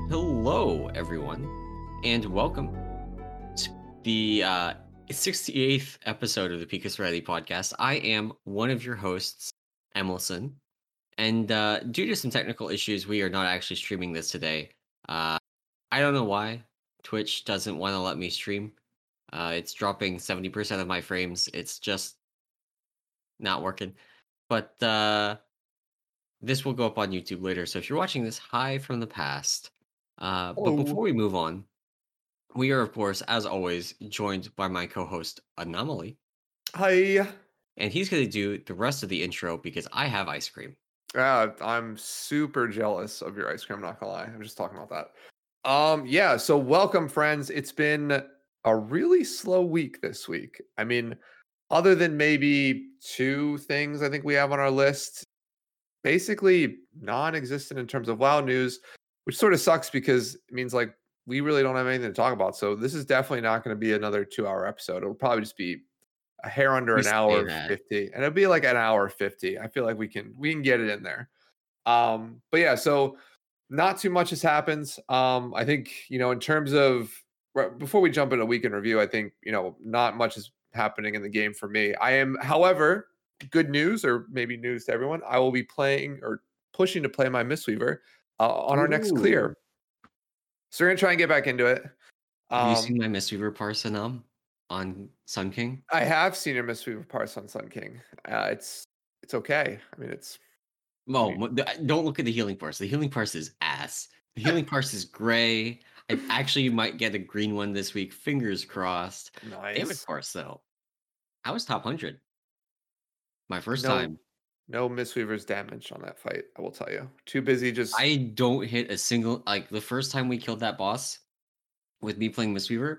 Hello, everyone, and welcome to the 68th episode of the Picus Riley podcast. I am one of your hosts, Emerson, and due to some technical issues, we are not actually streaming this today. Uh, I don't know why Twitch doesn't want to let me stream. It's dropping 70% of my frames. It's just not working. But this will go up on YouTube later. So if you're watching this, hi from the past. But before Hello. we move on, we are, of course, as always, joined by my co-host Anomaly, Hi. and he's going to do the rest of the intro because I have ice cream. I'm super jealous of your ice cream, I'm not gonna lie. I'm just talking about that. Yeah, so welcome, friends. It's been a really slow week this week. I mean, other than maybe two things I think we have on our list, basically non-existent in terms of WoW news, which sort of sucks because it means like we really don't have anything to talk about. So this is definitely not going to be another 2 hour episode. It'll probably just be a hair under We an say hour that 50, and it'll be like an hour 50. I feel like we can get it in there. But yeah, so not too much has happened. I think in terms of before we jump into weekend review, I think not much is happening in the game for me. I am, however, good news or maybe news to everyone. I will be playing or pushing to play my Mistweaver on our next Ooh. clear. So we're gonna try and get back into it. Have you Um, seen my Mistweaver Parsenum on Sun King? I have seen your Mistweaver parts on Sun King. It's okay. I mean, it's I Well, mean, don't look at the healing parse. The healing parse is ass. The healing parse is gray. I actually might get a green one this week. Fingers crossed. Damage nice. parse though. I was top 100 my first No, time. no Mistweaver's damage on that fight. I will tell you. Too busy just. I don't hit a single like the first time we killed that boss with me playing Mistweaver.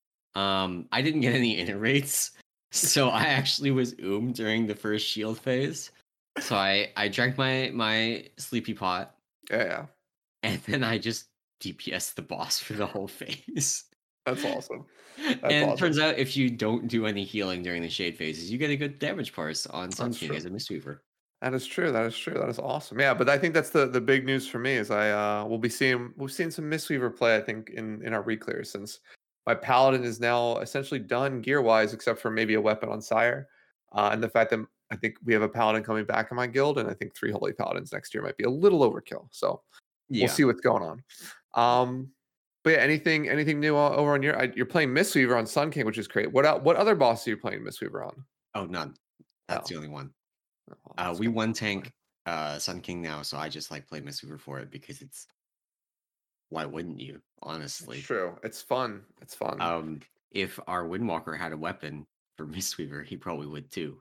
I didn't get any inner rates, so I actually was during the first shield phase. So I drank my sleepy pot, Yeah, and then I just DPS the boss for the whole phase. that's awesome. That's And it turns awesome. out if you don't do any healing during the shade phases, you get a good damage parse on Sun That's King true. as a Mistweaver. That is true. That is true. That is awesome. Yeah, but I think that's the big news for me is I we'll seeing some Mistweaver play. I think in our reclear since my paladin is now essentially done gear wise, except for maybe a weapon on Sire, and the fact that I think we have a paladin coming back in my guild, and I think 3 holy paladins next year might be a little overkill. So we'll Yeah. see what's going on. Um, but yeah, anything new over on you're playing Mistweaver on Sun King, which is great. What other boss are you playing Mistweaver on? Oh, none. That's Oh, the only one. well, that's We gonna be one disappointing. tank Sun King now, so I just like play Mistweaver for it because it's why wouldn't you? It's Honestly. true. It's fun. It's fun. Um, if our Windwalker had a weapon for Mistweaver, he probably would too.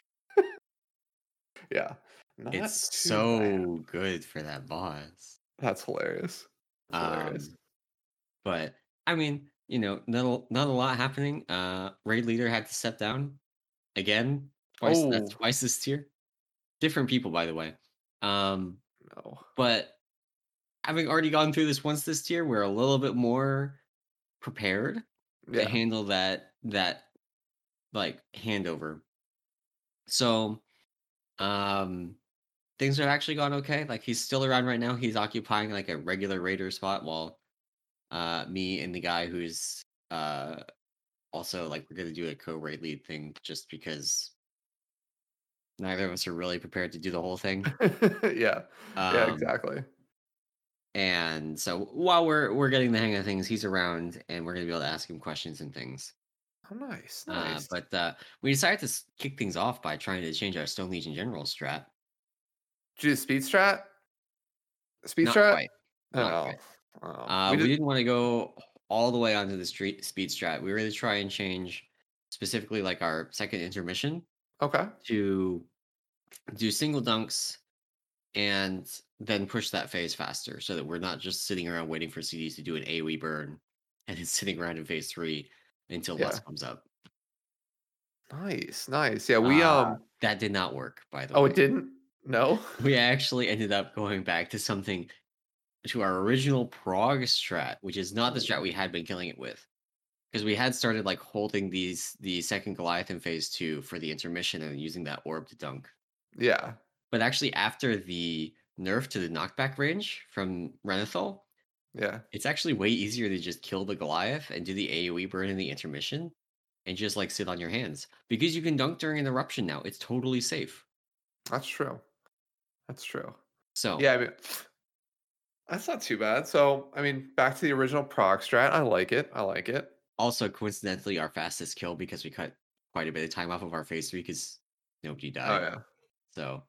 Yeah. It's Not too bad. so good for that boss. That's hilarious. That's hilarious. Um, but I mean, not a lot happening. Raid leader had to step down again twice. That's Oh, twice this tier. Different people, by the way. Um, no. but having already gone through this once this tier, we're a little bit more prepared to Yeah. handle that like handover. So um things have actually gone okay. Like he's still around right now. He's occupying like a regular raider spot while me and the guy who's also like we're gonna do a co-raid lead thing just because neither of us are really prepared to do the whole thing. Yeah. Yeah, Um exactly. and so while we're getting the hang of things, he's around and we're gonna be able to ask him questions and things. Oh, nice. Nice. But we decided to kick things off by trying to change our Stone Legion General strat. Did you do speed strat? Speed Not strat? quite. Not Oh. quite. Oh. We We did. didn't want to go all the way onto the street speed strat. We really try and change specifically like our second intermission Okay. to do single dunks and then push that phase faster so that we're not just sitting around waiting for CDs to do an AoE burn and then sitting around in phase 3 until Yeah. Lust comes up. Nice. Nice. Yeah, we. That did not work, by the Oh, it way. didn't? No? We actually ended up going back to our original prog strat, which is not the strat we had been killing it with. Because we had started like holding the second Goliath in phase 2 for the intermission and using that orb to dunk. Yeah. But actually after the nerf to the knockback range from Renethal, Yeah. It's actually way easier to just kill the Goliath and do the AoE burn in the intermission and just like sit on your hands because you can dunk during an eruption now. It's totally safe. That's true. That's true. So Yeah, I mean, that's not too bad. So, I mean, back to the original prog strat. I like it. I like it. also coincidentally our fastest kill because we cut quite a bit of time off of our phase 3 because nobody Oh died. yeah, So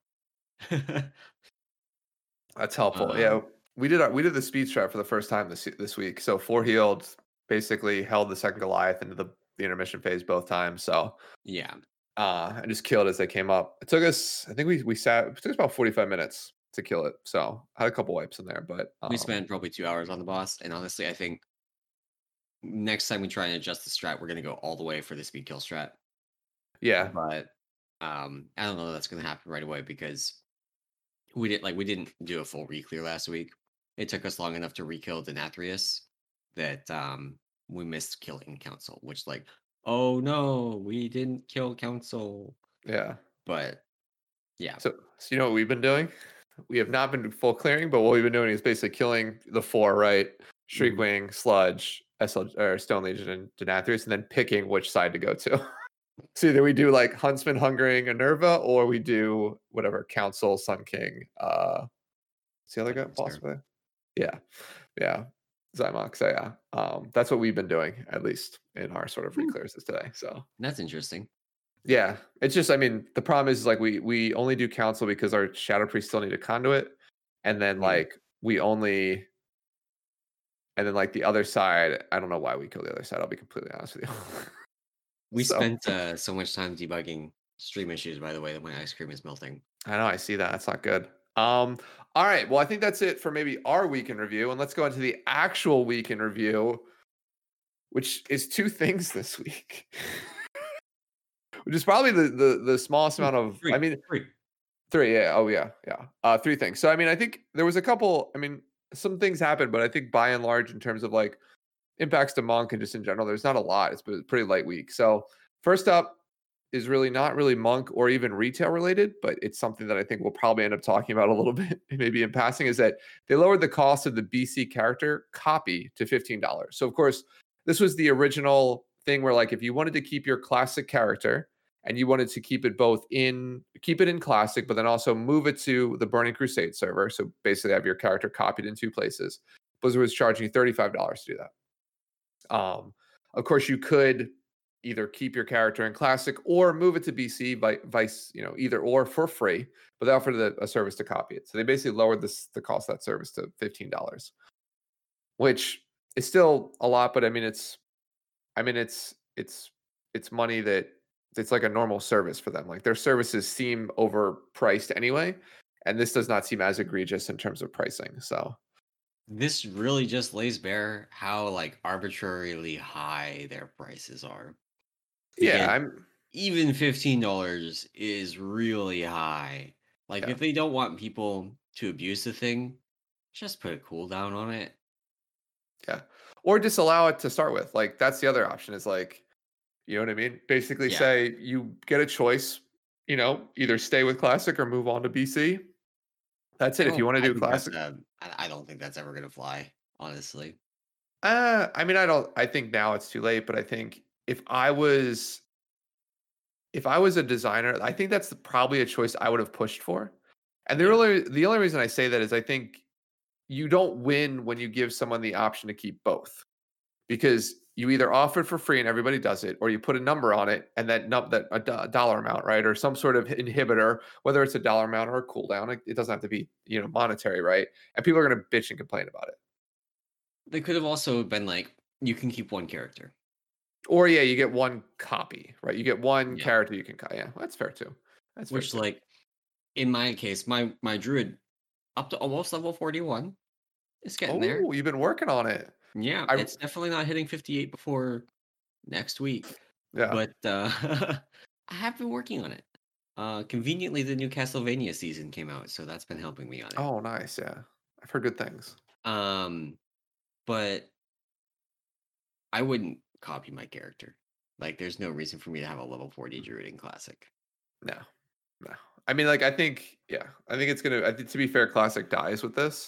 that's helpful. Yeah, um we did the speed strat for the first time this week. So four healed, basically held the second Goliath into the intermission phase both times. So yeah, I just killed as they came up. It took us, I think it took us about 45 minutes to kill it. So I had a couple wipes in there, but we spent probably 2 hours on the boss, and honestly I think next time we try and adjust the strat we're going to go all the way for the speed kill strat. yeah, But I don't know that's going to happen right away because we didn't do a full re-clear last week. It took us long enough to re-kill Denathrius that we missed killing Council, which like, oh no, we didn't kill Council. yeah. But yeah. So you know what we've been doing? We have not been full clearing, but what we've been doing is basically killing the four, right? Mhm. Shriekwing, Sludge, or Stone Legion, and Denathrius, and then picking which side to go to. So either we do like Huntsman, Hungering, Enerva, or we do whatever Council, Sun King. What's the other guy boss Bloodthirster. over there? Yeah, yeah, Zymox. So yeah, that's what we've been doing at least in our sort of Hmm, reclears today. So that's interesting. yeah, it's just I mean the problem is like we only do Council because our Shadow Priest still need a conduit, and then Mhm. like we only and then like the other side. I don't know why we kill the other side. I'll be completely honest with you. We So spent so much time debugging stream issues, by the way, that my ice cream is melting. I know I see that. That's not good. All right. Well, I think that's it for maybe our week in review, and let's go into the actual week in review, which is two things this week, which is probably the smallest Hmm, amount of. I Three, mean, three. three. Yeah. Oh yeah. Yeah. Three things. So I mean, I think there was a couple. I mean, some things happened, but I think by and large, in terms of like impacts to Monk and just in general, there's not a lot. It's been a pretty light week. So first up is really not really Monk or even retail related, but it's something that I think we'll probably end up talking about a little bit, maybe in passing, is that they lowered the cost of the BC character copy to $15. So of course, this was the original thing where like if you wanted to keep your classic character and you wanted to keep it in classic, but then also move it to the Burning Crusade server. So basically have your character copied in two places. Blizzard was charging you $35 to do that. Of course, you could either keep your character in classic or move it to BC by vice, either or for free, but they offered a service to copy it. So they basically lowered the cost of that service to $15, which is still a lot, but I mean it's money that it's like a normal service for them. Like their services seem overpriced anyway, and this does not seem as egregious in terms of pricing. So This really just lays bare how like arbitrarily high their prices are. yeah, Because I'm even $15 is really high. Like yeah. if they don't want people to abuse the thing, just put a cooldown on it. Yeah. Or disallow it to start with. Like that's the other option is like, you know what I mean? Basically Yeah, say you get a choice, either stay with classic or move on to BC. That's it. If you want to I do think that's classic. I don't think that's ever gonna fly, honestly. I mean I think now it's too late, but I think if I was a designer, I think that's probably a choice I would have pushed for. And Yeah. the only reason I say that is I think you don't win when you give someone the option to keep both. Because you either offer it for free and everybody does it, or you put a number on it and that dollar amount, right, or some sort of inhibitor, whether it's a dollar amount or a cooldown. It doesn't have to be monetary, right? And people are going to bitch and complain about it. They could have also been like, you can keep one character. Or yeah, you get one copy, right? You get one Yeah. character you can. Yeah, well, that's fair too. That's fair Which too. like in my case, my druid up to almost level 41 is getting there. Oh, you've been working on it. Yeah, I it's definitely not hitting 58 before next week. Yeah. But I have been working on it. Conveniently the new Castlevania season came out, so that's been helping me on it. Oh, nice. Yeah, I've heard good things. Um, but I wouldn't copy my character. Like, there's no reason for me to have a level 40 druid in classic. No, no. I mean, like, I think, yeah, I think it's gonna. I think to be fair, classic dies with this.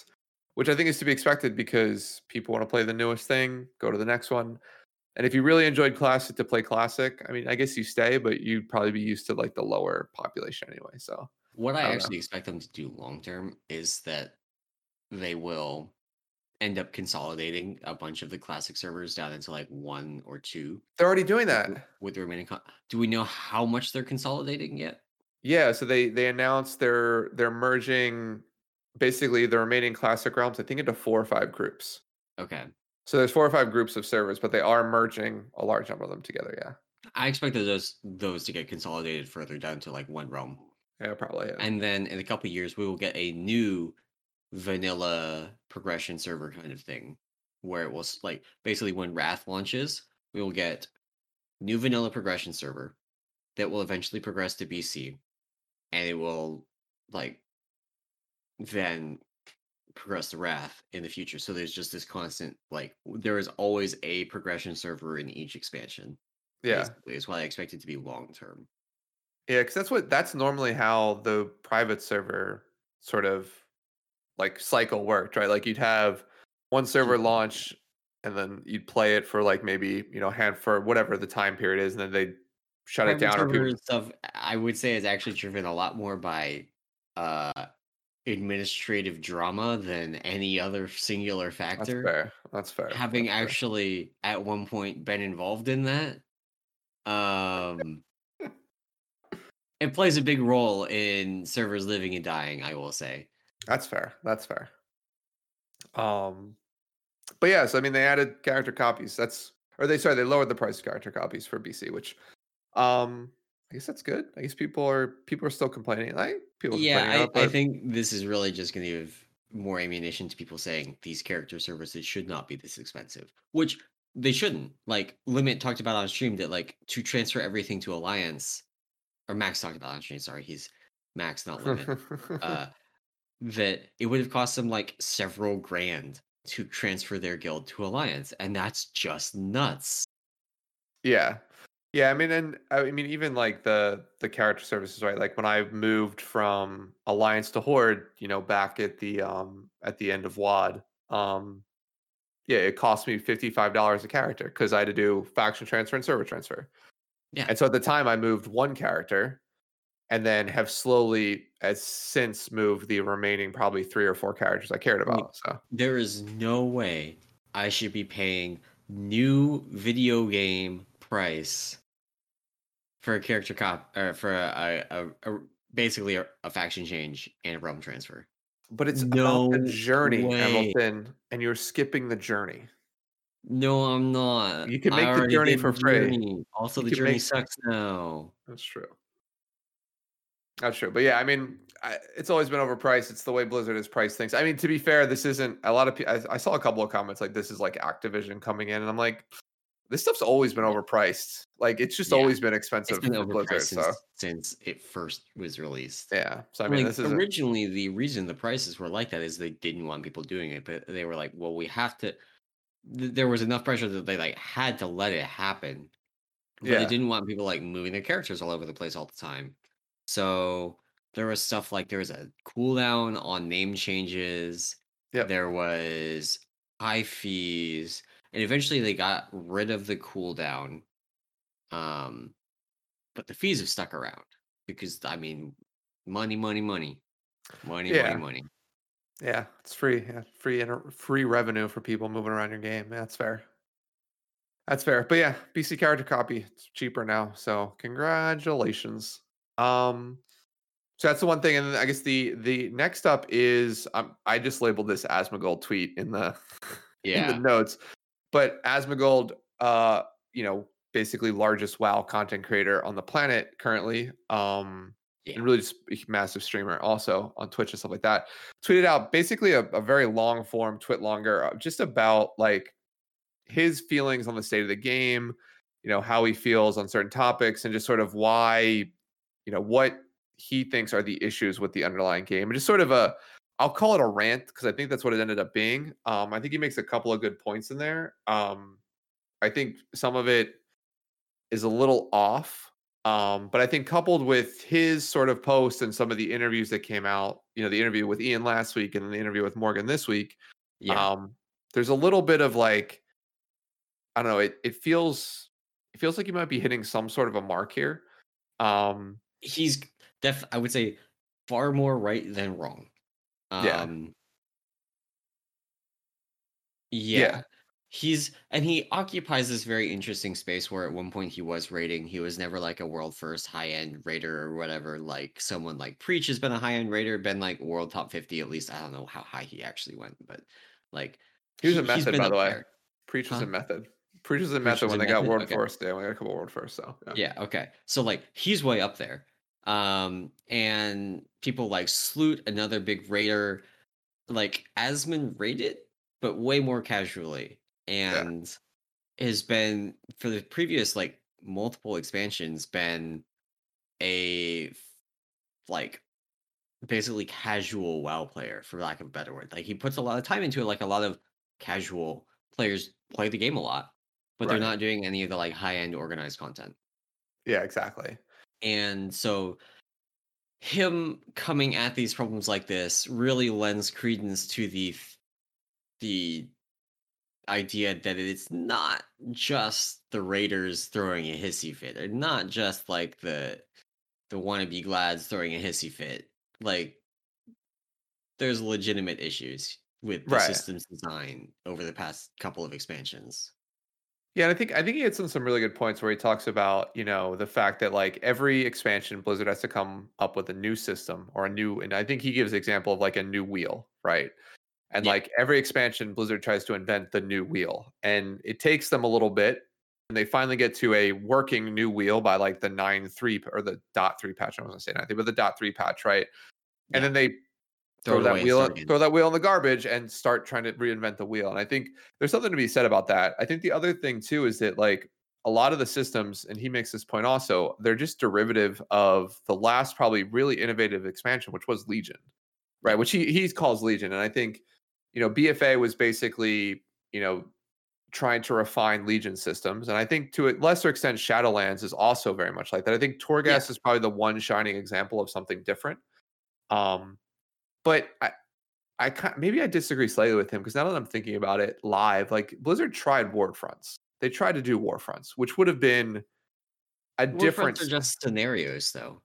which I think is to be expected because people want to play the newest thing, go to the next one. And if you really enjoyed Classic to play Classic, I mean, I guess you stay, but you'd probably be used to like the lower population anyway. So What I I don't know. actually expect them to do long term is that they will end up consolidating a bunch of the classic servers down into like one or two They're already doing with the, that. with the remaining. Do we know how much they're consolidating yet? Yeah, so they announced they're merging basically the remaining Classic realms, I think, into 4 or 5 groups. Okay. So there's 4 or 5 groups of servers, but they are merging a large number of them together. Yeah. I expected those to get consolidated further down to like one realm. Yeah, probably. Yeah. And then in a couple years, we will get a new vanilla progression server kind of thing, where it will like basically when Wrath launches, we will get new vanilla progression server that will eventually progress to BC, and it will like then progress to Wrath in the future. So there's just this constant like there is always a progression server in each expansion. Yeah. Basically, is what I expect it to be long term. Yeah, because that's normally how the private server sort of like cycle worked, right? Like you'd have one server launch and then you'd play it for like maybe, hand for whatever the time period is, and then they'd shut it Private down or people. server stuff, I would say, is actually driven a lot more by uh administrative drama than any other singular That's factor. fair. That's fair. Having That's fair. actually at one point been involved in that, um, it plays a big role in servers living and dying, I will say. That's fair. That's fair. Um, but yeah, so I mean, they added character copies. They lowered the price of character copies for BC, which, I guess that's good. I guess people are still complaining. Like people Yeah, complaining about it, I but think this is really just going to give more ammunition to people saying these character services should not be this expensive, which they shouldn't. Like Limit talked about on stream that like to transfer everything to Alliance, or Max talked about on stream. Sorry, he's Max, not Limit. That it would have cost them like several grand to transfer their guild to Alliance, and that's just nuts. yeah, yeah. I mean, even like the character services, right? Like when I moved from Alliance to Horde, back at the end of WAD, yeah, it cost me $55 a character because I had to do faction transfer and server transfer. Yeah, And so at the time, I moved one character, and then have slowly, as since moved the remaining probably 3 or 4 characters I cared like about. So there is no way I should be paying new video game price for a character cop or for basically a faction change and a realm transfer. but it's about the No journey, way. Hamilton, and you're skipping the journey. No, I'm not. You can I make the already journey did the for free. journey. Also, You the can journey make sucks now. That's true. That's true. But yeah, I mean, it's always been overpriced. It's the way Blizzard has priced things. I mean, to be fair, this isn't a lot of people. I saw a couple of comments like this is like Activision coming in, and I'm like, this stuff's always been Yeah. overpriced. Like it's just Yeah. always been It's expensive been for overpriced Blizzard. So since it first was released. yeah. So I mean, Like this isn't. originally, the reason the prices were like that is they didn't want people doing it, but they were like, "Well, we have to." There was enough pressure that they like had to let it happen, but they Yeah. didn't want people like moving their characters all over the place all the time. So there was stuff like there was a cooldown on name changes. Yep. There was high fees, and eventually they got rid of the cooldown. Um, but the fees have stuck around because I mean, money, money, money, money, money, Yeah. money. Yeah. It's free. Yeah. Free revenue for people moving around your game. Yeah, that's fair. That's fair. But yeah, BC character copy. It's cheaper now. So congratulations. Um. So that's the one thing, and then I guess the next up is I just labeled this Asmongold tweet in the in the Yeah, notes, but Asmongold, basically largest WoW content creator on the planet currently, and yeah, really just a massive streamer also on Twitch and stuff like that, tweeted out basically a very long form twit longer just about like his feelings on the state of the game, how he feels on certain topics, and just sort of why, what he thinks are the issues with the underlying game. And just sort of I'll call it a rant because I think that's what it ended up being. I think he makes a couple of good points in there. I think some of it is a little off. But I think coupled with his sort of post and some of the interviews that came out, the interview with Ian last week and then the interview with Morgan this week, Yeah, um, there's a little bit of like, I don't know, it feels like you might be hitting some sort of a mark here. Um, he's I would say far more right than wrong. yeah, Um, yeah, yeah. He occupies this very interesting space where at one point he was rating. He was never like a world first high end raider or whatever. Like someone like Preach has been a high end raider, been like world top 50 at least. I don't know how high he actually went, but like he was a he's method, been by up the way. there. Preach was Huh? a method. Preach was a Preach method was when a they got method? world Okay. first. Yeah, we got a couple world first. So yeah, Yeah, okay. So like he's way up there. And people like Sloot, another big raider, like Asmon rated, but way more casually. yeah, And has been for the previous like multiple expansions been a like basically casual WoW player for lack of a better word. Like he puts a lot of time into it, like a lot of casual players play the game a lot, but they're right. not doing any of the like high end organized content. Yeah, exactly. And so him coming at these problems like this really lends credence to the idea that it's not just the Raiders throwing a hissy fit. They're not just like the wannabe glads throwing a hissy fit. Like there's legitimate issues with the Right. system's design over the past couple of expansions. Yeah, and I think he hits on some really good points where he talks about, the fact that like every expansion Blizzard has to come up with a new system or and I think he gives the example of like a new wheel, right? And Yeah. like every expansion Blizzard tries to invent the new wheel and it takes them a little bit and they finally get to a working new wheel by like the 9.3 or the .3 patch. I was gonna say 9.3, but the .3 patch, right? And Yeah. then they Throw it away and start again. throw that wheel in the garbage and start trying to reinvent the wheel. And I think there's something to be said about that. I think the other thing too is that like a lot of the systems, and he makes this point also, they're just derivative of the last probably really innovative expansion, which was Legion, right? Yeah. Which he calls Legion. And I think, BFA was basically, trying to refine Legion systems. And I think to a lesser extent, Shadowlands is also very much like that. I think Yeah. Torghast is probably the one shining example of something different. Um, but maybe I disagree slightly with him because now that I'm thinking about it live, like Blizzard tried war fronts. They tried to do war fronts, which would have been a Warfronts are different just scenarios though.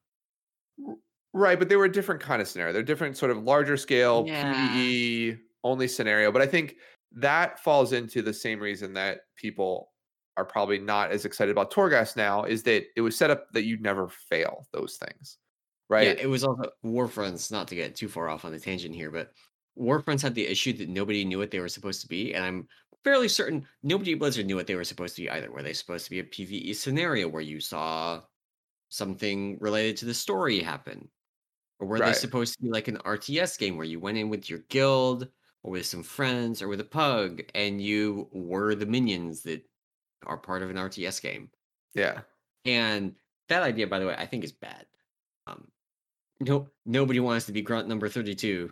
right, but they were a different kind of scenario. They're different sort of larger scale Yeah. PvE only scenario. But I think that falls into the same reason that people are probably not as excited about Torghast now is that it was set up that you'd never fail those things. Yeah, Right. it was also Warfronts, not to get too far off on the tangent here, but Warfronts had the issue that nobody knew what they were supposed to be, and I'm fairly certain nobody at Blizzard knew what they were supposed to be either. Were they supposed to be a PvE scenario where you saw something related to the story happen? Or were they Right. supposed to be like an RTS game where you went in with your guild or with some friends or with a pug and you were the minions that are part of an RTS game? Yeah. And that idea, by the way, I think is bad. Um, no, nobody wants to be grunt number 32,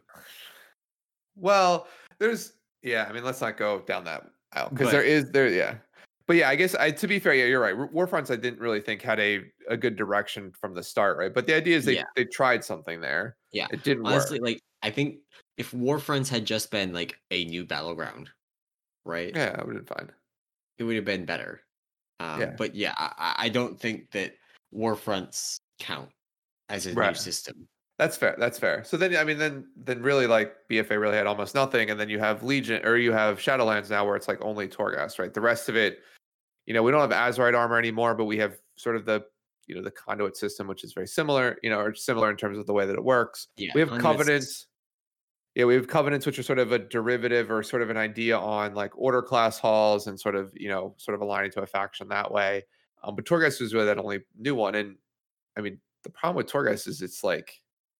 Well, yeah, I mean, let's not go down that aisle because but yeah. But yeah, I guess to be fair, yeah, you're right. Warfronts, I didn't really think had a good direction from the start, right? But the idea is yeah, they tried something there. yeah. It didn't Honestly, work. like I think if Warfronts had just been like a new battleground, right, Yeah, I would have been fine. it would have been better. Yeah. But yeah, I don't think that Warfronts count as a new Right. system. That's fair. That's fair. So then, I mean, then really, like BFA really had almost nothing, and then you have Legion or you have Shadowlands now, where it's like only Torghast, right? The rest of it, we don't have Azerite armor anymore, but we have sort of the conduit system, which is very similar, or similar in terms of the way that it works. Yeah, We have conduits. covenants. Yeah, we have covenants, which are sort of a derivative or sort of an idea on like order class halls and sort of, sort of aligning to a faction that way. But Torghast is really that only new one. And I mean, the problem with Torghast is it's like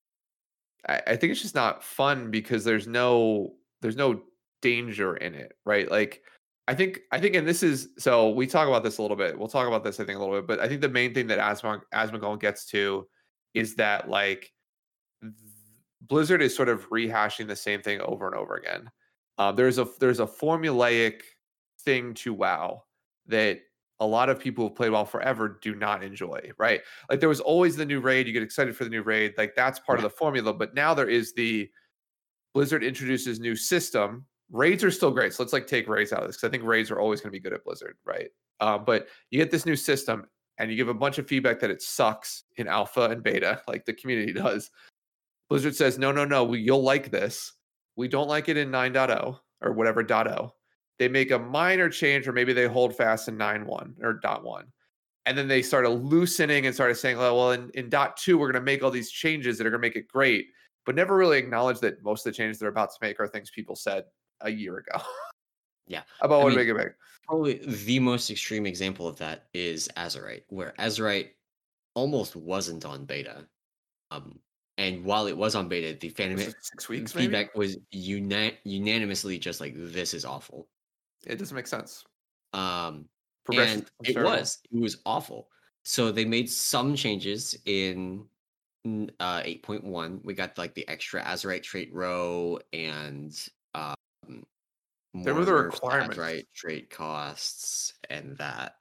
I think it's just not fun because there's no danger in it, right? Like I think and this is so we talk about this a little bit. We'll talk about this I think a little bit, but I think the main thing that Asmongold gets to is that like th- Blizzard is sort of rehashing the same thing over and over again. There's a formulaic thing to WoW that a lot of people who play WoW forever do not enjoy, right? Like there was always the new raid, you get excited for the new raid, like that's part of Yeah. the formula, but now there is the Blizzard introduces new system. Raids are still great. So let's like take raids out of this because I think raids are always going to be good at Blizzard, right? But you get this new system and you give a bunch of feedback that it sucks in alpha and beta, like the community does. Blizzard says, no, no, no, you'll like this. We don't like it in 9.0 or whatever dot .0. They make a minor change, or maybe they hold fast in 9.1 or dot .1. And then they started loosening and started saying, oh, well, in dot .2, we're going to make all these changes that are going to make it great, but never really acknowledged that most of the changes they're about to make are things people said a year ago Yeah. about I what to mean, make it big. probably the most extreme example of that is Azerite, where Azerite almost wasn't on beta. Um, and while it was on beta, the Was it 6 weeks, maybe? feedback was unanimously just like, this is awful. It doesn't make sense. Um, Progression and system's terrible. it was awful. So they made some changes in 8.1. We got like the extra Azerite trait row and um, They more remove the nerfs to requirements. Azerite trait costs and that.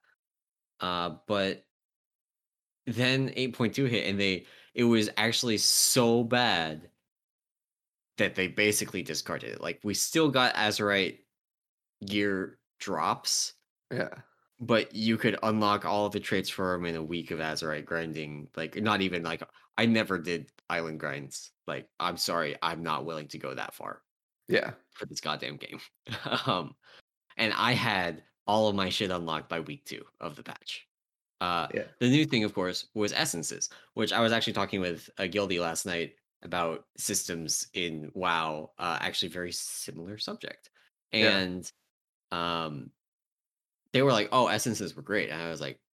But then 8.2 hit and it was actually so bad that they basically discarded it. Like we still got Azerite gear drops, Yeah. but you could unlock all of the traits for him in a week of Azerite grinding. Like, not even like I never did island grinds. Like, I'm sorry, I'm not willing to go that far Yeah. for this goddamn game. um, and I had all of my shit unlocked by week 2 of the patch. Yeah. The new thing, of course, was essences, which I was actually talking with a guildie last night about systems in WoW. Actually, very similar subject, Yeah. and um, they were like, "Oh, essences were great," and I was like,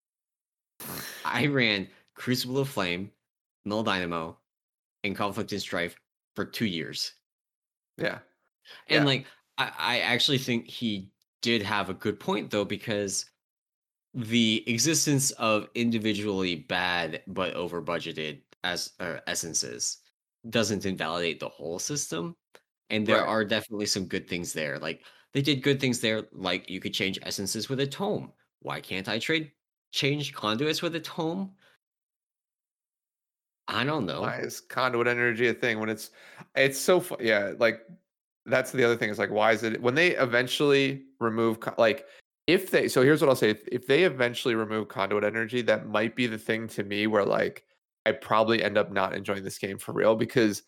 "I ran Crucible of Flame, Null Dynamo, and Conflict and Strife for 2 years," Yeah. and Yeah. like, I actually think he did have a good point though, because the existence of individually bad but over budgeted as essences doesn't invalidate the whole system, and there Right. are definitely some good things there. Like they did good things there, like you could change essences with a tome. Why can't I trade change conduits with a tome? I don't Why know. is conduit energy a thing when it's so yeah, like that's the other thing is like why is it when they eventually remove like if they so here's what I'll say if they eventually remove conduit energy, that might be the thing to me where like I probably end up not enjoying this game for real because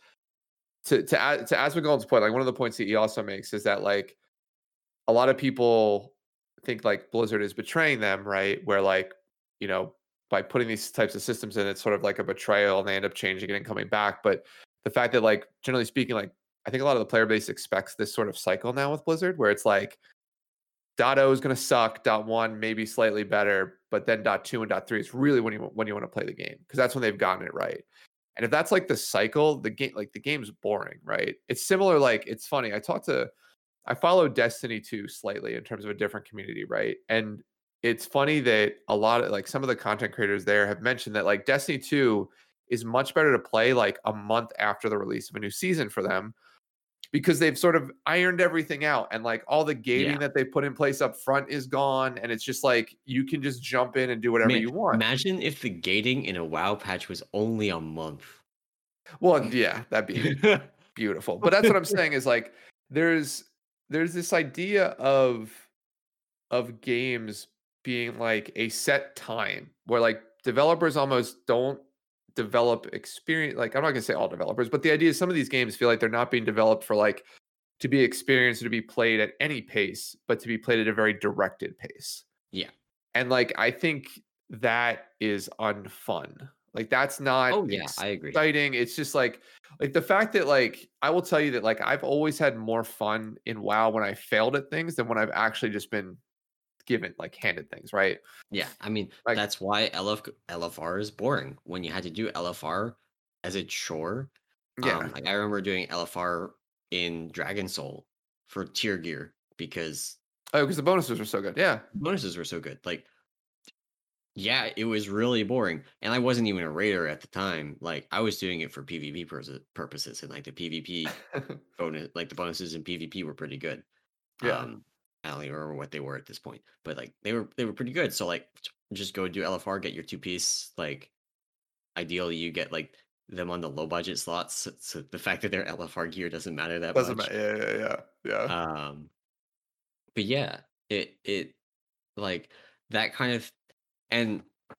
to Asmongold's point, like one of the points that he also makes is that like a lot of people think like Blizzard is betraying them, right? Where like, you know, by putting these types of systems in, it's sort of like a betrayal and they end up changing it and coming back. But the fact that like generally speaking, like I think a lot of the player base expects this sort of cycle now with Blizzard where it's like dot O is going to suck, dot one maybe slightly better, but then dot two and dot three is really when you want to play the game because that's when they've gotten it right. And if that's like the cycle, the game's boring, right? It's similar. Like it's funny. I follow Destiny 2 slightly in terms of a different community, right? And it's funny that a lot of like some of the content creators there have mentioned that like Destiny 2 is much better to play like a month after the release of a new season for them because they've sort of ironed everything out and like all the gating Yeah, that they put in place up front is gone and it's just like you can just jump in and do whatever man. you want. Imagine if the gating in a WoW patch was only a month. Well, yeah, that'd be beautiful. But that's what I'm saying is like there's there's this idea of games being like a set time where like developers almost don't develop experience like I'm not going to say all developers but the idea is some of these games feel like they're not being developed for like to be experienced or to be played at any pace but to be played at a very directed pace Yeah. and like I think that is unfun like that's not Oh yeah, I agree. exciting it's just like the fact that like I will tell you that like I've always had more fun in WoW when I failed at things than when I've actually just been given like handed things, right? Yeah, I mean, Like, that's why LFR is boring. When you had to do LFR as a chore, yeah. like I remember doing LFR in Dragon Soul for tier gear because Oh, because the bonuses are so good. Yeah. bonuses were so good. Like, yeah, it was really boring, and I wasn't even a raider at the time. Like, I was doing it for PvP purposes, and like the PvP bonus, like the bonuses in PvP were pretty good. Yeah. Um, I don't even remember what they were at this point, but like they were pretty good. So like just go do LFR, get your two piece. Like ideally, you get like them on the low budget slots. So the fact that their LFR gear doesn't matter that Doesn't much. matter. Yeah. Um, but yeah, it like that kind of, and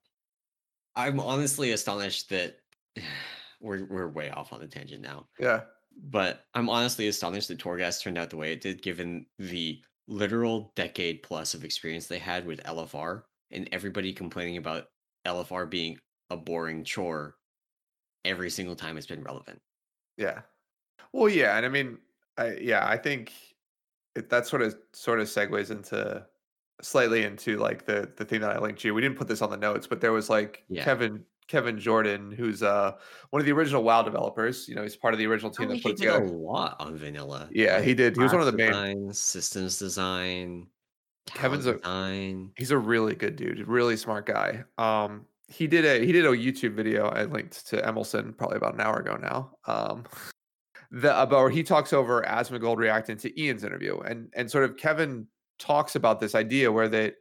I'm honestly astonished that we're way off on the tangent now. Yeah. But I'm honestly astonished that Torghast turned out the way it did, given the literal decade plus of experience they had with LFR, and everybody complaining about LFR being a boring chore every single time it's been relevant. Yeah. Well, yeah, and I mean, I think that sort of segues into slightly into like the thing that I linked to you. We didn't put this on the notes, but there was like Yeah. Kevin Jordan, who's one of the original WoW developers. You know, he's part of the original team Apparently that put he it did a together. lot on vanilla, Yeah, he like did. He was one class of the main. design, systems design, Kevin's talent a design. He's a really good dude, really smart guy. He did a YouTube video I linked to Emerson probably about an hour ago now. The about where he talks over Asmongold reacting to Ian's interview, and sort of Kevin talks about this idea where that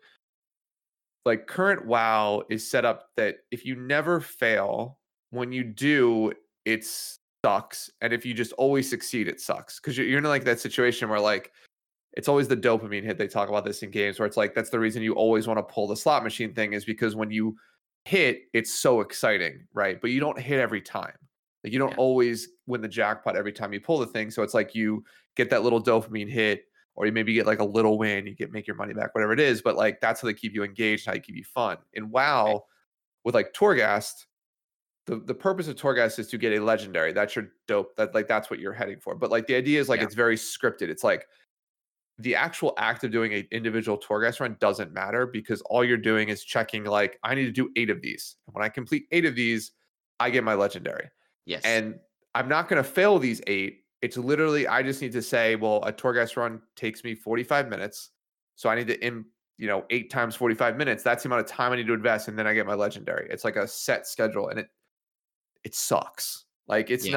like current WoW is set up that if you never fail, when you do, it sucks, and if you just always succeed, it sucks because you're in like that situation where like it's always the dopamine hit. They talk about this in games where it's like that's the reason you always want to pull the slot machine thing is because when you hit, it's so exciting, right? But you don't hit every time. Like you don't Yeah, always win the jackpot every time you pull the thing. So it's like you get that little dopamine hit, or you maybe get like a little win, you get make your money back, whatever it is. But like that's how they keep you engaged, how they keep you fun. In right. WoW, with like Torghast, the purpose of Torghast is to get a legendary. That's your dope. That like that's what you're heading for. But like the idea is like Yeah, it's very scripted. It's like the actual act of doing an individual Torghast run doesn't matter because all you're doing is checking like I need to do 8 of these. And when I complete 8 of these, I get my legendary. yes, And I'm not going to fail these 8. It's literally I just need to say, well, a Torghast run takes me 45 minutes. So I need to 8 times 45 minutes. That's the amount of time I need to invest and then I get my legendary. It's like a set schedule and it sucks. Like yeah.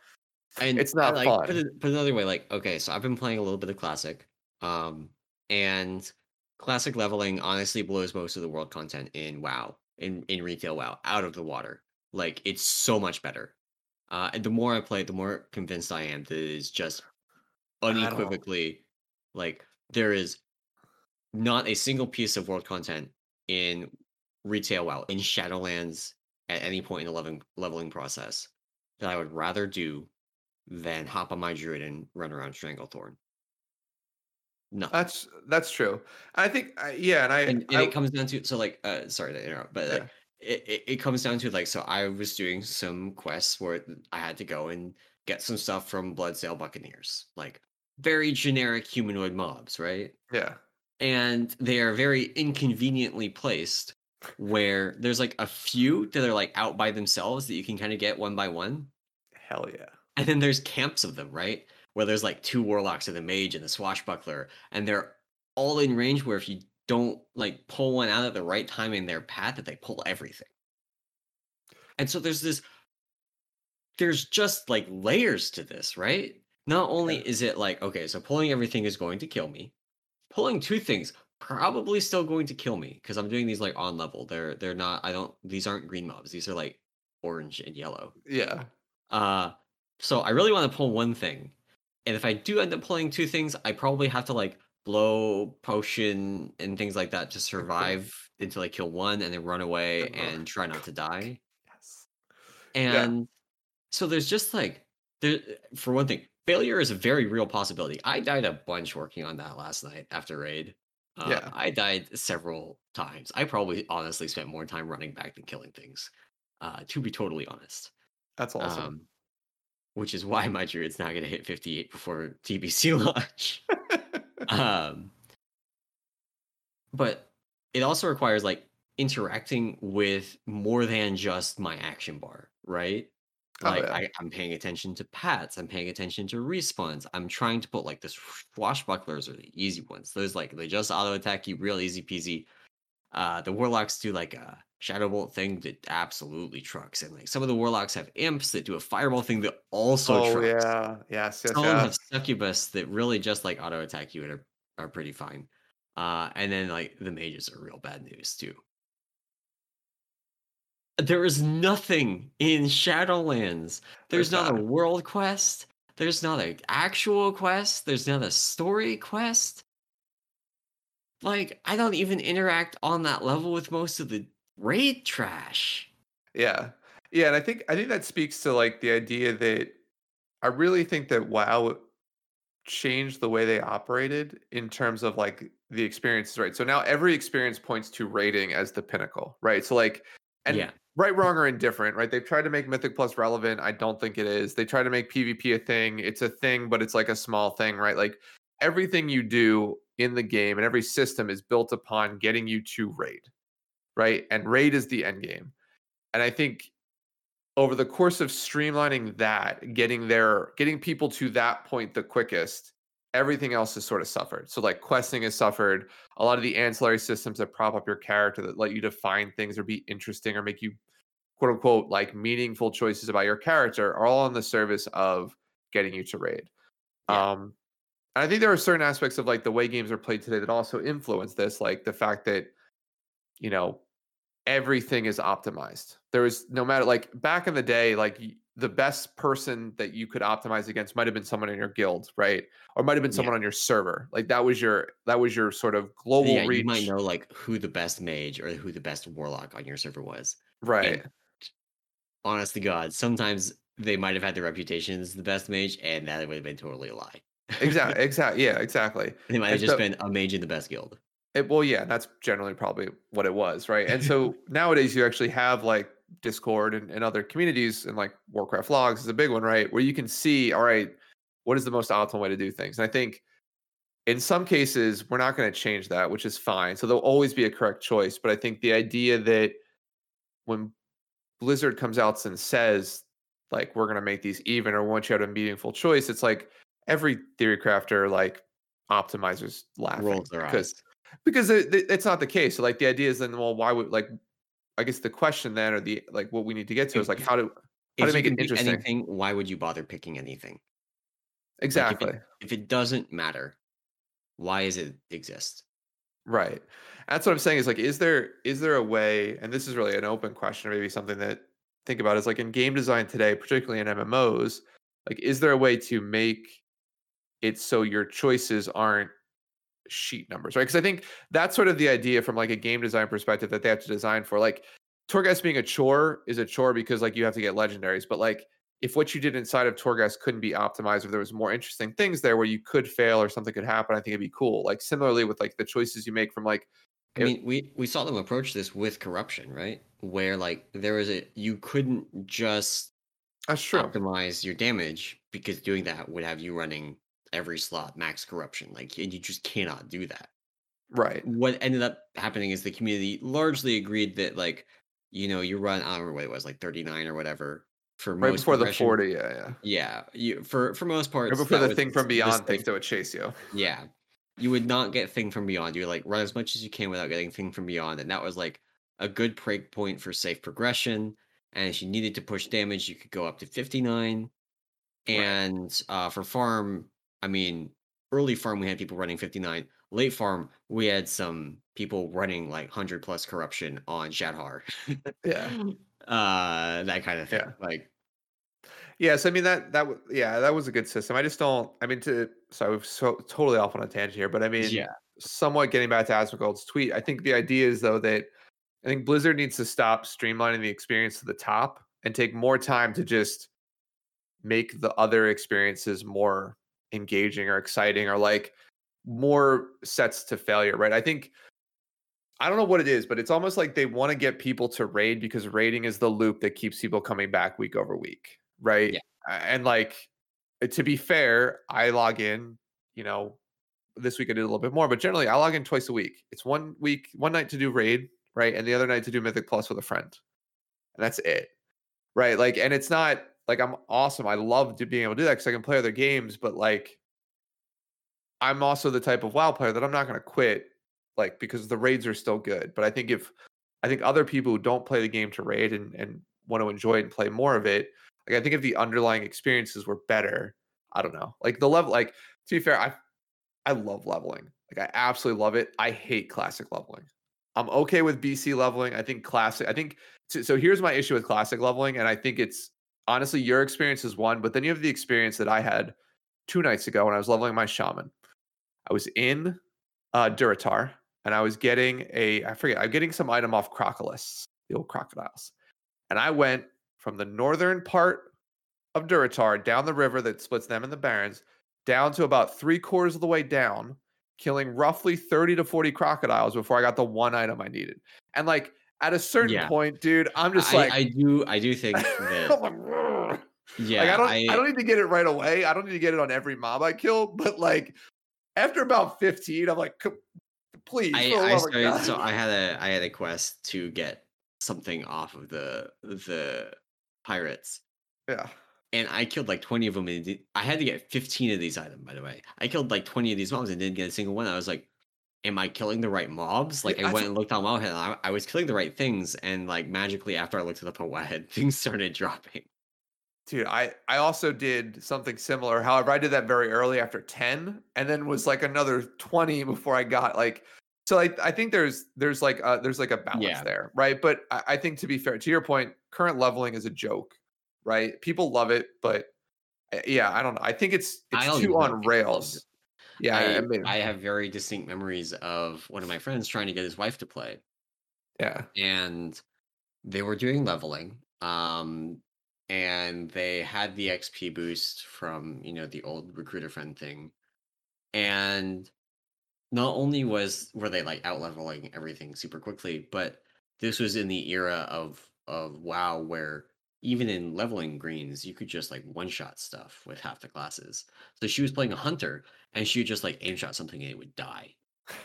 And it's I not like fun. put another way, like, okay, so I've been playing a little bit of classic. Um, and classic leveling honestly blows most of the world content in WoW, in retail WoW, out of the water. Like it's so much better. And the more I play, the more convinced I am that it is just I don't unequivocally like there is not a single piece of world content in retail WoW, in Shadowlands at any point in the leveling process that I would rather do than hop on my druid and run around Stranglethorn. Nothing. that's true. I think yeah, and And it comes down to, so like sorry to interrupt, but yeah. like it comes down to like, so I was doing some quests where I had to go and get some stuff from Bloodsail Buccaneers, like very generic humanoid mobs, right? Yeah. And they are very inconveniently placed where there's like a few that are like out by themselves that you can kind of get one by one. Hell yeah. And then there's camps of them, right? Where there's like two warlocks and the mage and the swashbuckler, and they're all in range where if you don't like pull one out at the right time in their path, that they pull everything. And so there's just like layers to this, right? Not only Yeah. is it like, okay, so pulling everything is going to kill me. Pulling two things probably still going to kill me because I'm doing these like on level. They're not, I don't, these aren't green mobs. These are like orange and yellow. Yeah. Uh, so I really want to pull one thing, and if I do end up pulling two things, I probably have to like blow potion and things like that to survive until I kill one, and then run away Ugh. and try not to die. Yes. Yeah. And so there's just like there, for one thing, failure is a very real possibility. I died a bunch working on that last night after raid. Yeah. I died several times. I probably honestly spent more time running back than killing things. To be totally honest. That's awesome. Um, which is why my druid's not gonna hit 58 before TBC launch. Um, but it also requires like interacting with more than just my action bar, right? Oh Like yeah. I'm paying attention to pats, I'm paying attention to respawns. I'm trying to put like the swashbucklers are the easy ones. Those like they just auto attack you real easy peasy. The warlocks do like a shadow bolt thing that absolutely trucks, and like some of the warlocks have imps that do a fireball thing that also Oh trucks. yeah. Yes, yes, Some of them have yes. succubus that really just like auto attack you and are pretty fine. And then like the mages are real bad news too. There is nothing in Shadowlands. There's There's not a not. world quest. There's not an actual quest. There's not a story quest. Like, I don't even interact on that level with most of the raid trash. Yeah. Yeah, and I think that speaks to like the idea that I really think that WoW changed the way they operated in terms of like the experiences, right? So now every experience points to rating as the pinnacle, right? So like, and Yeah. right, wrong, or indifferent, right? They've tried to make Mythic Plus relevant. I don't think it is. They try to make PvP a thing. It's a thing, but it's like a small thing, right? Like everything you do in the game and every system is built upon getting you to raid, right? And raid is the end game. And I think over the course of streamlining that, getting people to that point the quickest, everything else has sort of suffered. So like questing has suffered. A lot of the ancillary systems that prop up your character that let you define things or be interesting or make you quote unquote like meaningful choices about your character are all in the service of getting you to raid. Yeah. And I think there are certain aspects of like the way games are played today that also influence this, like the fact that, you know, everything is optimized. There is no matter like back in the day, like the best person that you could optimize against might have been someone in your guild, right? Or might have been Yeah. someone on your server. Like that was your sort of global Yeah, you might reach. know like who the best mage or who the best warlock on your server was. And Right. honest to God, sometimes they might have had the reputation as the best mage, and that would have been totally a lie. Exactly. Yeah, exactly. They might have And just so been a mage in the best guild. well, yeah, that's generally probably what it was, right? And so nowadays you actually have like Discord and other communities and like Warcraft logs is a big one, right? Where you can see, all right, what is the most optimal way to do things? And I think in some cases, we're not going to change that, which is fine. So there'll always be a correct choice. But I think the idea that when Blizzard comes out and says, like, we're going to make these even or want you to have a meaningful choice, it's like every theory crafter, like, optimizers laughing Rolls their because eyes. it's not the case. So, like, the idea is then, well, why would, like, I guess the question then or the, like, what we need to get to is, If like, if how to if you make it can pick interesting. anything, why would you bother picking anything? Like, Exactly. if it doesn't matter, why does it exist? Right. That's what I'm saying is like, is there a way, and this is really an open question, or maybe something that think about is like in game design today, particularly in MMOs, like is there a way to make it so your choices aren't sheet numbers, right? Because I think that's sort of the idea from like a game design perspective that they have to design for. Like Torghast being a chore is a chore because like you have to get legendaries, but like if what you did inside of Torghast couldn't be optimized, if there was more interesting things there where you could fail or something could happen, I think it'd be cool. Like similarly with like the choices you make from like I mean, we saw them approach this with corruption, right? Where like there was a you couldn't just that's true. optimize your damage because doing that would have you running every slot max corruption. Like, and you just cannot do that. Right. What ended up happening is the community largely agreed that like, you run, I don't remember what it was, like 39 or whatever for Right most before the progression. 40, yeah, yeah. Yeah, you for most Right parts before that the was thing from the beyond safe. things that would chase you. Yeah. You would not get Thing from Beyond. You like run as much as you can without getting Thing from Beyond, and that was like a good break point for safe progression. And if you needed to push damage, you could go up to 59. Right. And for farm, I mean, early farm we had people running 59. Late farm we had some people running like 100 plus corruption on Shadhar. Yeah. That kind of Yeah. thing. Like, Yes, I mean yeah, that was a good system. I just don't. I mean, to so I was so totally off on a tangent here, but I mean, yeah, somewhat getting back to Asmongold's tweet. I think the idea is though that I think Blizzard needs to stop streamlining the experience to the top and take more time to just make the other experiences more engaging or exciting or like more sets to failure. Right? I think I don't know what it is, but it's almost like they want to get people to raid because raiding is the loop that keeps people coming back week over week, right? yeah. And like to be fair, I log in, you know, this week I did a little bit more, but generally I log in twice a week. It's one week, one night to do raid, right? And the other night to do Mythic Plus with a friend. And that's it. Right. Like, and it's not like I'm awesome. I love being able to do that because I can play other games, but like I'm also the type of WoW player that I'm not going to quit, like because the raids are still good. But I think other people who don't play the game to raid and want to enjoy it and play more of it, like I think if the underlying experiences were better, I don't know, like the level, like to be fair, I love leveling. Like I absolutely love it. I hate classic leveling. I'm okay with BC leveling. I think classic. I think so. Here's my issue with classic leveling, and I think it's honestly your experience is one, but then you have the experience that I had 2 nights ago when I was leveling my shaman. I was in Duratar, and I was getting I forget, I'm getting some item off Crocolists, the old crocodiles. And I went from the northern part of Duratar down the river that splits them and the Barrens, down to about 3/4 of the way down, killing roughly 30 to 40 crocodiles before I got the one item I needed. And like at a certain Yeah. point, dude, I'm just like, I do think that I'm like, "Ugh." Like yeah, I I don't need to get it right away. I don't need to get it on every mob I kill, but like after about 15, I'm like, please, for the I love of started, so God. I had a quest to get something off of the pirates, Yeah. and I killed like 20 of them. And I had to get 15 of these items, by the way. I killed like 20 of these mobs and didn't get a single one. I was like, am I killing the right mobs? Yeah, Like I that's went and looked on Wowhead, and I was killing the right things, and like magically after I looked it up on Wowhead, things started dropping. dude, I also did something similar. However, I did that very early after 10 and then was like another 20 before I got like so I think there's like a balance Yeah, there, right? But I think to be fair, to your point, current leveling is a joke, right? People love it, but yeah, I don't know. I think I it's don't too even know on if people love it. rails. Yeah, I I mean, have very distinct memories of one of my friends trying to get his wife to play, yeah. and they were doing leveling, and they had the XP boost from, the old recruiter friend thing, and not only were they, like, out leveling everything super quickly, but this was in the era of WoW where even in leveling greens, you could just, like, one-shot stuff with half the classes. So she was playing a hunter, and she would just, like, aim shot something and it would die,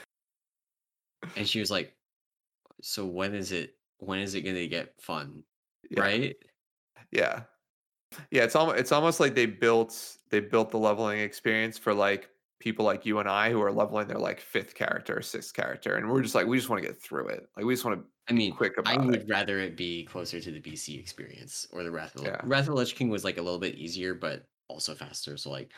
and she was like, "So when is it gonna get fun?" Yeah. Right? Yeah. Yeah, it's almost like they built the leveling experience for like people like you and I who are leveling their like fifth character or sixth character, and we're just like we just want to get through it. Like we just want to I be mean, quick I about it. would rather it be closer to the BC experience or the Yeah, Wrath of the Lich King was, like, a little bit easier, but also faster, so, like,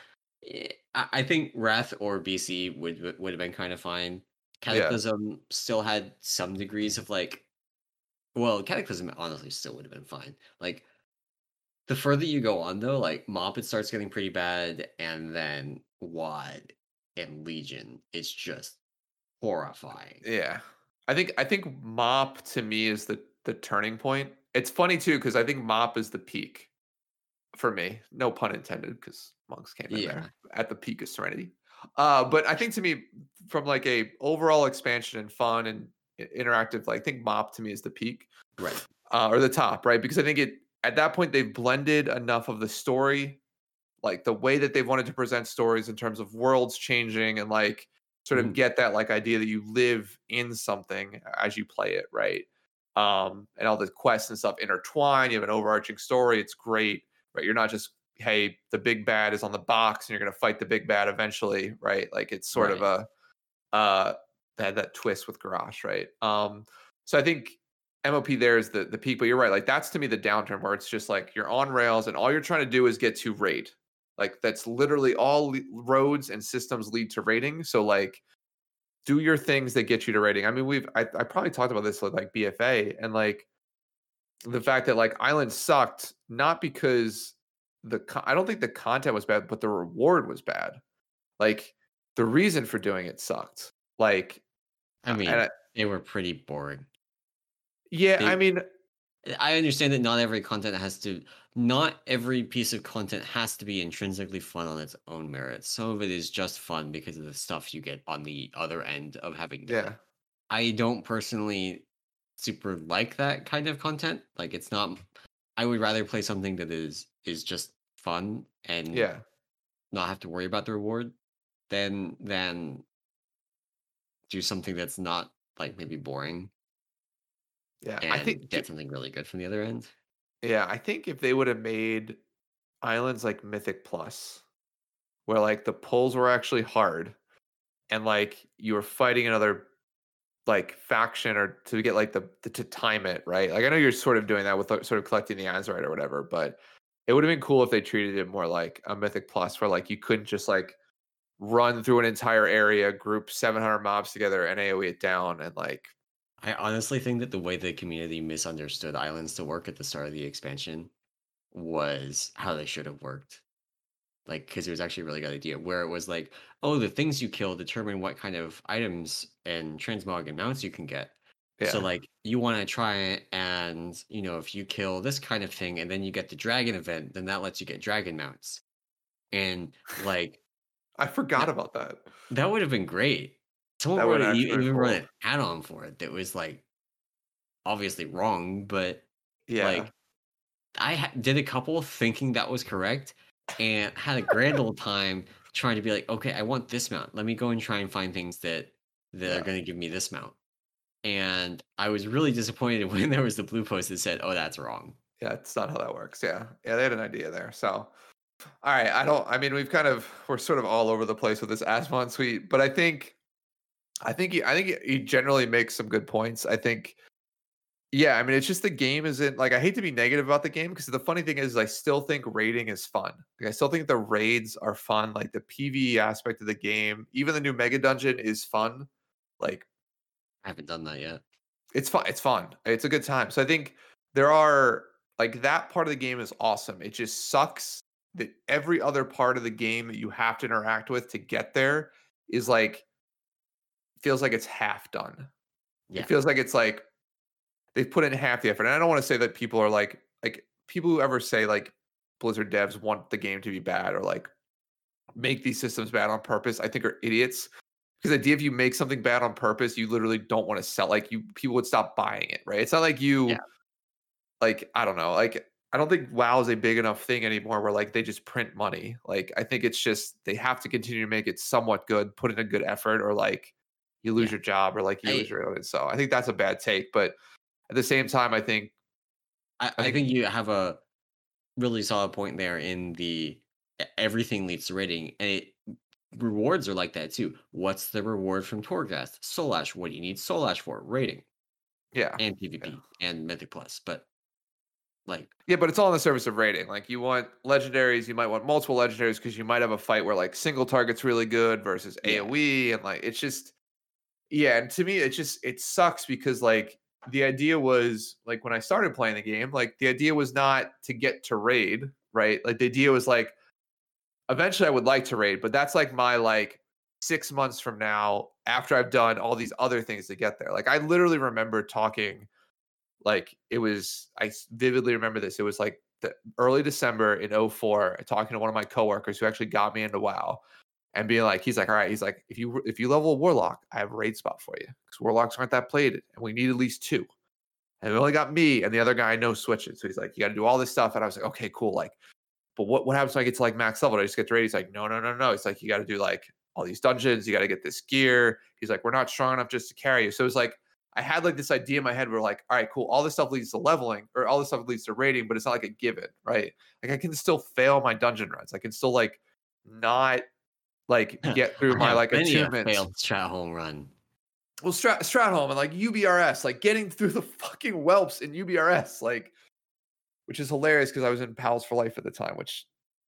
I think Wrath or BC would have been kinda fine. yeah, Cataclysm still had some degrees of, like, well, Cataclysm honestly still would have been fine. Like, the further you go on, though, like, Mob, it starts getting pretty bad, and then WoD and Legion, it's just horrifying. yeah. I think Mop to me is the turning point. It's funny too because I think Mop is the peak for me. No pun intended, because monks came in Yeah, there at the peak of serenity. But I think to me, from like a overall expansion and fun and interactive, like I think Mop to me is the peak. right. Or the top, right? Because I think it at that point they've blended enough of the story, like the way that they've wanted to present stories in terms of worlds changing and like sort of Mhm. get that like idea that you live in something as you play it, right? And all the quests and stuff intertwine. You have an overarching story. It's great, right? You're not just hey, the big bad is on the box and you're gonna fight the big bad eventually, right? Like it's sort of Right. a uh, they had that twist with Garage, right? So I think MOP there is the peak, but you're right. Like that's to me the downturn where it's just like you're on rails and all you're trying to do is get to raid. Like that's literally all roads and systems lead to rating. So like do your things that get you to rating. I mean, I probably talked about this with like BFA and like the fact that like Island sucked not because I don't think the content was bad, but the reward was bad. Like the reason for doing it sucked. Like I and mean, they were pretty boring. yeah, I They mean, I understand that not every piece of content has to be intrinsically fun on its own merits. Some of it is just fun because of the stuff you get on the other end of having done it. yeah, I don't personally super like that kind of content. Like it's not I would rather play something that is just fun and yeah, not have to worry about the reward than do something that's not like maybe boring yeah. and get something really good from the other end. I think if they would have made islands like Mythic Plus, where like the pulls were actually hard, and like you were fighting another like faction or to get like the to time it right. Like I know you're sort of doing that with like, sort of collecting the Azerite or whatever, but it would have been cool if they treated it more like a Mythic Plus, where like you couldn't just like run through an entire area, group 700 mobs together, and AoE it down, and like I honestly think that the way the community misunderstood islands to work at the start of the expansion was how they should have worked. Like, because it was actually a really good idea where it was like, oh, the things you kill determine what kind of items and transmog and mounts you can get. So, yeah. like, you want to try it, and if you kill this kind of thing, and then you get the dragon event, then that lets you get dragon mounts. And like I forgot that, about that. that would have been great. Someone That would wrote it, actually be even wrote cool. an add-on for it that was like obviously wrong, but Yeah. like did a couple thinking that was correct and had a grand old time trying to be like, okay, I want this mount. Let me go and try and find things that are Yeah. going to give me this mount. And I was really disappointed when there was the blue post that said, oh, that's wrong. Yeah, it's not how that works. Yeah. Yeah, they had an idea there. So, all right, I mean, we're sort of all over the place with this Asmon suite, but I think he generally makes some good points. I think yeah, I mean, it's just the game isn't like I hate to be negative about the game because the funny thing is I still think raiding is fun. Like, I still think the raids are fun. Like the PvE aspect of the game, even the new mega dungeon is fun. Like I haven't done that yet. it's fun. It's fun. It's a good time. So I think there are like that part of the game is awesome. It just sucks that every other part of the game that you have to interact with to get there is like feels like it's half done. It Yeah. feels like it's like they've put in half the effort. And I don't want to say that people are like people who ever say like Blizzard devs want the game to be bad or like make these systems bad on purpose, I think are idiots. Because the idea if you make something bad on purpose, you literally don't want to sell like you people would stop buying it, right? It's not like Yeah. you like I don't know, like I don't think WoW is a big enough thing anymore where like they just print money. Like I think it's just they have to continue to make it somewhat good, put in a good effort, or like you lose Yeah. your job or like you lose I, your own. So I think that's a bad take. But at the same time, I, I I think think you have a really solid point there in everything leads to rating. And rewards are like that too. What's the reward from Torghast? Soul Ash. What do you need Soul Ash for? Rating yeah. and Yeah. PvP and Mythic Plus. But like, Yeah, but it's all in the service of rating. Like you want legendaries, you might want multiple legendaries because you might have a fight where like single target's really good versus yeah, AoE and like it's just yeah, and to me it sucks because like the idea was like when I started playing the game, like the idea was not to get to raid, right? Like the idea was like eventually I would like to raid, but that's like my like 6 months from now after I've done all these other things to get there. Like I literally remember talking like it was vividly remember this. It was like the early December in '04, talking to one of my coworkers who actually got me into WoW and being like, he's like, all right, he's like, if you level a warlock, I have a raid spot for you. Because warlocks aren't that played, and we need at least two. And we only got me and the other guy I know switches. So he's like, you got to do all this stuff. And I was like, okay, cool. Like, but what happens when I get to like max level? Do I just get to raid? He's like, no, no, no, no. It's like you got to do like all these dungeons. You got to get this gear. He's like, we're not strong enough just to carry you. So it's like I had like this idea in my head where like, all right, cool. All this stuff leads to leveling, or all this stuff leads to rating, but it's not like a given, right? Like I can still fail my dungeon runs. I can still like not like I get through my have like many a achievements. failed strat home run. Well, Stratholme and like UBRS, like getting through the fucking whelps in UBRS, like which is hilarious because I was in Pals for Life at the time, which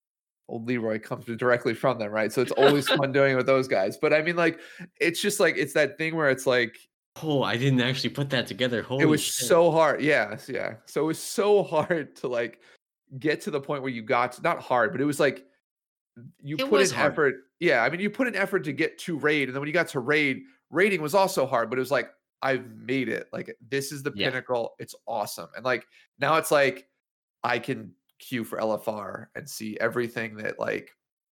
old Leroy comes directly from them, right? So it's always fun doing it with those guys. But I mean, like, it's just like it's that thing where it's like Oh, I didn't actually put that together. it Holy was shit! so hard. Yes, yeah. So it was so hard to like get to the point where you got to, not hard, but it was like you It put was in hard. effort. Yeah, I mean, you put in effort to get to raid, and then when you got to raid, raiding was also hard, but it was like I've made it. Like this is the Yeah, pinnacle. It's awesome, and like now it's like I can queue for LFR and see everything that like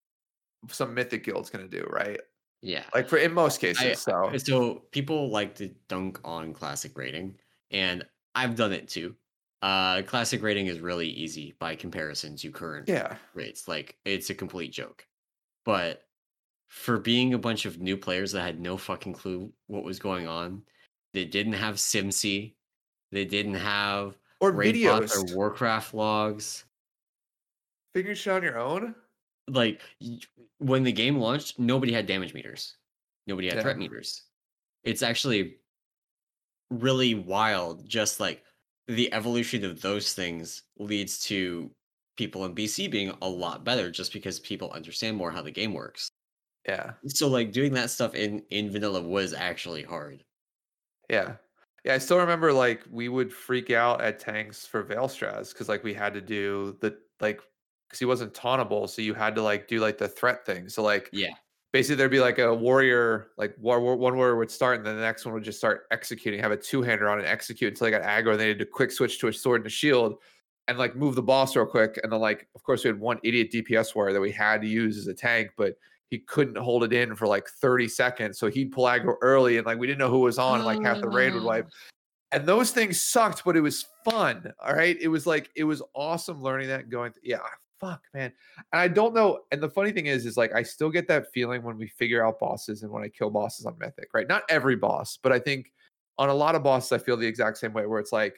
some mythic guild's gonna do, right? yeah. Like for in most I cases. So so people like to dunk on classic rating, and I've done it too. Classic rating is really easy by comparison to current yeah, rates. Like it's a complete joke. But for being a bunch of new players that had no fucking clue what was going on, they didn't have SimC, they didn't have or raid bots videos. or Warcraft logs. Figure shit on your own. Like when the game launched, nobody had damage meters. Nobody had Yeah, threat meters. It's actually really wild. Just like the evolution of those things leads to people in BC being a lot better just because people understand more how the game works. Yeah. So like doing that stuff in vanilla was actually hard. Yeah. Yeah, I still remember, like, we would freak out at tanks for Veilstraz because like, we had to do the like, because he wasn't tauntable, so you had to, like, do, like, the threat thing. So, like, Yeah. basically, there'd be, like, a warrior, like, one warrior would start, and then the next one would just start executing, have a two-hander on and execute until they got aggro, and they had to quick switch to a sword and a shield and, like, move the boss real quick, and then, like, of course, we had one idiot DPS warrior that we had to use as a tank, but he couldn't hold it in for, like, 30 seconds, so he'd pull aggro early, and, like, we didn't know who was on, and, like, half the raid would wipe. And those things sucked, but it was fun. All right. It was like, it was awesome learning that and going, yeah, fuck, man. And I don't know. And the funny thing is like, I still get that feeling when we figure out bosses and when I kill bosses on Mythic, right? Not every boss, but I think on a lot of bosses, I feel the exact same way where it's like,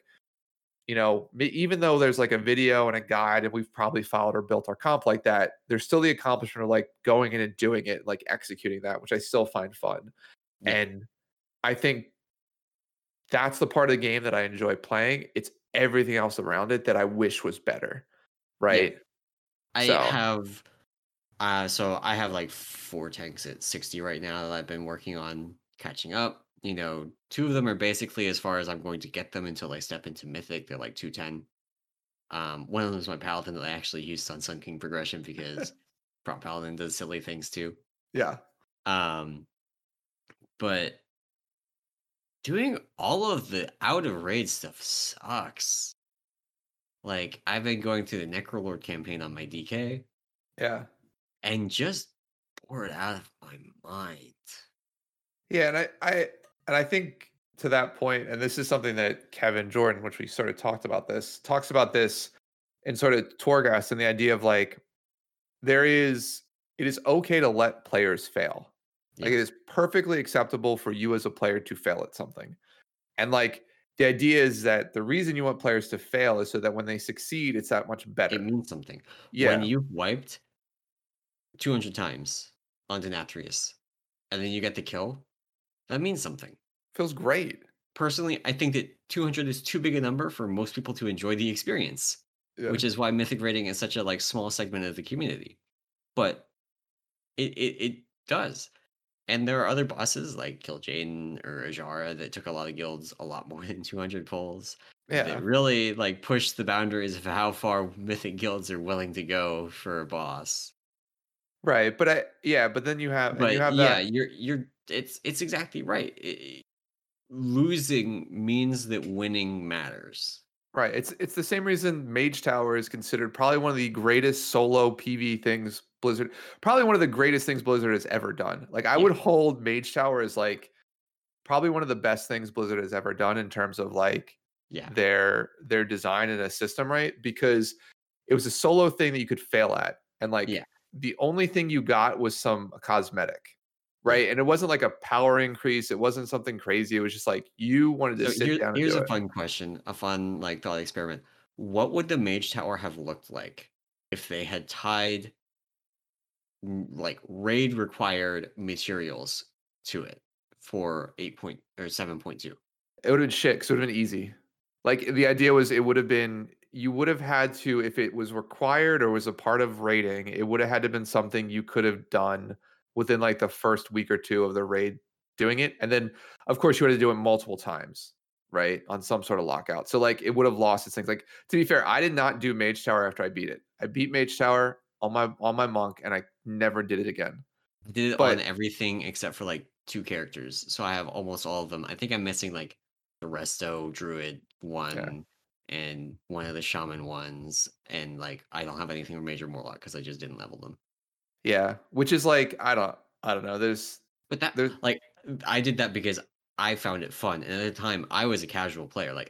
even though there's like a video and a guide and we've probably followed or built our comp like that, there's still the accomplishment of like going in and doing it, like executing that, which I still find fun. Yeah. And I think that's the part of the game that I enjoy playing. It's everything else around it that I wish was better, Yeah. right? I So, have so I have like 4 tanks at 60 right now that I've been working on catching up. You know, 2 of them are basically as far as I'm going to get them until I step into Mythic. They're like 210. One of them is my Paladin that I actually used on Sun King progression because Prop Paladin does silly things too. yeah. Um, but doing all of the out of raid stuff sucks. Like I've been going through the Necrolord campaign on my DK Yeah. and just bored out of my mind. Yeah, and I think to that point, and this is something that Kevin Jordan, which we sort of talks about this in sort of Torghast and the idea of like there is it is okay to let players fail. Like it Yes. is perfectly acceptable for you as a player to fail at something. And like the idea is that the reason you want players to fail is so that when they succeed, it's that much It better. means something. When Yeah, you've wiped 200 times on Denathrius and then you get the kill, that means something. feels great. Personally, I think that 200 is too big a number for most people to enjoy the experience, Yeah. which is why Mythic rating is such a like small segment of the community. But it does. And there are other bosses like Kil'jaeden or Ajara that took a lot of guilds a lot more than 200 pulls that Yeah. really like push the boundaries of how far Mythic guilds are willing to go for a boss. Right. But then you But have yeah, that. you're it's exactly right. Losing means that winning matters. Right. It's the same reason Mage Tower is considered probably one of the greatest solo PV things Blizzard, probably one of the greatest things Blizzard has ever done. Like I Yeah, would hold Mage Tower as like probably one of the best things Blizzard has ever done in terms of like yeah, their design and a system, right? Because it was a solo thing that you could fail at. And like yeah, the only thing you got was some cosmetic, yeah. right? And it wasn't like a power increase. It wasn't something crazy. It was just like you wanted to So sit down and here's do a it. fun question, a fun like thought experiment. What would the Mage Tower have looked like if they had tied like raid required materials to it for 8 point or 7.2? It would have been shit because it would have been easy. Like the idea was it would have been you would have had to if it was required or was a part of raiding, it would have had to been something you could have done within like the first week or two of the raid doing it. And then of course you had to do it multiple times, right? On some sort of lockout. So like it would have lost its things. Like to be fair, I did not do Mage Tower after I beat it. I beat Mage Tower on my monk and I never did it again. I did it on But everything except for like 2 characters. So I have almost all of them. I think I'm missing like the Resto Druid yeah. one and one of the Shaman ones. And like I don't have anything for Major Morlock because I just didn't level them. Yeah. Which is like I don't know. But that There's like I did that because I found it fun. And at the time I was a casual player. Like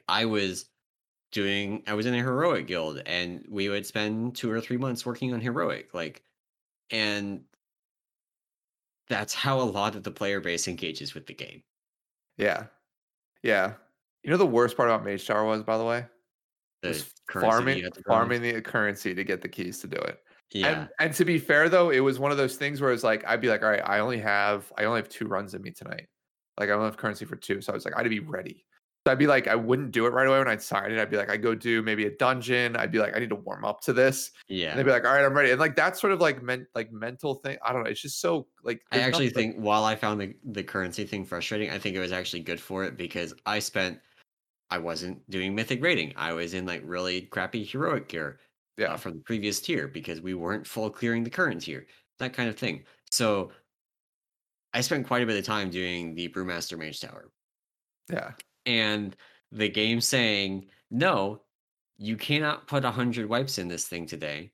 I was in a heroic guild and we would spend 2 or 3 months working on heroic. Like and that's how a lot of the player base engages with the game. Yeah. Yeah. You know the worst part about Mage Tower was, by the way? The Was currency that you had to grind. farming the currency to get the keys to do it. Yeah. And to be fair though, it was one of those things where it's like I'd be like, "All right, I only have 2 runs in me tonight. Like I only have currency for 2." So I was like, I had to be ready. So I'd be like, I wouldn't do it right away when I'd sign it. I'd be like, I go do maybe a dungeon. I'd be like, I need to warm up to this. And they'd Yeah. be like, all right, I'm ready. And like that's sort of like mental thing. I don't know. It's just so like I there's actually nothing like think while I found the currency thing frustrating, I think it was actually good for it because I wasn't doing mythic rating. I was in like really crappy heroic gear yeah, from the previous tier because we weren't full clearing the current tier, that kind of thing. So I spent quite a bit of time doing the Brewmaster Mage Tower, yeah, and the game saying no, you cannot put 100 wipes in this thing today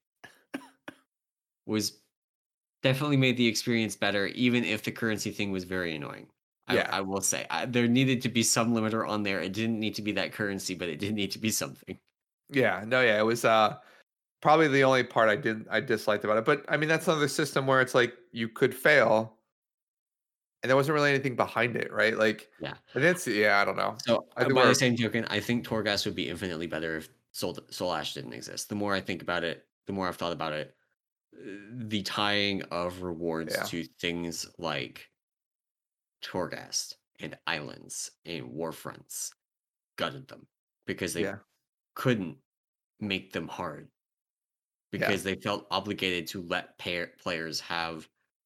was definitely made the experience better, even if the currency thing was very annoying. yeah. I will say there needed to be some limiter on there. It didn't need to be that currency, but it did need to be something. Yeah. No, yeah. It was probably the only part I disliked about it. But I mean that's another system where it's like you could fail and there wasn't really anything behind it, right? Like Yeah. and it's yeah, I don't know. So I think by the we're same token, I think Torghast would be infinitely better if Soul Ash didn't exist. The more I think about it, the more I've thought about it. The tying of rewards yeah, to things like Torghast and islands and warfronts gutted them because they yeah, couldn't make them hard yeah, because they felt obligated to let players have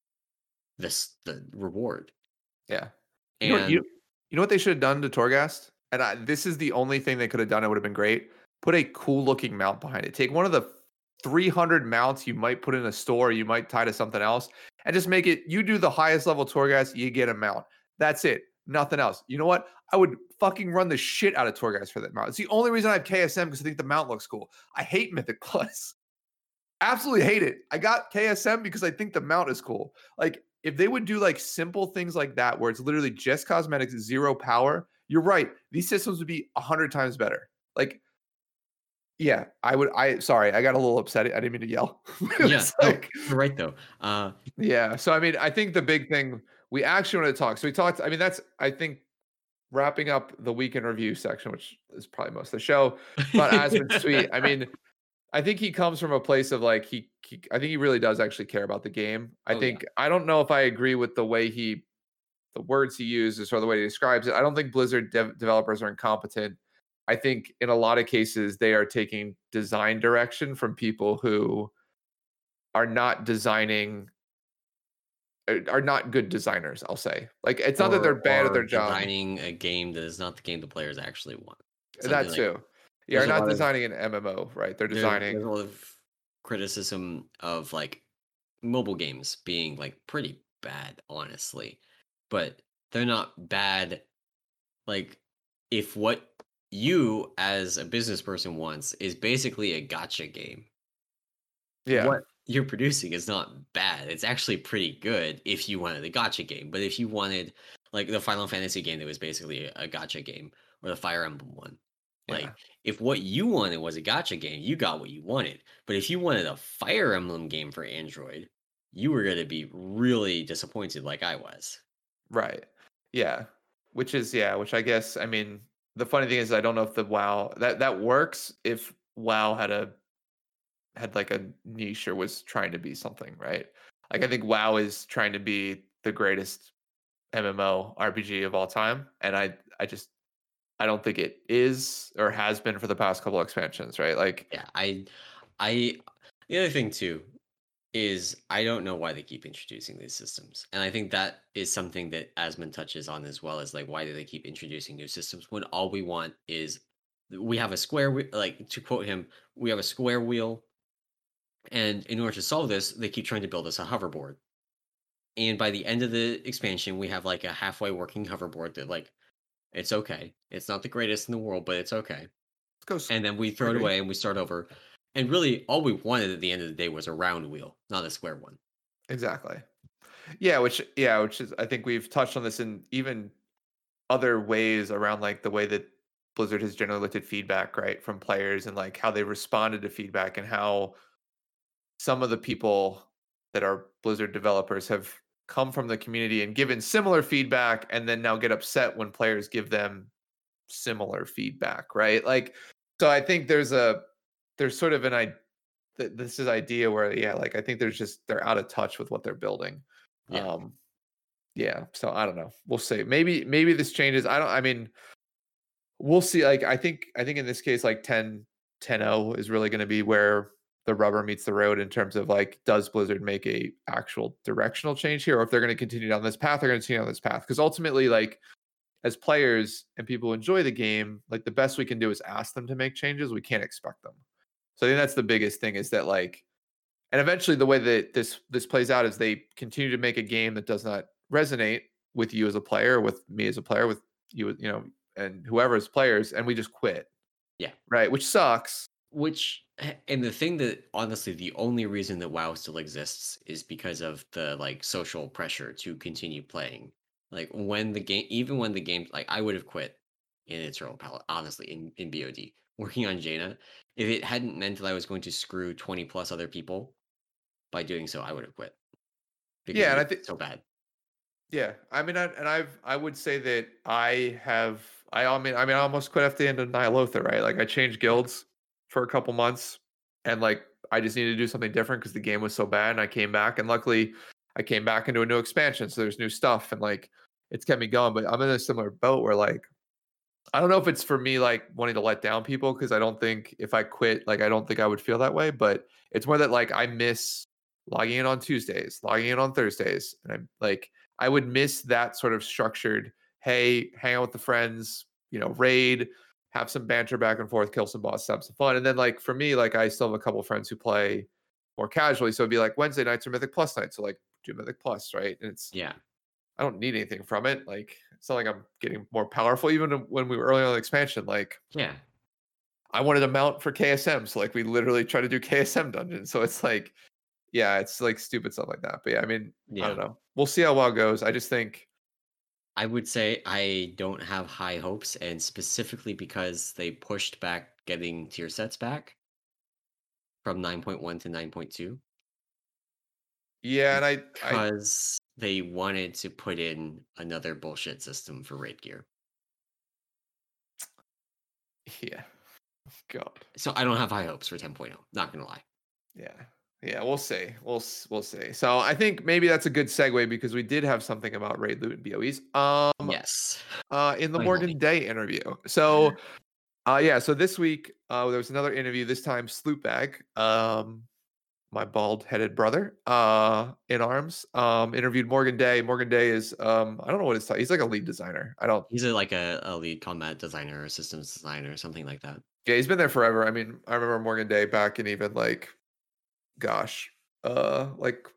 the reward. yeah. You know what And you know what they should have done to Torghast? And this is the only thing they could have done. It would have been great. Put a cool looking mount behind it. Take one of the 300 mounts you might put in a store, you might tie to something else, and just make it. You do the highest level Torghast, you get a mount. That's it. Nothing else. You know what? I would fucking run the shit out of Torghast for that mount. It's the only reason I have KSM because I think the mount looks cool. I hate Mythic Plus. Absolutely hate it. I got KSM because I think the mount is cool. Like if they would do like simple things like that, where it's literally just cosmetics, zero power. You're right. These systems would be 100 times better. Like, yeah, I would. I sorry, I got a little upset. I didn't mean to yell. yeah, It's no, like, you're right though. yeah. So I mean, I think the big thing we actually want to talk. So we talked. I mean, that's I think wrapping up the weekend review section, which is probably most of the show. But Asmon Sweet. I mean, I think he comes from a place of like I think he really does actually care about the game. I Oh yeah. think I don't know if I agree with the way the words he uses or the way he describes it. I don't think Blizzard developers are incompetent. I think in a lot of cases they are taking design direction from people who are not designing are not good designers, I'll say. Like it's not that they're bad at Or their job. designing a game that is not the game the players actually want. That Something like too. Yeah, there's are a not lot of designing an MMO, right? They're there's designing a lot of criticism of like mobile games being like pretty bad, honestly. But they're not bad like if what you as a business person wants is basically a gotcha game, yeah. what you're producing is not bad. It's actually pretty good if you wanted a gotcha game. But if you wanted like the Final Fantasy game that was basically a gotcha game or the Fire Emblem one, Yeah. like if what you wanted was a gotcha game, you got what you wanted. But if you wanted a Fire Emblem game for Android, you were going to be really disappointed like I was. Right. Yeah. Which is yeah, which I guess I mean the funny thing is I don't know if the WoW that works if WoW had like a niche or was trying to be something, right? Like I think WoW is trying to be the greatest MMO RPG of all time and I just I don't think it is or has been for the past couple expansions, right? Like Yeah, I the other thing too is I don't know why they keep introducing these systems. And I think that is something that Asmund touches on as well as like why do they keep introducing new systems when all we want is we have a square like to quote him, we have a square wheel and in order to solve this, they keep trying to build us a hoverboard. And by the end of the expansion, we have like a halfway working hoverboard that like it's okay. It's not the greatest in the world, but it's okay. let's go And then we I throw it agree. away and we start over. And really all we wanted at the end of the day was a round wheel, not a square one. Exactly. which is I think we've touched on this in even other ways around like the way that Blizzard has generally looked at feedback, right, from players and like how they responded to feedback and how some of the people that are Blizzard developers have come from the community and given similar feedback and then now get upset when players give them similar feedback, right? Like so I think there's sort of an this is idea where yeah, like I think there's just they're out of touch with what they're building. Yeah. Um yeah, so I don't know. We'll see. Maybe this changes. I don't I mean we'll see. Like I think in this case, like 10-0 is really going to be where the rubber meets the road in terms of like, does Blizzard make a actual directional change here, or if they're going to continue down this path, they're going to continue on this path. Because ultimately, like as players and people who enjoy the game, like the best we can do is ask them to make changes. We can't expect them. So I think that's the biggest thing is that like, and eventually the way that this plays out is they continue to make a game that does not resonate with you as a player, with me as a player, with you, and whoever as players, and we just quit, Yeah. right? Which sucks. And the thing that honestly, the only reason that WoW still exists is because of the like social pressure to continue playing. Like when the game, even when the game, like I would have quit in Eternal Palette, honestly, in BOD, working on Jaina. If it hadn't meant that I was going to screw 20 plus other people by doing so, I would have quit because Yeah, it and was I think so bad. yeah, I mean, I would say that I almost quit at the end of Nyalotha, right? Like I changed Yeah. guilds for a couple months, and like I just needed to do something different because the game was so bad. And I came back, and luckily, I came back into a new expansion, so there's new stuff, and like it's kept me going. But I'm in a similar boat where like I don't know if it's for me like wanting to let down people because I don't think if I quit, like I don't think I would feel that way. But it's more that like I miss logging in on Tuesdays, logging in on Thursdays, and I'm like I would miss that sort of structured. Hey, hang out with the friends, raid, have some banter back and forth, kill some boss, have some fun, and then like for me, like I still have a couple of friends who play more casually, so it'd be like Wednesday nights are Mythic Plus nights, so like do Mythic Plus, right? And it's Yeah. I don't need anything from it. Like it's not like I'm getting more powerful. Even when we were early on the expansion, like Yeah. I wanted a mount for KSM, so like we literally try to do KSM dungeons. So it's like, yeah, it's like stupid stuff like that. But yeah, I mean, I don't Yeah. know. We'll see how well it goes. I just think, I would say I don't have high hopes, and specifically because they pushed back getting tier sets back from 9.1 to 9.2 yeah, and I because they wanted to put in another bullshit system for raid gear. yeah, God, So I don't have high hopes for 10.0, not gonna lie. yeah, yeah. We'll see. We'll see. So I think maybe that's a good segue because we did have something about raid loot and BOEs. Yes. In the Finally. Morgan Day interview. So yeah, so this week there was another interview. This time, Sloopbag, my bald-headed brother, in arms, interviewed Morgan Day. Morgan Day is I don't know what his title. He's like a lead designer. I don't. He's like a lead combat designer or systems designer or something like that. Yeah, he's been there forever. I mean, I remember Morgan Day back in even like, gosh, like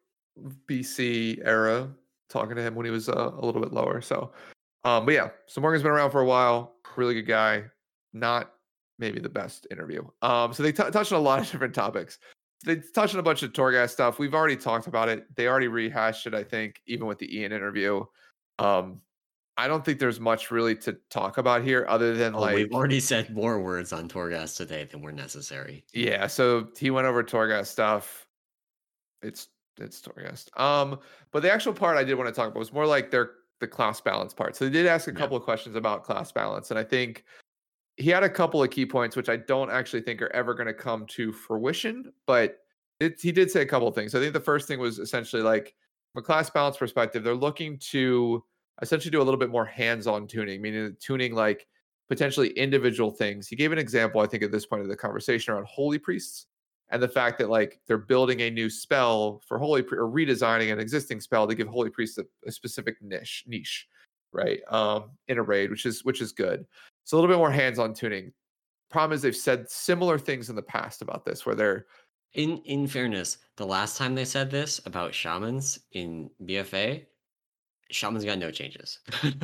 BC era. Talking to him when he was a little bit lower. So, but yeah, so Morgan's been around for a while. Really good guy. Not maybe the best interview. So they touched on a lot of different topics. They touched on a bunch of Torghast stuff. We've already talked about it. They already rehashed it, I think, even with the Ian interview. Um, I don't think there's much really to talk about here other than Oh, we've like, already said more words on Torghast today than were necessary. yeah. So he went over Torghast stuff. It's it's Torghast. But the actual part I did want to talk about was more like the class balance part. So they did ask a Yeah. couple of questions about class balance, and I think he had a couple of key points which I don't actually think are ever going to come to fruition, but he did say a couple of things. I think the first thing was essentially like from a class balance perspective, they're looking to essentially do a little bit more hands-on tuning, meaning tuning like potentially individual things. He gave an example, I think, at this point of the conversation around holy priests and the fact that like they're building a new spell for or redesigning an existing spell to give holy priests a specific niche, right? In a raid, which is good. It's a little bit more hands-on tuning. Problem is they've said similar things in the past about this, where they're In fairness, the last time they said this about shamans in BFA, shamans got no changes.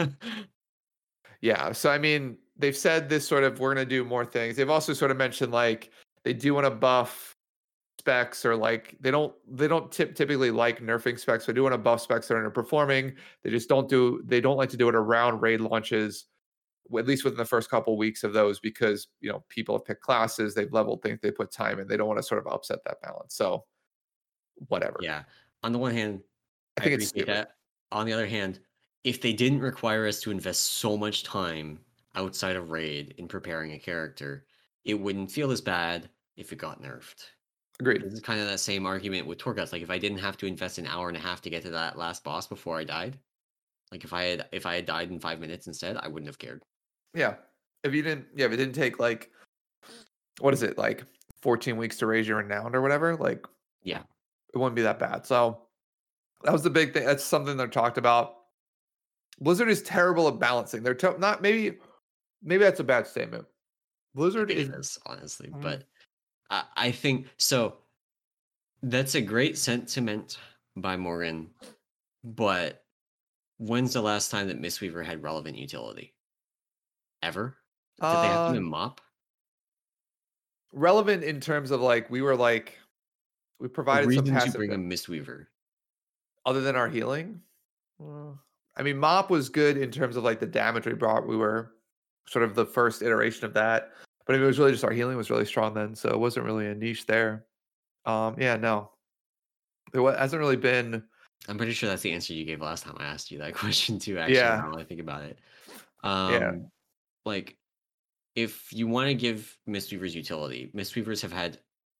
yeah. So I mean, they've said this sort of we're going to do more things. They've also sort of mentioned like they do want to buff specs or like they don't typically like nerfing specs. They do want to buff specs that are underperforming. They don't like to do it around raid launches, at least within the first couple weeks of those, because people have picked classes, they've leveled things, they put time in. They don't want to sort of upset that balance. So whatever. Yeah. On the one hand, I I think it's appreciate stupid. that. On the other hand, if they didn't require us to invest so much time outside of raid in preparing a character, it wouldn't feel as bad if it got nerfed. Agreed. This is kind of that same argument with Torghast. Like if I didn't have to invest an hour and a half to get to that last boss before I died, like if I had died in 5 minutes instead, I wouldn't have cared. Yeah. if it didn't take like what is it like 14 weeks to raise your renown or whatever, like Yeah. it wouldn't be that bad. So that was the big thing. That's something they're talked about. Blizzard is terrible at balancing. They're not maybe that's a bad statement. I Blizzard think is it is, honestly. mm, But I think so. That's a great sentiment by Morgan. But when's the last time that Mistweaver had relevant utility? Ever? Did they have them uh in MoP? relevant in terms of like we A provided some reason to passive bring a Mistweaver. other than our healing. Well, I mean, Mop was good in terms of like the damage we brought. We were sort of the first iteration of that, but it was really just our healing was really strong then, so it wasn't really a niche there. Yeah, no, hasn't really been. I'm pretty sure that's the answer you gave last time I asked you that question too, actually, Yeah, now that I think about it. yeah, Like, if you want to give Mistweavers utility, Mistweavers have had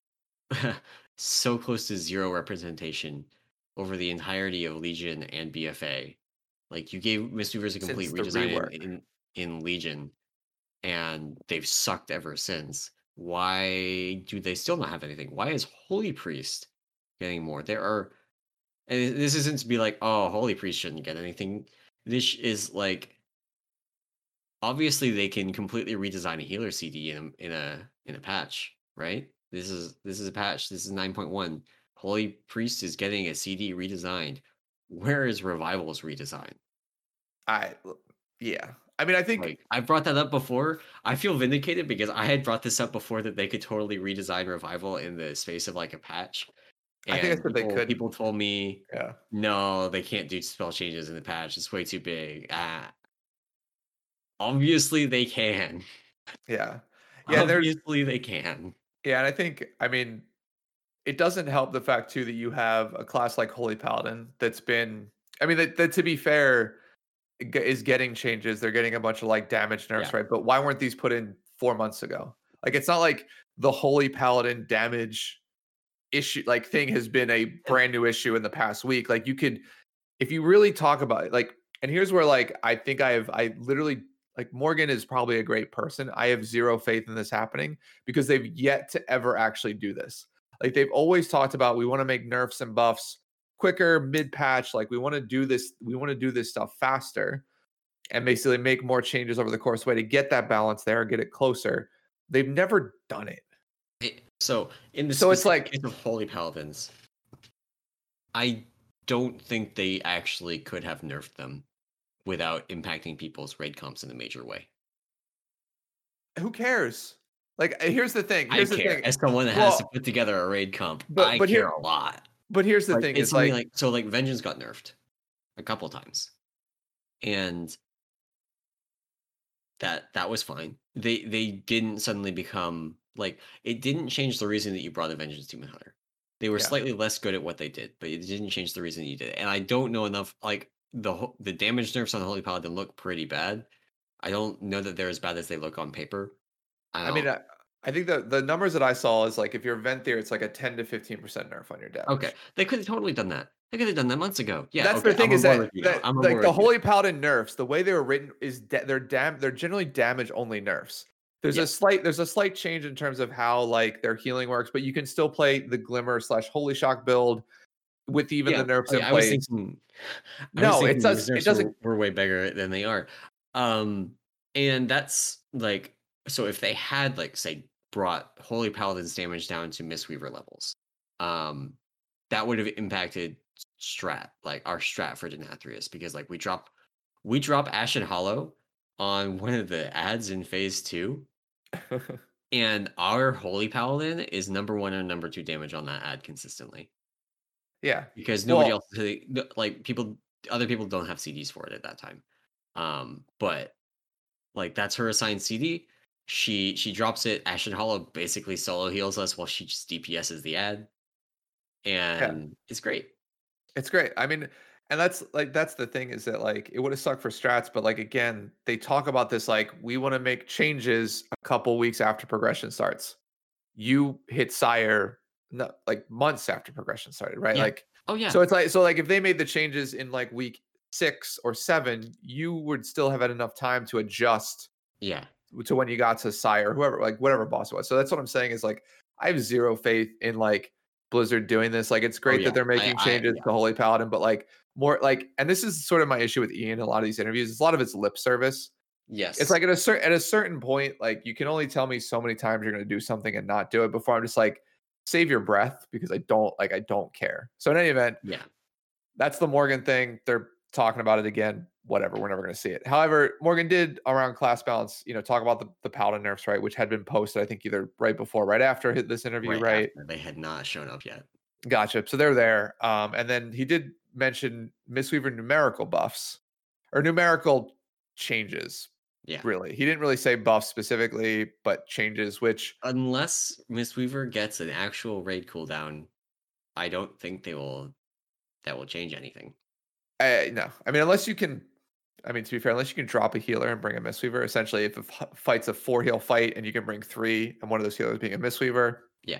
so close to zero representation over the entirety of Legion and BFA. Like, you gave Mistweavers a complete since the redesign rework. in Legion, and they've sucked ever since. Why do they still not have anything? Why is Holy Priest getting more? There are, and this isn't to be like, oh, Holy Priest shouldn't get anything. This is like, obviously they can completely redesign a healer CD in a patch, right? This is a patch. This is 9.1. Holy Priest is getting a CD redesigned. Where is Revival's redesign? I yeah. I mean, I think Like, I brought that up before. I feel vindicated because I had brought this up before that they could totally redesign Revival in the space of like a patch. I think I And said they couldn't. people told me, Yeah, no, they can't do spell changes in the patch. It's way too big. Obviously they can. yeah, yeah. And there's Obviously they can. yeah, and I think I mean it doesn't help the fact too that you have a class like Holy Paladin that's been. I mean, that to be fair, is getting changes. They're getting a bunch of like damage Yeah. nerfs, right? But why weren't these put in 4 months ago? Like it's not like the Holy Paladin damage issue like thing has been a brand new issue in the past week. Like you could, if you really talk about it, like, and here's where like I literally like Morgan is probably a great person. I have zero faith in this happening because they've yet to ever actually do this. Like they've always talked about we want to make nerfs and buffs quicker mid patch. Like we want to do this, stuff faster and basically make more changes over the course of the way to get that balance there and get it closer. They've never done it. So in the So it's specific like case of Holy Paladins, I don't think they actually could have nerfed them without impacting people's raid comps in a major way. who cares? Like here's the thing. I Here's the care. thing. As someone that has to put together a raid comp, I But care here a lot. but here's the Like, thing it's is something like like, so like Vengeance got nerfed a couple times. And that was fine. They didn't suddenly become like, it didn't change the reason that you brought a Vengeance Demon Hunter. They were yeah. slightly less good at what they did, but it didn't change the reason you did it. And I don't know enough. Like the damage nerfs on the Holy Paladin look pretty bad. I don't know that they're as bad as they look on paper. I I mean, don't. I think the numbers that I saw is like if you're Venthyr, it's like a 10 to 15% nerf on your Okay, damage. they could have totally done that. They could have done that months ago. Yeah, That's okay, the thing I'm on is board that with you now. I'm on like board the with you. Holy Paladin nerfs, the way they were written is they're generally damage only nerfs. There's Yeah. a slight change in terms of how like their healing works, but you can still play the Glimmer / Holy Shock build with even the Yeah. nerfs Oh, in yeah, I was place. thinking No, it these does. It nerfs doesn't. were way bigger than they are. And that's like, so if they had like, say, brought Holy Paladin's damage down to Mistweaver levels, that would have impacted strat, like our strat for Denathrius, because like we drop Ashen Hollow on one of the ads in phase 2, and our Holy Paladin is number 1 and number 2 damage on that ad consistently. Yeah. Because nobody else, Well, like other people don't have CDs for it at that time. But like that's her assigned CD. She drops it. Ashen Hollow basically solo heals us while she just DPSs the ad, yeah. and it's great. It's great. I mean, and that's the thing is that like it would have sucked for strats, but like again, they talk about this like we want to make changes a couple weeks after progression starts. You hit Sire not like months after progression started, right? Yeah. Like Oh yeah. so it's like so like if they made the changes in like week 6 or 7, you would still have had enough time to adjust Yeah. to when you got to Sire, whoever, like whatever boss it was. So that's what I'm saying is like I have zero faith in like Blizzard doing this. Like it's Oh great yeah, that they're making changes yeah, to Holy Paladin, but like more like, and this is sort of my issue with Ian in a lot of these interviews. Is a lot of it's lip service. It's yes, like at a certain point, like you can only tell me so many times you're going to do something and not do it before I'm just like, save your breath because I don't care. So in any event, yeah. that's the Morgan thing. They're talking about it again. Whatever. We're never going to see it. However, Morgan did around class balance, talk about the Paladin nerfs, right? Which had been posted, I think, either right before, or right after this interview, Right right? after they had not shown up yet. Gotcha. So they're there. And then he did mention Mistweaver numerical buffs or numerical changes. Yeah, Really, he didn't really say buffs specifically, but changes. Which unless Mistweaver gets an actual raid cooldown, I don't think that will change anything. no, I mean, unless you can. I mean, to be fair, unless you can drop a healer and bring a Mistweaver, essentially, if a fight's a 4 heal fight and you can bring 3, and one of those healers being a Mistweaver, Yeah,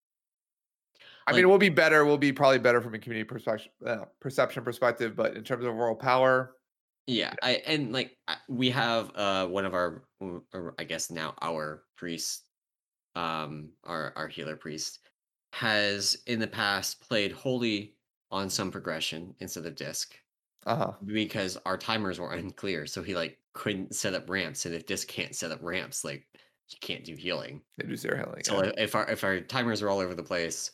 I mean, like it will be better. Will be probably better from a community perception perspective, but in terms of overall power, yeah, we have one of our or I guess now our priest, our healer priest has in the past played wholly on some progression instead of disc uh huh, because our timers were unclear, so he like couldn't set up ramps, and if disc can't set up ramps, like you can't do healing. they do 0 healing. So Yeah, if our timers are all over the place,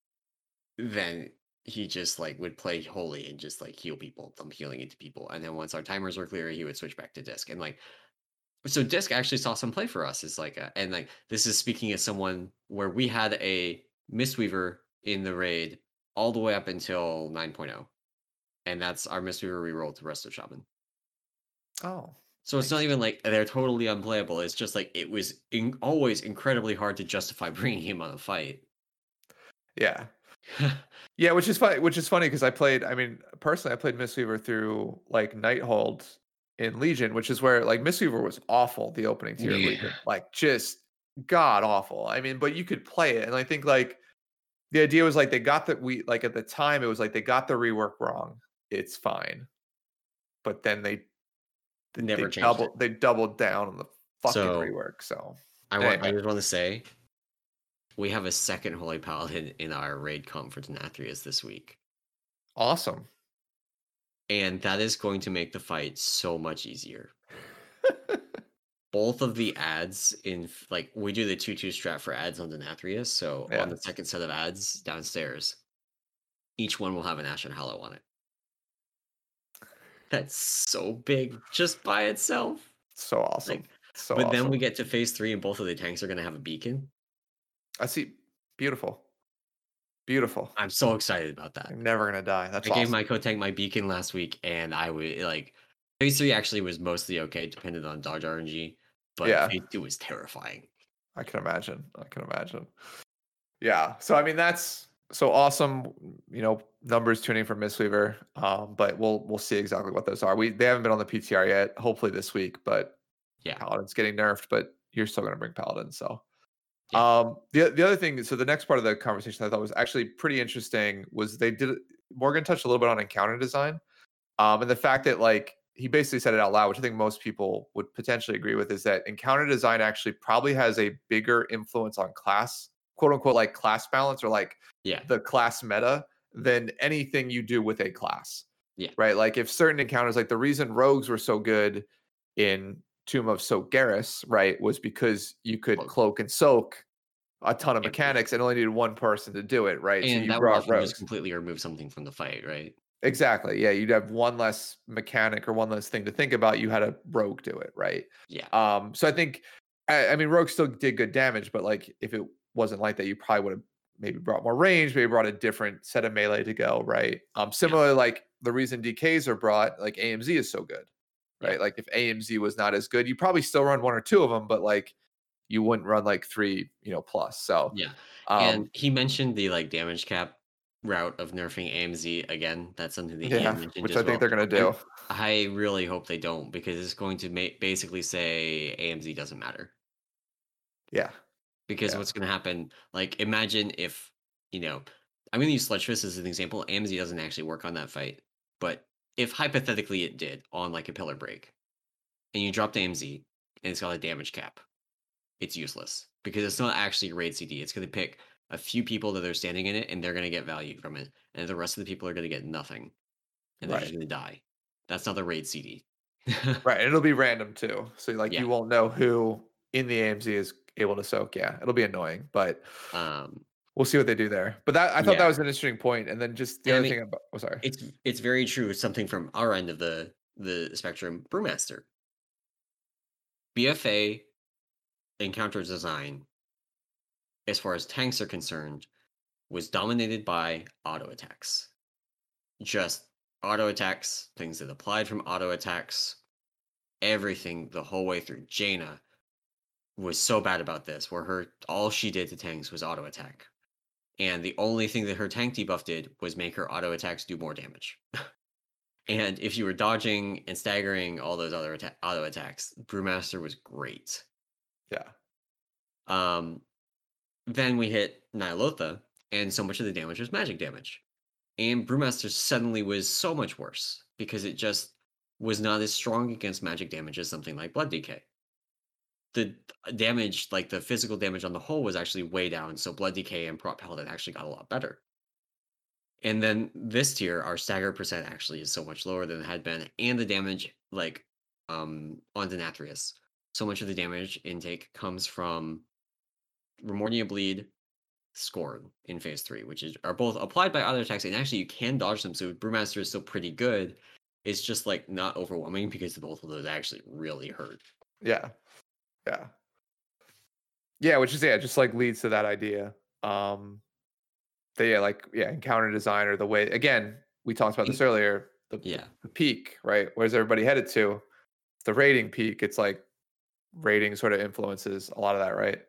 then he just like would play holy and just like heal people, dump healing into people, and then once our timers were clear, he would switch back to disc. And like so, disc actually saw some play for us. It's like and like this is speaking as someone where we had a Mistweaver in the raid all the way up until 9.0, and that's our Mistweaver reroll to Resto Shaman. oh, So it's not nice. even like they're totally unplayable. It's just like it was always incredibly hard to justify bringing him on a fight. Yeah, yeah, which is funny. Which is funny because I played. I mean, personally, I played Mistweaver through like Nighthold in Legion, which is where like Mistweaver was awful. The opening tier of Yeah. Legion, like just god awful. I mean, but you could play it, and I think like the idea was like they got that we like at the time it was like they got the rework wrong. It's fine, but then Never changed it. they doubled down on the fucking So rework. So I anyway, just want to say we have a second Holy Paladin in our raid comp for Denathrius this week. awesome. And that is going to make the fight so much easier. Both of the ads like we do the 2-2 strat for ads on Denathrius. So on Yeah, the second set of ads downstairs, each one will have an Ashen Hallow on it. That's so big just by itself. so awesome. Like, So but then awesome. we get to phase 3 and both of the tanks are going to have a beacon. I see. Beautiful. Beautiful. I'm so excited about that. I'm never gonna die. That's I gave awesome. my co-tank my beacon last week, and I would like phase 3 actually was mostly okay, depending on dodge RNG, but Yeah, phase 2 was terrifying. I can imagine. I can imagine. Yeah. So I mean that's so awesome, numbers tuning for Mistweaver. But we'll see exactly what those are. They haven't been on the PTR yet, hopefully this week, but Yeah, Paladin's getting nerfed, but you're still gonna bring Paladin. So yeah, the other thing, so the next part of the conversation I thought was actually pretty interesting was Morgan touched a little bit on encounter design. And the fact that like he basically said it out loud, which I think most people would potentially agree with, is that encounter design actually probably has a bigger influence on class, quote unquote, like class balance or like yeah, the class meta than anything you do with a class. yeah. Right. Like if certain encounters, like the reason rogues were so good in Tomb of Soak Garrus, right, was because you could Well, cloak and soak a ton of yeah, mechanics and only needed one person to do it, right? So and you that would brought often just rogues. completely remove something from the fight, right? Exactly. Yeah, you'd have one less mechanic or one less thing to think about. You had a rogue do it, right? Yeah, So I think, I mean, rogue still did good damage, but like if it wasn't like that, you probably would have maybe brought more range, maybe brought a different set of melee to go, right? yeah, Similarly, like the reason DKs are brought, like AMZ is so good, yeah, right? Like if AMZ was not as good, you probably still run one or two of them, but like you wouldn't run like three, plus. So, yeah. um, And he mentioned the like damage cap route of nerfing AMZ again. That's something that Ian yeah, mentioned which as I think well. they're gonna do. I really hope they don't because it's going to basically say AMZ doesn't matter. Yeah, Because yeah, what's going to happen, like, imagine if, I'm going to use Sledge Fist as an example. AMZ doesn't actually work on that fight. But if hypothetically it did on, like, a pillar break, and you dropped AMZ, and it's got a damage cap, it's useless because it's not actually a raid CD. It's going to pick a few people that are standing in it, and they're going to get value from it, and the rest of the people are going to get nothing, and they're just Right. going to die. That's not the raid CD. Right. And it'll be random too. So like Yeah. you won't know who in the AMZ is able to soak. Yeah. It'll be annoying, but Um, we'll see what they do there. But that I thought that yeah. was an interesting point. And then just the And I other mean, thing about sorry. it's very true. Something from our end of the spectrum, Brewmaster, BFA encounter design, as far as tanks are concerned, was dominated by auto attacks. Just auto attacks, things that applied from auto attacks, everything the whole way through. Jaina was so bad about this, where all she did to tanks was auto attack. And the only thing that her tank debuff did was make her auto attacks do more damage. And if you were dodging and staggering all those other auto attacks, Brewmaster was great. Yeah. Um, then we hit Nyalotha, and so much of the damage was magic damage. And Brewmaster suddenly was so much worse because it just was not as strong against magic damage as something like Blood DK. The damage, like the physical damage on the whole, was actually way down. So Blood DK and Prop Paladin actually got a lot better. And then this tier, our stagger percent actually is so much lower than it had been, and the damage, like on Denathrius, so much of the damage intake comes from Remornia Bleed, Scorn in phase 3, which are both applied by other attacks, and actually you can dodge them. So Brewmaster is still pretty good. It's just like not overwhelming because both of those actually really hurt. Yeah. Yeah. Yeah, which is just like leads to that idea. Encounter design, or the way, again, we talked about this earlier, Yeah. the peak, right? Where's everybody headed to? The rating peak. It's like rating sort of influences a lot of that, right?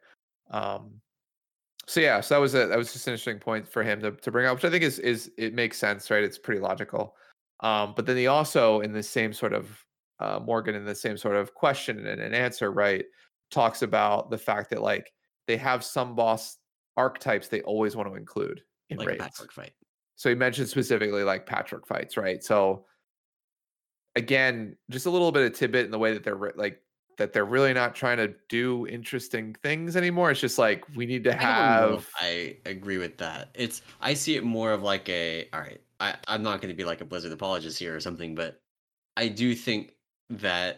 So that was just an interesting point for him to bring up, which I think is it makes sense, right? It's pretty logical. But then he also, in the same sort of Morgan, in the same sort of question and an answer, right, talks about the fact that like they have some boss archetypes they always want to include in Like a raids. patchwork fight. So he mentioned specifically like patchwork fights, right? So again, just a little bit of tidbit in the way that they're really not trying to do interesting things anymore. It's just like we need to I don't know if have I agree with that. I see it more of like all right, I'm not going to be like a Blizzard apologist here or something, but I do think that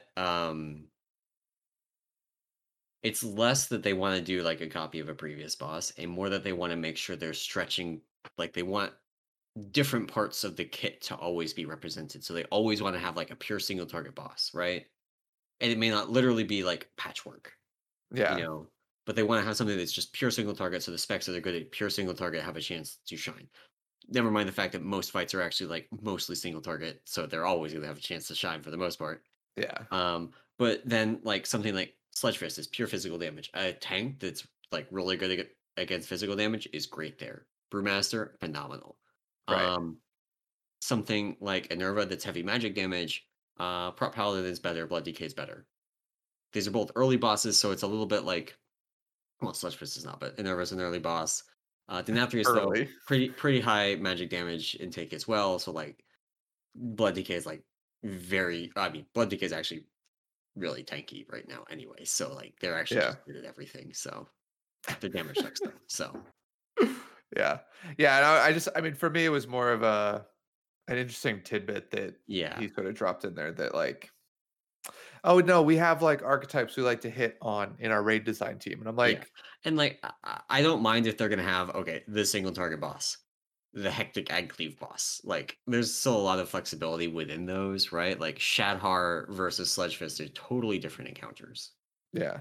it's less that they want to do like a copy of a previous boss, and more that they want to make sure they're stretching, like they want different parts of the kit to always be represented. So they always want to have like a pure single target boss, right? And it may not literally be like patchwork, yeah. but they want to have something that's just pure single target. So the specs that are good at pure single target have a chance to shine. Never mind the fact that most fights are actually like mostly single target, so they're always going to have a chance to shine for the most part. Yeah. But then like something like Sledge Fist is pure physical damage. A tank that's like really good against physical damage is great there. Brewmaster, phenomenal. Right. Something like Enerva that's heavy magic damage, Prop Paladin is better, Blood DK is better. These are both early bosses, so it's a little bit like, well, Sledge Fist is not, but Enerva's an early boss. Denathrius, though, Early. pretty high magic damage intake as well. So like Blood DK is like Blood DK is actually really tanky right now anyway. So like they're actually Yeah. just good at everything. So their damage sucks though. So Yeah. Yeah. And I mean, for me, it was more of an interesting tidbit that yeah. he sort of dropped in there that like, oh no, we have like archetypes we like to hit on in our raid design team. And I'm Yeah. like, And like I don't mind if they're gonna have the single target boss, the hectic Agcleave boss. Like there's still a lot of flexibility within those, right? Like Shadhar versus Sledgefist are totally different encounters. yeah.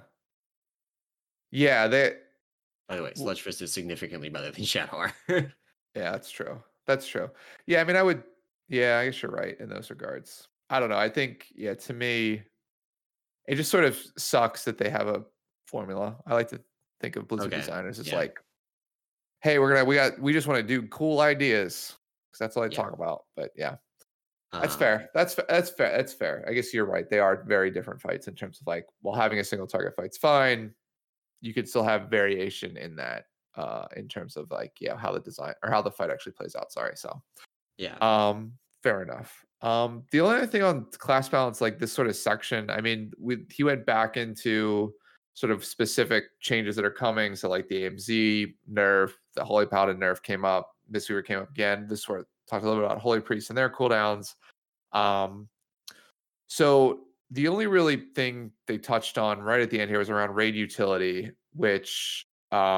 Yeah, By the way, w- Sledgefist is significantly better than Shadhar. yeah, that's true. That's true. Yeah, I mean, I guess you're right in those regards. I don't know. I think, yeah, to me, it just sort of sucks that they have a formula. I like to think of Blizzard Okay. designers as Yeah. like, hey, we just want to do cool ideas because that's all I Yeah. talk about. But yeah, that's Um, fair. That's fair. That's fair. I guess you're right. They are very different fights in terms of like, while having a single target fight's fine, you could still have variation in that, in terms of like, yeah, how the design or how the fight actually plays out. Sorry. So, yeah. fair enough. The only other thing on class balance, like this sort of section, I mean, he went back into sort of specific changes that are coming. So like the AMZ nerf, the Holy Paladin nerf came up, Mistweaver came up again. This sort of talked a little bit about Holy Priests and their cooldowns. Um, so the only really thing they touched on right at the end here was around raid utility, which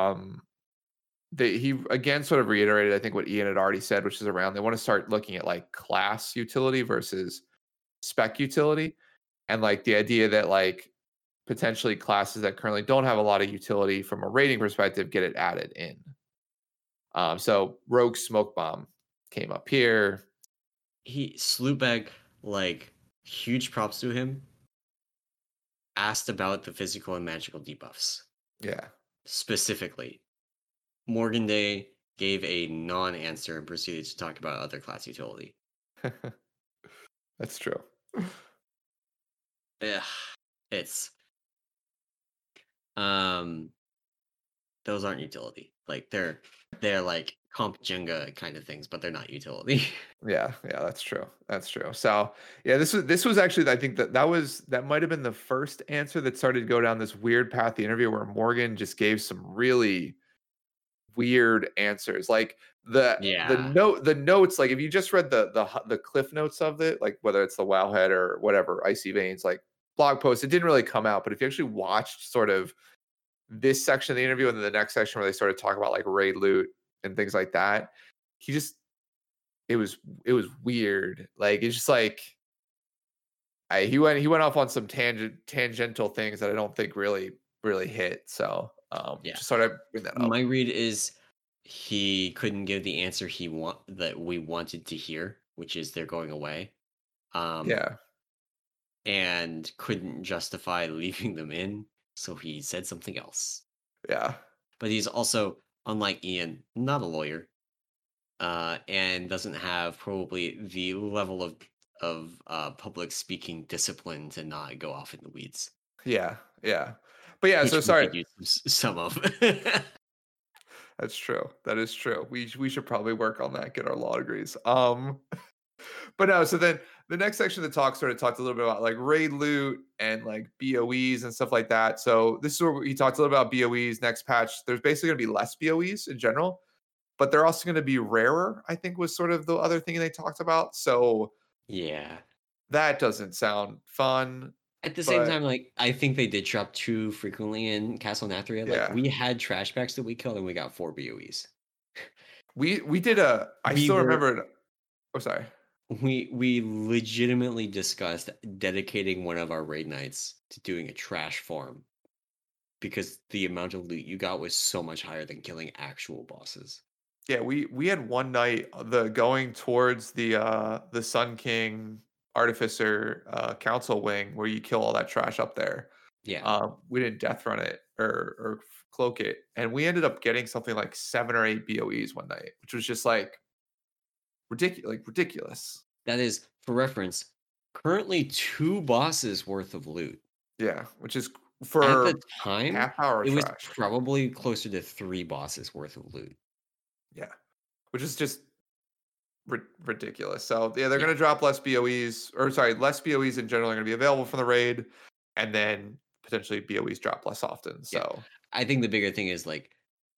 he again sort of reiterated, I think, what Ian had already said, which is around they want to start looking at like class utility versus spec utility, and like the idea that like potentially classes that currently don't have a lot of utility from a rating perspective get it added in. So Rogue Smoke Bomb came up here. Slootbag, like, huge props to him, asked about the physical and magical debuffs. Yeah. Specifically. Morgan Day gave a non-answer and proceeded to talk about other class utility. That's true. Ugh, it's those aren't utility. Like they're like comp Jenga kind of things, but they're not utility. Yeah, that's true. That's true. So yeah, this was actually, I think that might have been the first answer that started to go down this weird path, the interview where Morgan just gave some really weird answers. Like Yeah. the notes, like if you just read the cliff notes of it, like whether it's the Wowhead or whatever, Icy Veins, like blog post, it didn't really come out. But if you actually watched sort of this section of the interview and then the next section where they started talking about like raid loot and things like that, he just it was weird. Like it's just like he went off on some tangential things that I don't think really hit. So Yeah. just sort of bring that up. My read is he couldn't give the answer that we wanted to hear, which is they're going away. Yeah. And couldn't justify leaving them in, so he said something else. Yeah. But he's also, unlike Ian, not a lawyer, and doesn't have probably the level of public speaking discipline to not go off in the weeds. Yeah. Yeah. But yeah, Which so we sorry. could use some of. That's true. That is true. We should probably work on that, get our law degrees. But no, so then the next section of the talk sort of talked a little bit about like raid loot and like BOEs and stuff like that. So this is where he talked a little about BOEs next patch. There's basically gonna be less BOEs in general, but they're also gonna be rarer, I think was sort of the other thing they talked about. So Yeah. that doesn't sound fun. At the same But time, like, I think they did drop too frequently in Castle Nathria. Like, yeah, we had trash packs that we killed and we got 4 BOEs. we did a. I We still were remember. Oh, sorry. we legitimately discussed dedicating one of our raid nights to doing a trash farm because the amount of loot you got was so much higher than killing actual bosses. Yeah, we had one night the going towards the Sun King Artificer council wing where you kill all that trash up there. Yeah. We didn't death run it or cloak it, and we ended up getting something like 7 or 8 BOEs one night, which was just like ridiculous. That is, for reference, currently 2 bosses worth of loot. Yeah, which is At for the time, half hour it was trash. probably closer to 3 bosses worth of loot. Yeah, which is just ridiculous. So yeah, they're Yeah. going to drop less BOEs, or sorry, less BOEs in general are going to be available from the raid, and then potentially BOEs drop less often. Yeah. So I think the bigger thing is like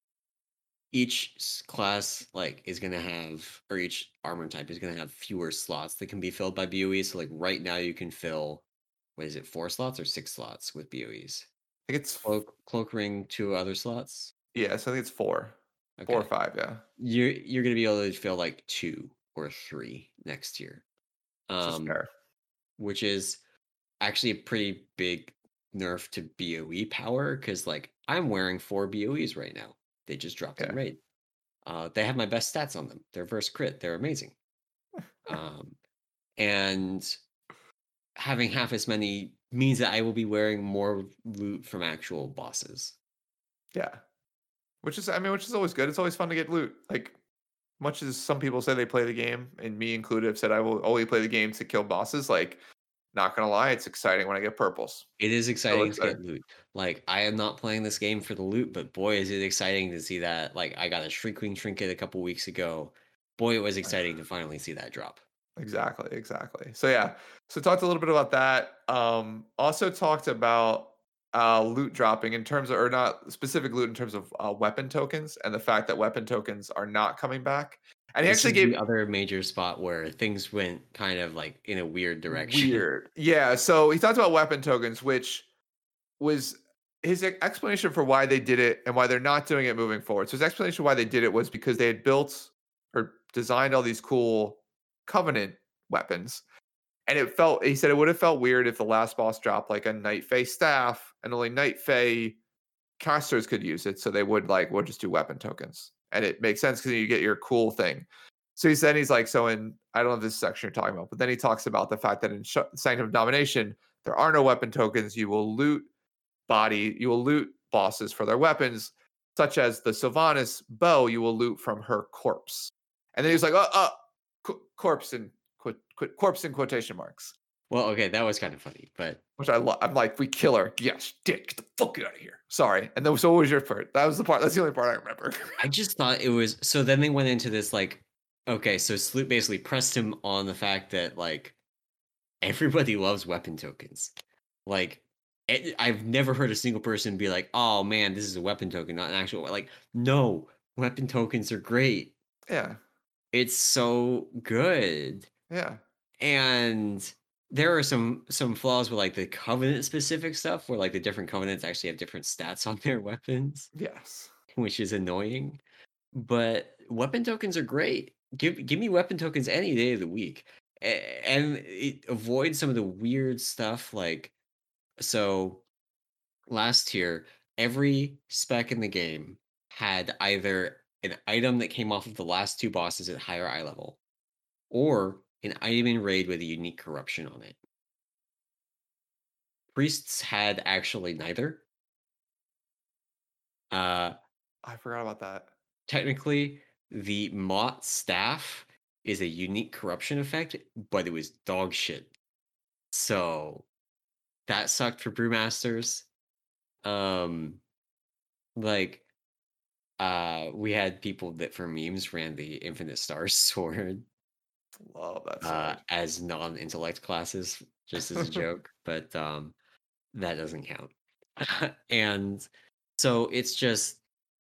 each class like is gonna have, or each armor type is gonna have fewer slots that can be filled by BOEs. So like right now you can fill, what is it, 4 slots or 6 slots with BOEs? I think it's Cloak ring, 2 other slots. yeah, so I think it's 4, 4 or Okay, 5. Yeah, you're gonna be able to fill like 2 or 3 next year, which is fair. which is actually a pretty big nerf to BOE power because like I'm wearing 4 BOEs right now. They just dropped in Yeah, raid. They have my best stats on them. They're verse crit. They're amazing. And having half as many means that I will be wearing more loot from actual bosses. yeah. Which is, I mean, which is always good. It's always fun to get loot. Like much as some people say they play the game, and me included have said I will only play the game to kill bosses. Like, not gonna lie, it's exciting when I get purples. It is So exciting to exciting. get loot. Like, I am not playing this game for the loot, but boy, is it exciting to see that. Like, I got a Shriekwing trinket a couple weeks ago. Boy, it was exciting to finally see that drop. Exactly. So yeah, so talked a little bit about that. Also talked about loot dropping in terms of, or not specific loot in terms of weapon tokens and the fact that weapon tokens are not coming back. And he This actually is the gave other major spot where things went kind of like in a weird direction. weird. Yeah, so he talked about weapon tokens, which was his explanation for why they did it and why they're not doing it moving forward. So his explanation why they did it was because they had built or designed all these cool covenant weapons. And he said it would have felt weird if the last boss dropped like a Night Fae staff and only Night Fae casters could use it. So they would like, we'll just do weapon tokens. And it makes sense because you get your cool thing. So he said, he's like, so in, I don't know if this section you're talking about, but then he talks about the fact that in Sanctum of Domination, there are no weapon tokens. You will loot bosses for their weapons, such as the Sylvanas bow, you will loot from her corpse. And then he's like, corpse in corpse in quotation marks. Well, okay, that was kind of funny, but Which I love. I'm like, we kill her. Yes, dick, get the fuck out of here. Sorry. And then, so what was your part? That was the part. That's the only part I remember. I just thought it was so then they went into this like okay, so Sloot basically pressed him on the fact that like everybody loves weapon tokens. Like I've never heard a single person be like, "Oh man, this is a weapon token, not an actual." Like, no, weapon tokens are great. Yeah. It's so good. Yeah. And there are some flaws with like the covenant specific stuff where like the different covenants actually have different stats on their weapons, Yes. which is annoying. But weapon tokens are great. Give me weapon tokens any day of the week. And it avoids some of the weird stuff like so last year every spec in the game had either an item that came off of the last two bosses at higher eye level or an item in raid with a unique corruption on it. Priests had actually neither. Uh, I forgot about that. Technically, the Mott staff is a unique corruption effect, but it was dog shit. So that sucked for brewmasters. Like we had people that for memes ran the Infinite Stars sword Love that sword. as non-intellect classes, just as a joke, but that doesn't count. And so it's just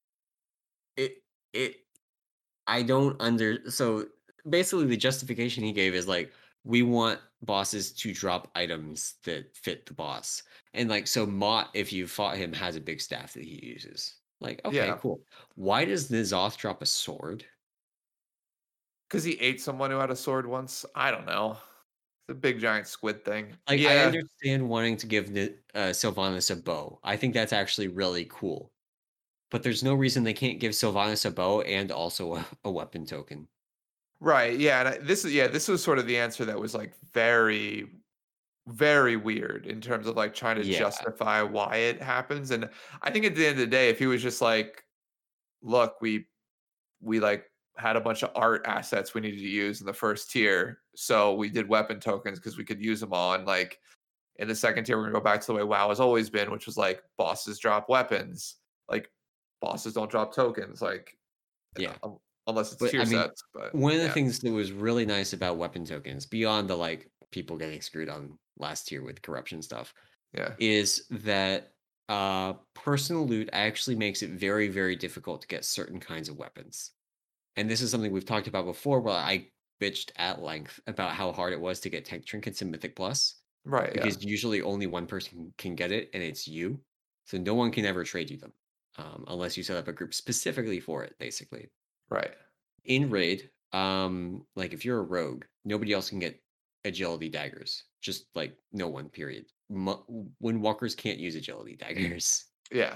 it it I don't so basically the justification he gave is like we want bosses to drop items that fit the boss. And like so Mott, if you fought him, has a big staff that he uses. Like, okay, Yeah. cool. Why does Nizoth drop a sword? Because he ate someone who had a sword once. I don't know. It's a big giant squid thing. Like I Yeah. understand wanting to give Sylvanas a bow. I think that's actually really cool. But there's no reason they can't give Sylvanas a bow and also a weapon token. Right. Yeah. And this was sort of the answer that was like very, very weird in terms of like trying to Yeah. justify why it happens. And I think at the end of the day, if he was just like, look, we like had a bunch of art assets we needed to use in the first tier. So we did weapon tokens because we could use them on like in the second tier, we're gonna go back to the way WoW has always been, which was like bosses drop weapons. Like bosses don't drop tokens. Like Yeah. unless it's But tier I mean, sets. But one of the yeah. things that was really nice about weapon tokens, beyond the like people getting screwed on last year with corruption stuff, Yeah. is that personal loot actually makes it very, very difficult to get certain kinds of weapons. And this is something we've talked about before, where I bitched at length about how hard it was to get tank trinkets in Mythic Plus, Right. Yeah. because usually only one person can get it, and it's you. So no one can ever trade you them, unless you set up a group specifically for it, basically. Right. In raid, like if you're a rogue, nobody else can get agility daggers. Just like no one. Period. Windwalkers can't use agility daggers. Yeah.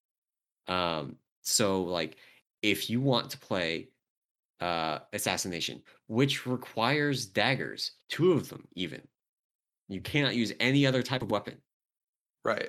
So like if you want to play assassination, which requires daggers, two of them even, you cannot use any other type of weapon. Right.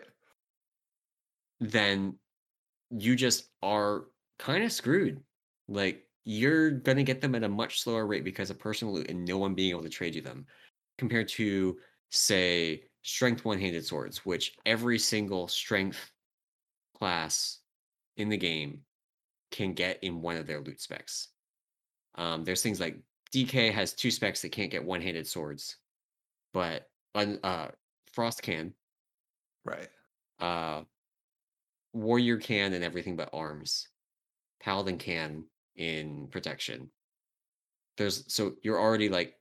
Then you just are kind of screwed. Like you're gonna get them at a much slower rate because of personal loot and no one being able to trade you them, compared to say strength one-handed swords, which every single strength class in the game can get in one of their loot specs. There's things like DK has two specs that can't get one-handed swords, but Frost can. Right. Uh, Warrior can in everything but arms. Paladin can in protection. So you're already like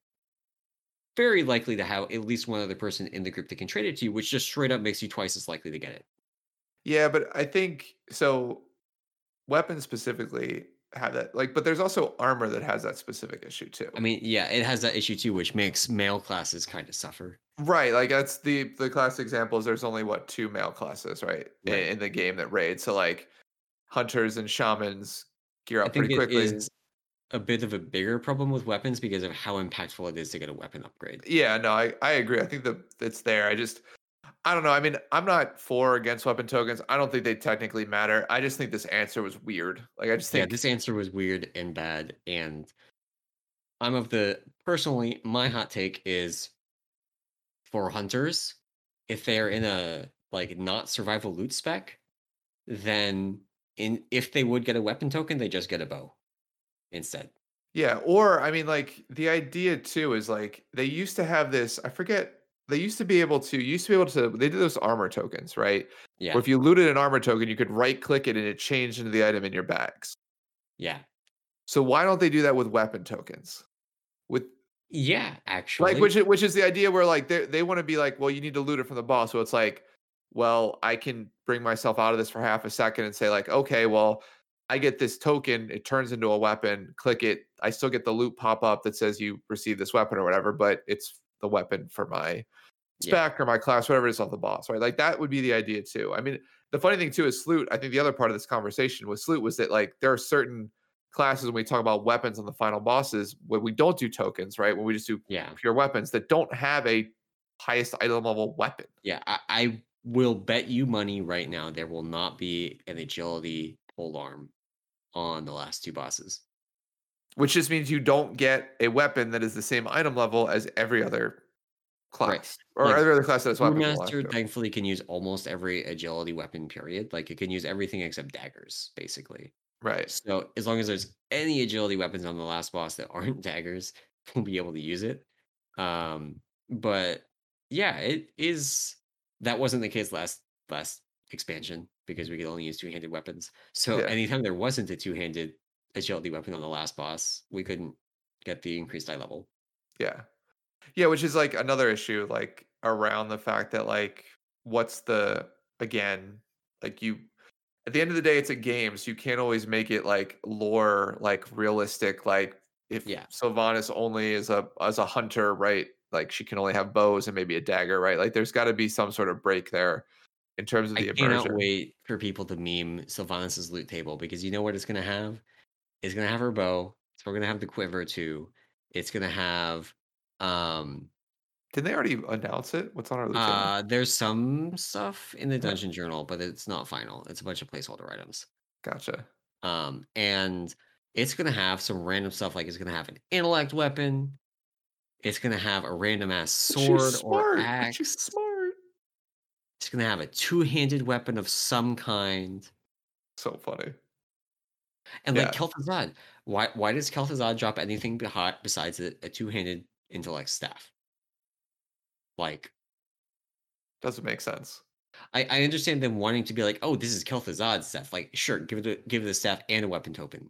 very likely to have at least one other person in the group that can trade it to you, which just straight up makes you twice as likely to get it. Yeah, but I think so. Weapons specifically have that, like, but there's also armor that has that specific issue too. I mean, yeah, it has that issue too, which makes male classes kind of suffer. Right, like that's the classic example is there's only what two male classes, right, Right. in the game that raid. So like hunters and shamans gear I up think pretty it quickly. is a bit of a bigger problem with weapons because of how impactful it is to get a weapon upgrade. Yeah, no, I agree. I think that it's there. I don't know. I mean, I'm not for or against weapon tokens. I don't think they technically matter. I just think this answer was weird. Like I just Yeah, think this answer was weird and bad, and I'm of the personally, my hot take is for hunters, if they're in a like not survival loot spec, then if they would get a weapon token, they just get a bow instead. yeah, or I mean like the idea too is like they used to have this, I forget, they used to be able to they did those armor tokens, right? Where Yeah. if you looted an armor token, you could right click it and it changed into the item in your bags. Yeah. So why don't they do that with weapon tokens? With Yeah, like actually. which is the idea where like they want to be like, well, you need to loot it from the boss. So it's like, well, I can bring myself out of this for half a second and say like, okay, well, I get this token, it turns into a weapon, click it, I still get the loot pop up that says you received this weapon or whatever, but it's the weapon for my Yeah. spec or my class, whatever it is off the boss, right? Like that would be the idea too. I mean, the funny thing too is Sloot. I think the other part of this conversation with Sloot was that like there are certain classes when we talk about weapons on the final bosses when we don't do tokens, right? When we just do Yeah. pure weapons that don't have a highest item level weapon, Yeah. I will bet you money right now there will not be an agility pole arm on the last two bosses. which just means you don't get a weapon that is the same item level as every other Right. class or Like every other class that has weapons in the last Brewmaster two. thankfully can use almost every agility weapon period. Like it can use everything except daggers, basically. Right. So as long as there's any agility weapons on the last boss that aren't daggers, we'll be able to use it. But yeah, it is that wasn't the case last expansion because we could only use two-handed weapons. So Yeah. anytime there wasn't a two-handed agility weapon on the last boss, we couldn't get the increased eye level. Yeah. Yeah, which is like another issue, like around the fact that like what's the again, like you at the end of the day, it's a game, so you can't always make it like lore, like realistic. Like if Yeah. Sylvanas only is a as a hunter, right? Like she can only have bows and maybe a dagger, right? Like there's got to be some sort of break there in terms of I the cannot immersion. wait for people to meme Sylvanas' loot table because you know what it's gonna have? It's gonna have her bow. It's gonna have the quiver too. It's gonna have um Didn't they already announce it? What's on our loot table? there's some stuff in the Yeah, dungeon journal, but it's not final. It's a bunch of placeholder items. gotcha. And it's gonna have some random stuff like it's gonna have an intellect weapon. It's gonna have a random ass But she's sword or smart. But she's axe. smart. It's gonna have a two-handed weapon of some kind. So funny. And like Yeah, Kel'Thuzad, why does Kel'Thuzad drop anything besides a two-handed intellect staff? Like, doesn't make sense. I understand them wanting to be like, oh, this is Kel'Thuzad's staff. Like, sure, give it a staff and a weapon token.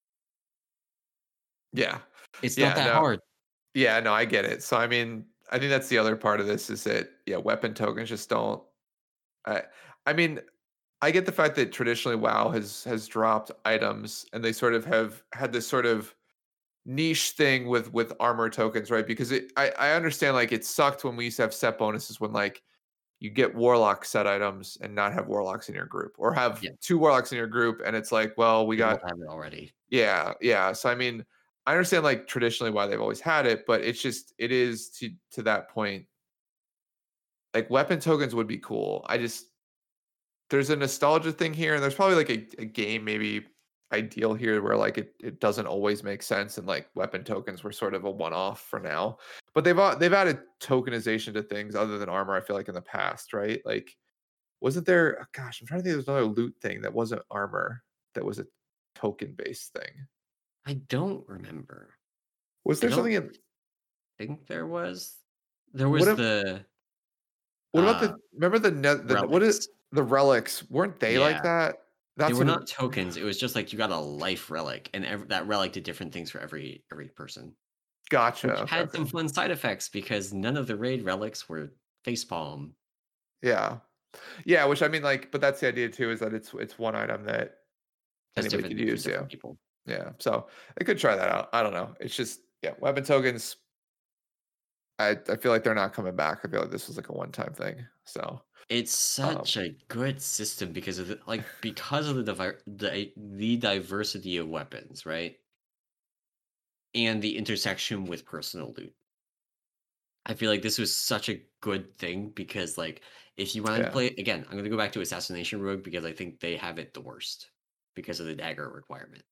Yeah, It's not yeah. that No, hard. yeah, no, I get it. So I mean, I think that's the other part of this is that yeah, weapon tokens just don't. I I mean, I get the fact that traditionally WoW has dropped items and they sort of have had this sort of niche thing with armor tokens, right? Because I understand like it sucked when we used to have set bonuses when like you get warlock set items and not have warlocks in your group or have Yeah, two warlocks in your group and it's like, well, we they both got have it already. yeah, yeah. So I mean, I understand like traditionally why they've always had it, but it's just it is to that point. Like weapon tokens would be cool. I just there's a nostalgia thing here, and there's probably like a game maybe ideal here where like it doesn't always make sense, and like weapon tokens were sort of a one off for now. But they've added tokenization to things other than armor. I feel like in the past, right? Like wasn't there? Oh, gosh, I'm trying to think. There's another loot thing that wasn't armor that was a token based thing. I don't remember. Was I there don't something in think there was. There what was if the what about uh the remember the what it relics. the relics, weren't they like Yeah. that? They That's were what it not tokens. It was just like you got a life relic, and that relic did different things for every person, gotcha, which okay, had okay. some fun side effects because none of the raid relics were facepalm. Yeah. Yeah, which I mean, like, but that's the idea too, is that it's one item that Does anybody different could things for use, yeah. different people. Yeah, so I could try that out. I don't know. It's just yeah, weapon tokens, I feel like they're not coming back. I feel like this was like a one-time thing. So, It's um, such a good system because of because of the diversity of weapons, right? And the intersection with personal loot. I feel like this was such a good thing because, like, if you wanted to yeah, play again, I'm gonna go back to Assassination Rogue because I think they have it the worst because of the dagger requirement.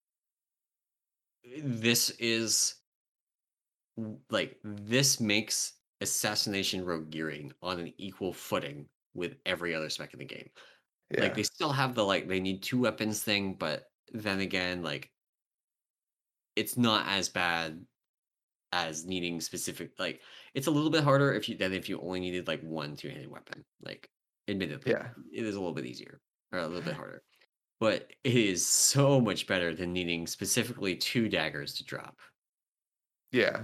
This is this makes Assassination Rogue gearing on an equal footing with every other spec in the game. Like yeah, they still have the they need two weapons thing, but then again, like it's not as bad as needing specific it's a little bit harder if you only needed like one two-handed weapon. Like admittedly, yeah, it is a little bit easier or a little bit harder. But it is so much better than needing specifically two daggers to drop. yeah.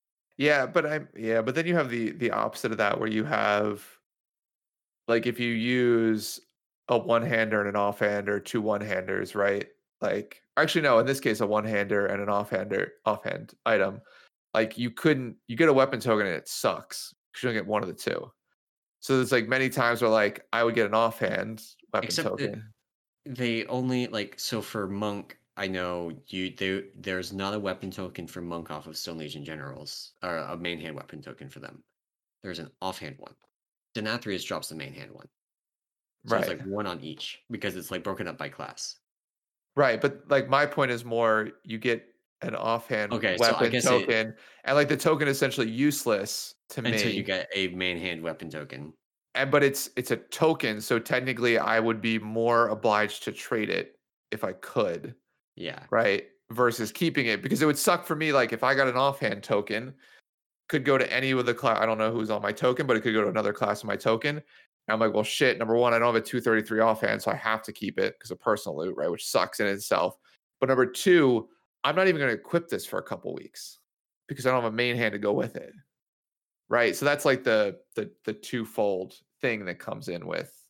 Yeah, but then you have the opposite of that where you have like if you use a one-hander and an offhand or two one-handers, right? Like actually no, in this case a one-hander and an offhand item. Like you get a weapon token and it sucks because you don't get one of the two. So there's like many times where like I would get an offhand weapon Except that token. they only so for Monk, I know there's not a weapon token for Monk off of Stone Legion Generals, or a main hand weapon token for them. There's an offhand one. Denathrius drops the main hand one. So it's Right. like one on each because it's like broken up by class. Right, but like my point is more you get an offhand Okay, so I weapon guess it token and like the token is essentially useless to until you me. get a main hand weapon token. And but it's a token, so technically I would be more obliged to trade it if I could, Yeah. right? Versus keeping it because it would suck for me like if I got an offhand token, could go to any of the class. I don't know who's on my token, but it could go to another class of my token. And I'm like, well, shit. Number one, I don't have a 233 offhand, so I have to keep it because of personal loot, right? Which sucks in itself. But number two, I'm not even going to equip this for a couple weeks because I don't have a main hand to go with it, right? So that's like the twofold thing that comes in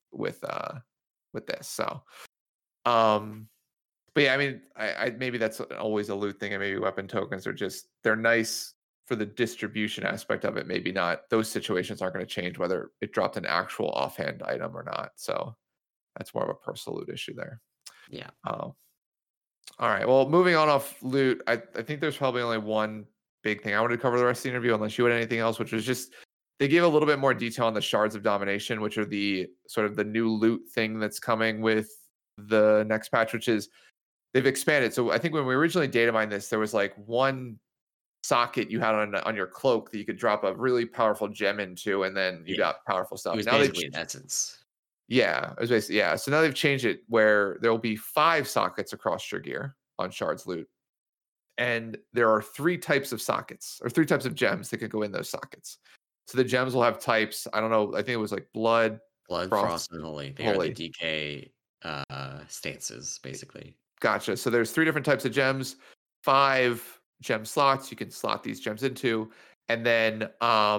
with this. So, um, but yeah, I mean, I maybe that's always a loot thing, and maybe weapon tokens are just they're nice for the distribution aspect of it. Maybe not. Those situations aren't going to change whether it dropped an actual offhand item or not. So that's more of a personal loot issue there. Yeah. Um, all right. Well, moving on off loot, I think there's probably only one big thing I wanted to cover the rest of the interview, unless you had anything else, which was just they gave a little bit more detail on the shards of domination, which are the sort of the new loot thing that's coming with the next patch, which is they've expanded. So I think when we originally data mined this, there was like one socket you had on your cloak that you could drop a really powerful gem into, and then you Yeah. got powerful It stuff. was Now they've basically an essence. yeah, it was basically yeah. So now they've changed it where there will be 5 sockets across your gear on shards loot, and there are 3 types of sockets or 3 types of gems that could go in those sockets. So the gems will have types. I don't know. I think it was like blood, Blood, frost, Frost, and Holy. They are the holy. DK stances, basically. Gotcha. So there's 3 different types of gems, 5 gem slots you can slot these gems into, and then,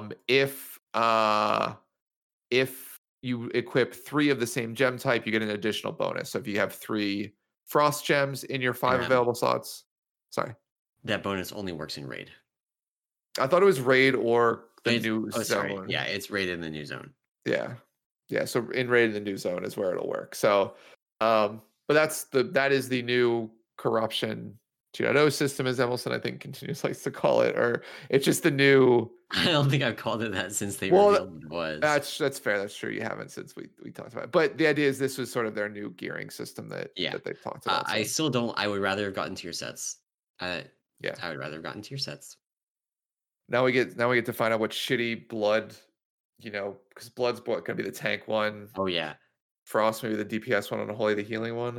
if you equip 3 of the same gem type, you get an additional bonus. So if you have 3 frost gems in your And 5 available slots sorry. that bonus only works in raid. I thought it was raid or the It's new oh sorry. zone. Yeah, it's raid in the new zone. Yeah. Yeah, so in raid in the new zone is where it'll work. So, but that is the new corruption 2.0 system, as Emerson, I think, continues likes to call it, or it's just the new I don't think I've called it that since they well, revealed what it was. that's fair. That's true. You haven't since we talked about it. But the idea is this was sort of their new gearing system Yeah. that they've talked about. I So still don't I would rather have gotten to your sets. yeah. I would rather have gotten to your sets. Now we get to find out what shitty blood, because blood's gonna be the tank one, Oh, yeah. frost maybe the DPS one, and holy the healing one.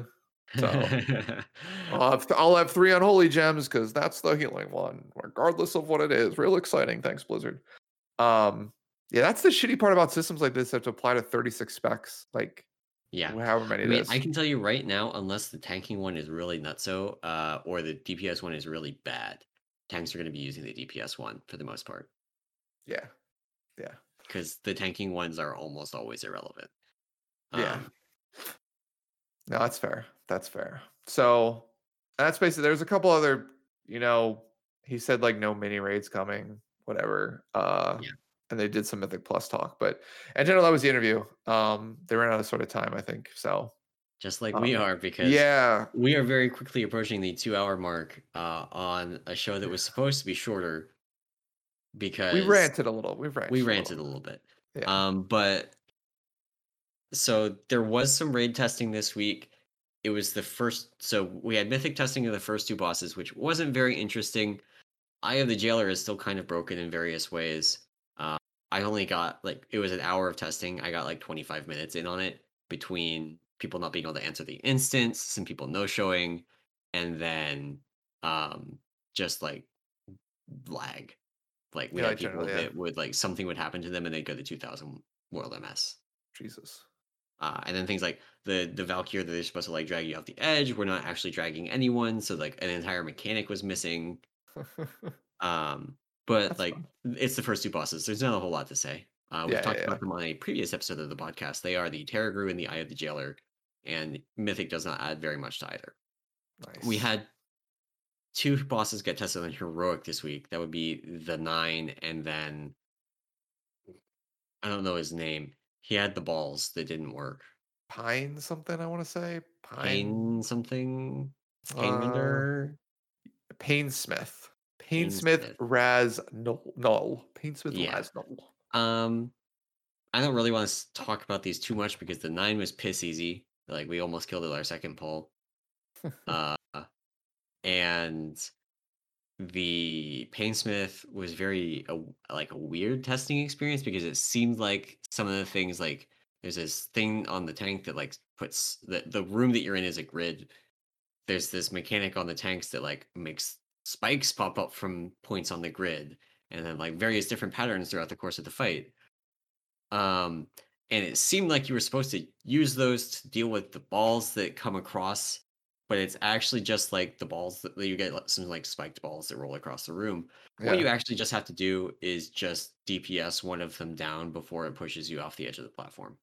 So I'll have 3 unholy gems because that's the healing one, regardless of what it is. Real exciting. Thanks, Blizzard. Yeah, that's the shitty part about systems like this that have to apply to 36 specs, like Yeah. however many I it mean, I is. can tell you right now, unless the tanking one is really nutso, or the DPS one is really bad, tanks are going to be using the DPS one for the most part Yeah, yeah, because the tanking ones are almost always irrelevant. yeah. Um, No, that's fair. That's fair. So that's basically there's a couple other, you know, he said like no mini raids coming, whatever. yeah, And they did some Mythic Plus talk, but in general, that was the interview. They ran out of sort of time, I think. So just like we um, are because yeah, we are very quickly approaching the 2 hour mark on a show that was supposed to be shorter we because ranted a little. We've we ranted a little. ranted a little bit. Yeah. But so there was some raid testing this week. It was the first, so we had mythic testing of the first two bosses, which wasn't very interesting. Eye of the Jailer is still kind of broken in various ways. Uh, I only got like it was an hour of testing. I got like 25 minutes in on it between people not being able to answer the instance, some people no showing, and then um, just like lag. Like we Yeah, had like people generally, yeah. that would like something would happen to them and they'd go to 2000 World MS. Jesus. And then things like the Valkyrie that they're supposed to like drag you off the edge, we're not actually dragging anyone. So like an entire mechanic was missing. Um, but That's like fun. it's the first two bosses. There's not a whole lot to say. We've Yeah, yeah, talked yeah. about them on a previous episode of the podcast. They are the Terragru and the Eye of the Jailer, and Mythic does not add very much to either. We Nice. had two bosses get tested on Heroic this week. That would be the Nine, and then I don't know his name. He had the balls that didn't work. Pine something, I want to say. Pine. Pain something? Uh, Painrender? Painsmith. Painsmith Painsmith. Raz Null. Painsmith Yeah. Raz Null. Um, I don't really want to talk about these too much because the 9 was piss easy. Like we almost killed it our second pull. Uh, and the Painsmith was very like a weird testing experience because it seemed like some of the things like there's this thing on the tank that like puts the room that you're in is a grid. There's this mechanic on the tanks that like makes spikes pop up from points on the grid and then like various different patterns throughout the course of the fight. Um, and it seemed like you were supposed to use those to deal with the balls that come across, but it's actually just like the balls that you get some like spiked balls that roll across the room. What Yeah. you actually just have to do is just DPS one of them down before it pushes you off the edge of the platform.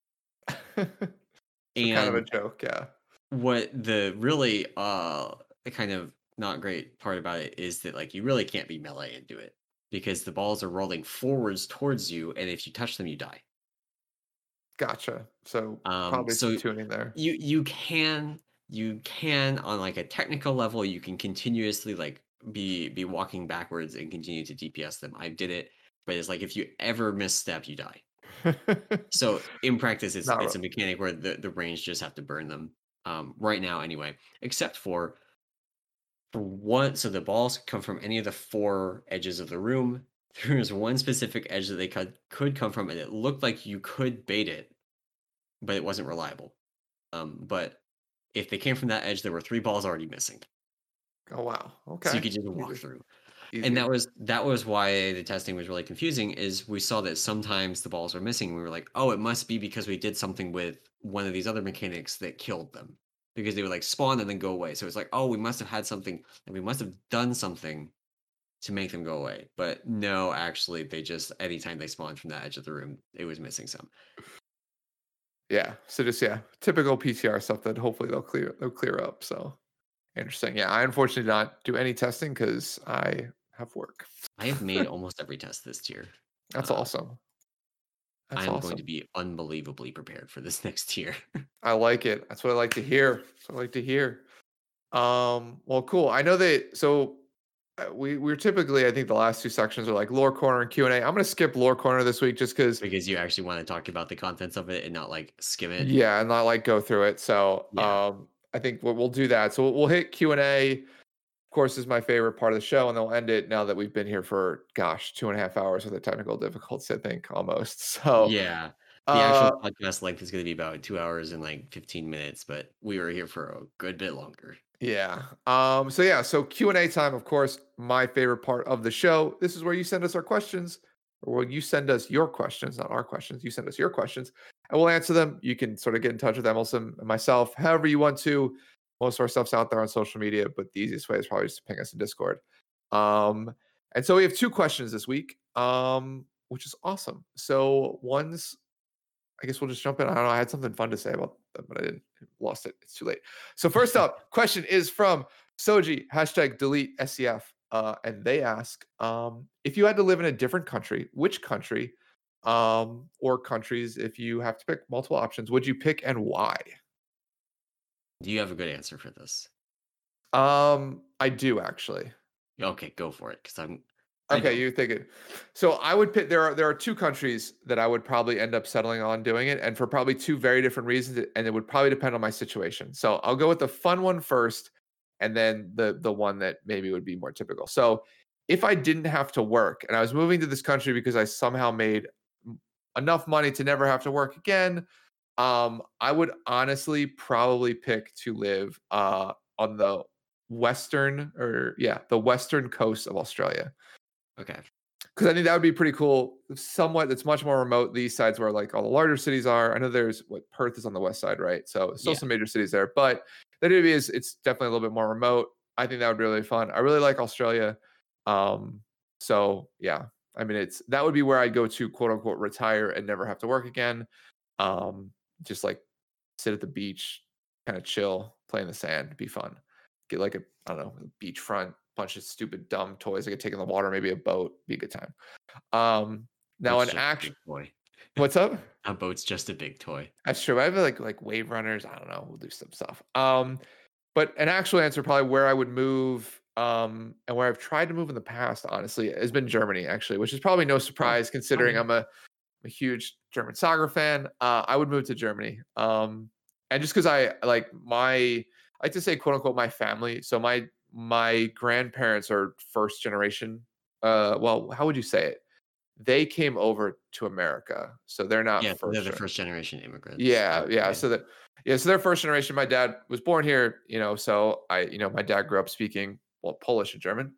So kind of a And joke, yeah. what the really kind of not great part about it is that like you really can't be melee into it because the balls are rolling forwards towards you, and if you touch them, you die. Gotcha. So probably some So tuning there. you can on like a technical level you can continuously like be walking backwards and continue to DPS them. I did it, but it's like if you ever misstep, you die. So in practice, Not it's really. a mechanic where the range just have to burn them. Right now, anyway, except for one, so the balls come from any of the four edges of the room. There's one specific edge that they could come from, and it looked like you could bait it, but it wasn't reliable. But if they came from that edge, there were three balls already missing, Oh wow. so you Okay. could just walk Easy. through. And Easy. that was why the testing was really confusing. Is we saw that sometimes the balls were missing. We were like, oh, it must be because we did something with one of these other mechanics that killed them because they would like spawn and then go away. So it's like, oh, we must have had something, and we must have done something to make them go away. But no, actually, they just anytime they spawned from that edge of the room, it was missing some. Yeah. So just yeah, typical PTR stuff that hopefully they'll clear up. So interesting. Yeah, I unfortunately did not do any testing because I have work. I have made almost every test this tier. That's Uh, awesome. I That's am going to awesome. be unbelievably prepared for this next tier. I like it. That's what I like to hear. That's what I like to hear. Well, cool. I know that. So we're typically, I think the last two sections are like lore corner and Q&A. I'm gonna skip lore corner this week just because, Because you actually want to talk about the contents of it and not like skim it. yeah, and not like go through it. So Yeah. I think we'll do that. So we'll hit Q&A. Of course, is my favorite part of the show, and then we'll end it now that we've been here for 2.5 hours with a technical difficulty, I think almost. So Yeah. The actual Uh, podcast length is gonna be about 2 hours and, like, 15 minutes, but we were here for a good bit longer. yeah. So Q&A time, of course, my favorite part of the show. This is where you send us our questions, or well, you send us your questions, not our questions. You send us your questions, and we'll answer them. You can sort of get in touch with Emerson and myself, however you want to. Most of our stuff's out there on social media, but the easiest way is probably just to ping us in Discord. And so we have two questions this week, which is awesome. So one's I guess we'll just jump in. I don't know. I had something fun to say about them, but I didn't. Lost it. It's too late. So first up, question is from Soji hashtag delete SCF, and they ask, if you had to live in a different country, which country, or countries, if you have to pick multiple options, would you pick and why? Do you have a good answer for this? I do actually. Okay, go for it, 'cause I Okay, don't. you're thinking. So I would pick there are two countries that I would probably end up settling on doing it, and for probably two very different reasons, and it would probably depend on my situation. So I'll go with the fun one first, and then the one that maybe would be more typical. So if I didn't have to work and I was moving to this country because I somehow made enough money to never have to work again, I would honestly probably pick to live on the the western coast of Australia. Okay. Because I think that would be pretty cool. Somewhat, it's much more remote. These sides where like all the larger cities are. I know there's what Perth is on the west side, right? So still Yeah. some major cities there, but the idea is it's definitely a little bit more remote. I think that would be really fun. I really like Australia. Um, so yeah, I mean, it's that would be where I'd go to quote unquote retire and never have to work again. Um, just like sit at the beach, kind of chill, play in the sand, be fun. Get like a I don't know, beachfront, bunch of stupid dumb toys I could take in the water, maybe a boat, be a good time. Now Boat's an just a action big toy. what's up? A boat's just a big toy. That's true. I have like wave runners. I don't know. We'll do some stuff. But an actual answer probably where I would move, and where I've tried to move in the past, honestly, has been Germany, actually, which is probably no Oh, surprise considering okay. I'm a huge German soccer fan. I would move to Germany. And just because I like to say quote unquote my family. So my grandparents are first generation. Well, how would you say it? They came over to America, so they're not Yeah, so they're first the gen. first generation immigrants. Yeah, yeah. Okay. So they're first generation. My dad was born here, so my dad grew up speaking well Polish and German.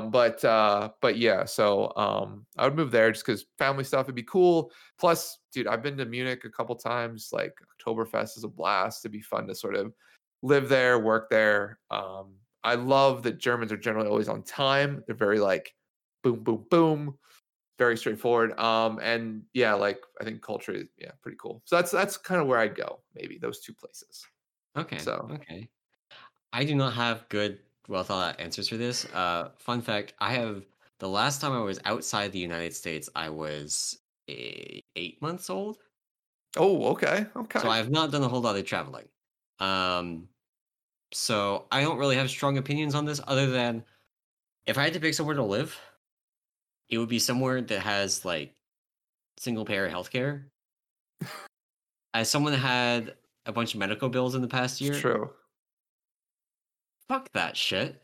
But yeah, so I would move there just because family stuff would be cool. Plus, dude, I've been to Munich a couple times. Like Oktoberfest is a blast. It'd be fun to sort of live there, work there. I love that Germans are generally always on time. They're very like boom, boom, boom, very straightforward. And yeah, like I think culture is yeah, pretty cool. So that's kind of where I'd go, maybe those two places. Okay, So okay. I do not have good, well thought out answers for this. Fun fact, the last time I was outside the United States, I was 8 months old. oh, okay, So okay. I have not done a whole lot of traveling. Um, so I don't really have strong opinions on this other than if I had to pick somewhere to live, it would be somewhere that has like single payer healthcare. As someone that had a bunch of medical bills in the past It's year, true. fuck that shit.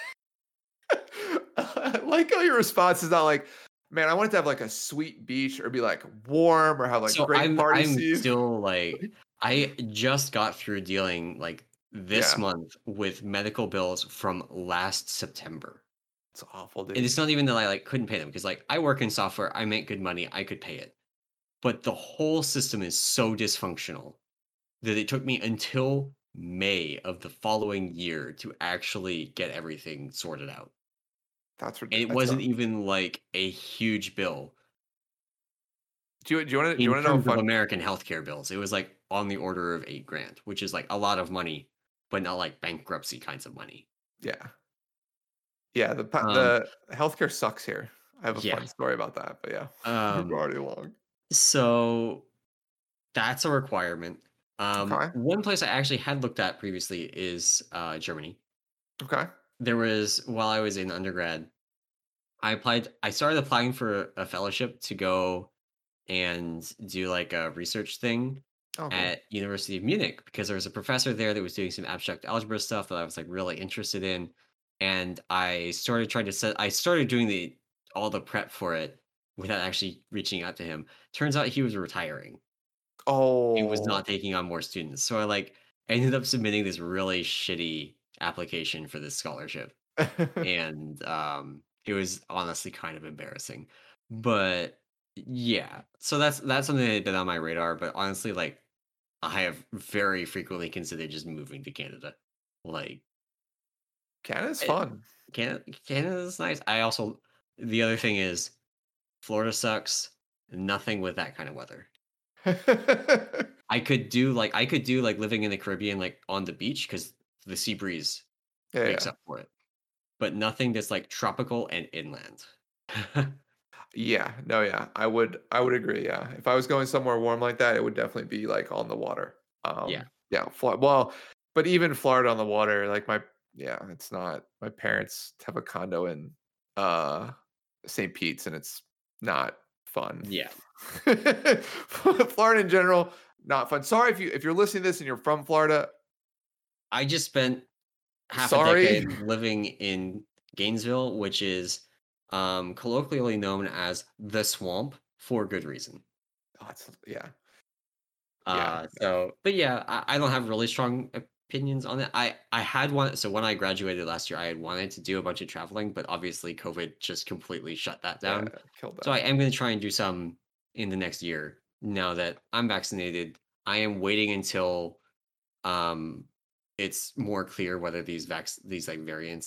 I like how your response is not like, man, I want it to have like a sweet beach or be like warm or have like So great party I'm scene. still like I just got through dealing like this Yeah, month with medical bills from last September. it's awful, And dude. it's not even that I like couldn't pay them because like I work in software, I make good money, I could pay it. But the whole system is so dysfunctional that it took me until May of the following year to actually get everything sorted out. That's And it that's wasn't even like a huge bill do you in want to know a terms of fun? American healthcare bills. It was like on the order of 8 grand, which is like a lot of money, but not like bankruptcy kinds of money. Yeah, yeah. Um, The healthcare sucks here. I have a yeah. fun story about that, but yeah, we're Um, already long. so that's a requirement. Okay, One place I actually had looked at previously is Germany. okay. There was while I was in undergrad, I started applying for a fellowship to go and do like a research thing Oh, cool. at University of Munich because there was a professor there that was doing some abstract algebra stuff that I was like really interested in, and I started doing the all the prep for it without actually reaching out to him. Turns out he was retiring. it was Oh. not taking on more students. So I ended up submitting this really shitty application for this scholarship, and it was honestly kind of embarrassing. But yeah, so that's something that had been on my radar. But honestly, I have very frequently considered just moving to Canada. Like Canada's it, fun. Canada's nice. I also the other thing is Florida sucks. Nothing with that kind of weather. I could do like living in the Caribbean, like on the beach, because the sea breeze Yeah, makes yeah. up for it. But nothing that's like tropical and inland. Yeah, no, yeah. I would agree, yeah. If I was going somewhere warm like that, it would definitely be, like, on the water. Yeah. Yeah, well, but even Florida on the water, like, yeah, it's not my parents have a condo in, uh, St. Pete's, and it's not fun. Yeah. Florida in general, not fun. Sorry if you're listening to this and you're from Florida, I just spent half a sorry. decade living in Gainesville, which is colloquially known as the swamp for good reason. Oh, yeah, yeah, no. But yeah, I don't have really strong opinions on it. I had one. So when I graduated last year, I had wanted to do a bunch of traveling, but obviously COVID just completely shut that Yeah, down. killed So that. I am going to try and do some in the next year. Now that I'm vaccinated, I am waiting until um it's more clear whether these like variants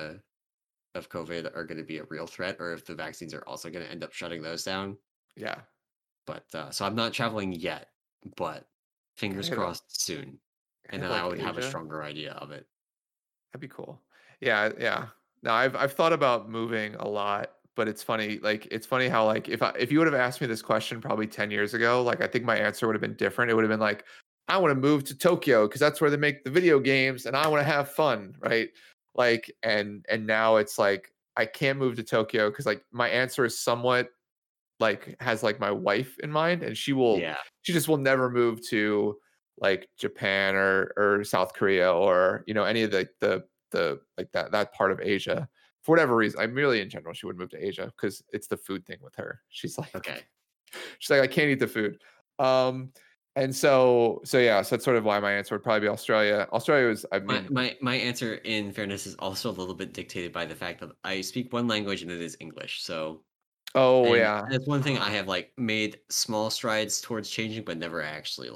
of COVID are going to be a real threat, or if the vaccines are also going to end up shutting those down. Yeah. But so I'm not traveling yet, but Gotta fingers hit up crossed soon, and hit, then I like, would have a Asia. stronger idea of it. That'd be cool. Yeah, yeah. No, I've thought about moving a lot, but it's funny how, like, if you would have asked me this question probably 10 years ago, like, I think my answer would have been different. It would have been like, I want to move to Tokyo because that's where they make the video games and I want to have fun, right? Like, and now it's like I can't move to Tokyo because, like, my answer is somewhat like has like my wife in mind, and Yeah, she just will never move to like Japan or South Korea or any of the like that part of Asia for whatever reason. I'm really in general she would move to Asia because it's the food thing with her. She's like okay. she's like I can't eat the food. Um and so yeah, so that's sort of why my answer would probably be Australia. Australia was I My mean, my my answer, in fairness, is also a little bit dictated by the fact that I speak one language and it is English. So, oh and yeah. that's one thing I have made small strides towards changing, but never actually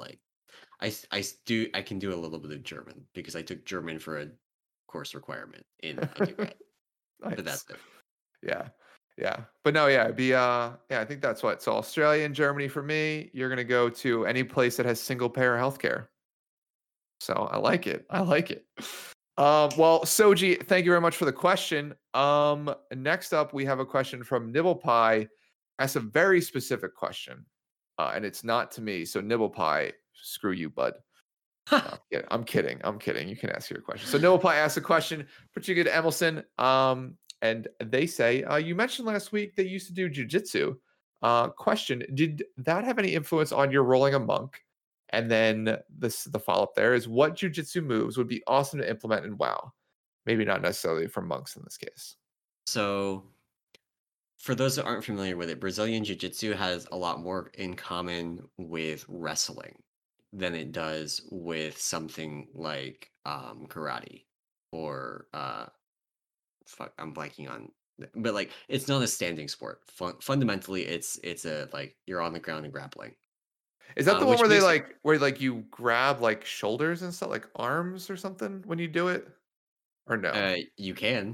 I can do a little bit of German because I took German for a course requirement in undergrad, but Nice. that's it. Yeah. Yeah. But no, yeah, it'd be yeah, I think that's what. So Australia and Germany for me, you're gonna go to any place that has single payer healthcare. So I like it. I like it. Well, Soji, thank you very much for the question. Next up, we have a question from Nibble Pie. That's a very specific question, and it's not to me. So Nibble Pie, screw you, bud. No, yeah, I'm kidding. I'm kidding. You can ask your question. So Noah Pie asked a question, pretty good, Emerson. And they say, you mentioned last week that you used to do jujitsu. Question: did that have any influence on your rolling a monk? And then the follow up there is, what jujitsu moves would be awesome to implement in WoW? Maybe not necessarily for monks in this case. So, for those that aren't familiar with it, Brazilian Jiu Jitsu has a lot more in common with wrestling than it does with something like karate or fuck, I'm blanking on. But it's not a standing sport. Fundamentally, it's a you're on the ground and grappling, Is that the one which where they makes it. where like you grab like shoulders and stuff, like arms or something when you do it, or no? You can.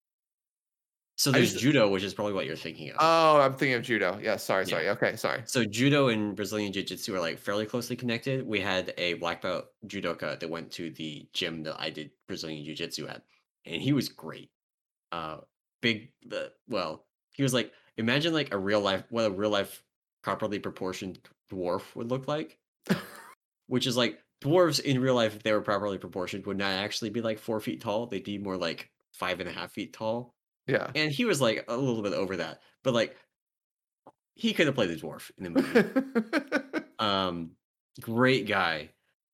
So I there's just judo, which is probably what you're thinking of. Oh, I'm thinking of judo. Yeah, sorry, Yeah. sorry. Okay, sorry. So judo and Brazilian jiu-jitsu are fairly closely connected. We had a black belt judoka that went to the gym that I did Brazilian jiu-jitsu at, and he was great. Uh, he was imagine a real life what a real life properly proportioned dwarf would look like, which is dwarves in real life, if they were properly proportioned, would not actually be 4 feet tall. They'd be more like 5.5 feet tall, Yeah. and he was a little bit over that, but he could have played the dwarf in the movie. Um, Great guy,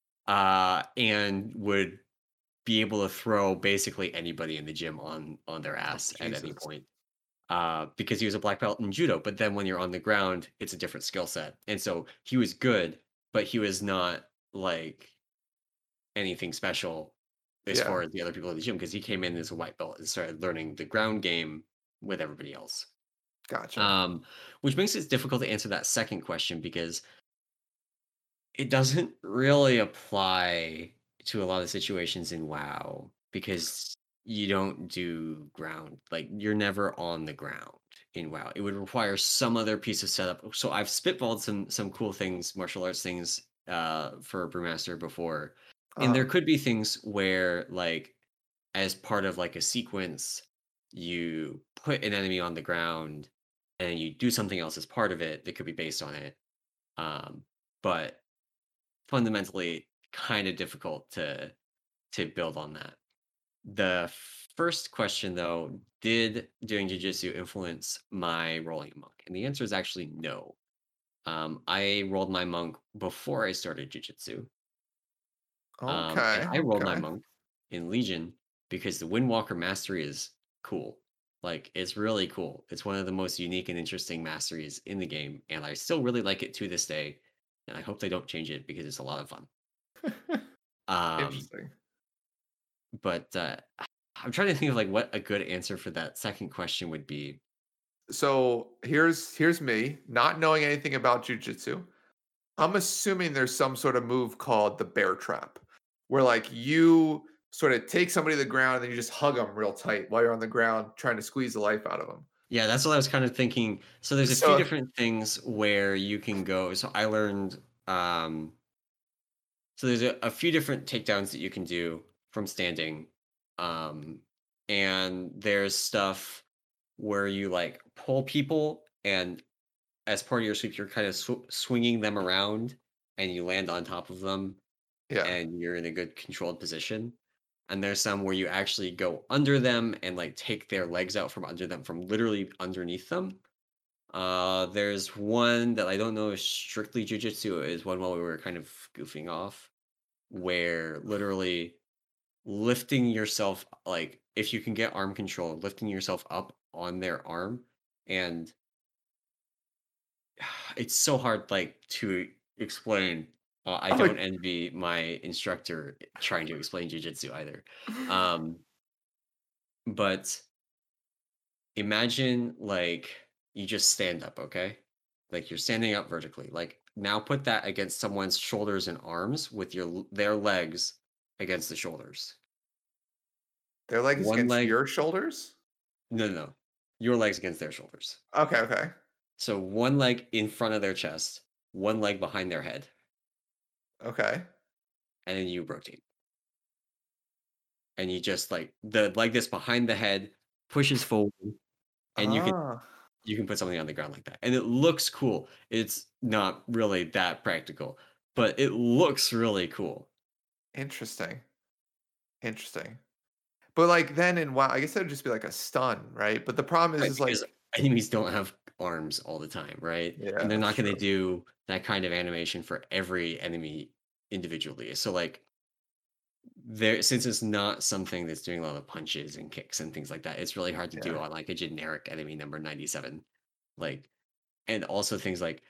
and would be able to throw basically anybody in the gym on their Oh, ass at any Jesus. point. Because he was a black belt in judo, but then when you're on the ground, it's a different skill set, and so he was good. but he was not like anything special as Yeah. far as the other people in the gym because he came in as a white belt and started learning the ground game with everybody else. Gotcha. Um, which makes it difficult to answer that second question because it doesn't really apply to a lot of situations in WoW because you don't do ground. Like you're never on the ground in WoW. It would require some other piece of setup. So I've spitballed some cool things, martial arts things, for Brewmaster before. And there Uh, could be things where like as part of like a sequence, you put an enemy on the ground and you do something else as part of it that could be based on it. But fundamentally kind of difficult to build on that. The first question though, did doing jujitsu influence my rolling a monk? And the answer is actually no. I rolled my monk before I started jujitsu. And okay. I rolled my Okay. monk in Legion because the Windwalker mastery is cool. Like it's really cool. It's one of the most unique and interesting masteries in the game, and I still really like it to this day. And I hope they don't change it because it's a lot of fun. Um, Interesting. but I'm trying to think of like what a good answer for that second question would be. So here's me not knowing anything about jujitsu. I'm assuming there's some sort of move called the bear trap, where like you sort of take somebody to the ground and then you just hug them real tight while you're on the ground trying to squeeze the life out of them. Yeah, that's what I was kind of thinking. So there's a few So different things where you can go. So I learned so there's a few different takedowns that you can do from standing. Um, and there's stuff where you like pull people, and as part of your sweep, you're kind of swinging them around, and you land on top of them, yeah, and you're in a good controlled position. And there's some where you actually go under them and like take their legs out from under them, from literally underneath them. There's one that I don't know is strictly jujitsu. Is one while we were kind of goofing off where literally lifting yourself like if you can get arm control, lifting yourself up on their arm and it's so hard like to explain. I I'm like, don't envy my instructor trying to explain jujitsu either. Um, but imagine like you just stand up, okay? Like you're standing up vertically. Like now put that against someone's shoulders and arms with their legs against the shoulders. their leg is One against leg your shoulders. No, no, no. Your legs against their shoulders. Okay, okay, So one leg in front of their chest, one leg behind their head, okay. and then you rotate. And you just like the leg that's behind the head pushes forward, and Ah, you can put something on the ground like that. And it looks cool. It's not really that practical, but it looks really cool. interesting, interesting. But like then in WoW, I guess that'd just be like a stun, right? But the problem Right, is because like, enemies don't have arms all the time, right? yeah, And they're that's not going to true. do that kind of animation for every enemy individually. So like there since it's not something that's doing a lot of punches and kicks and things like that, it's really hard to do Yeah. on like a generic enemy number 97. Like and also things like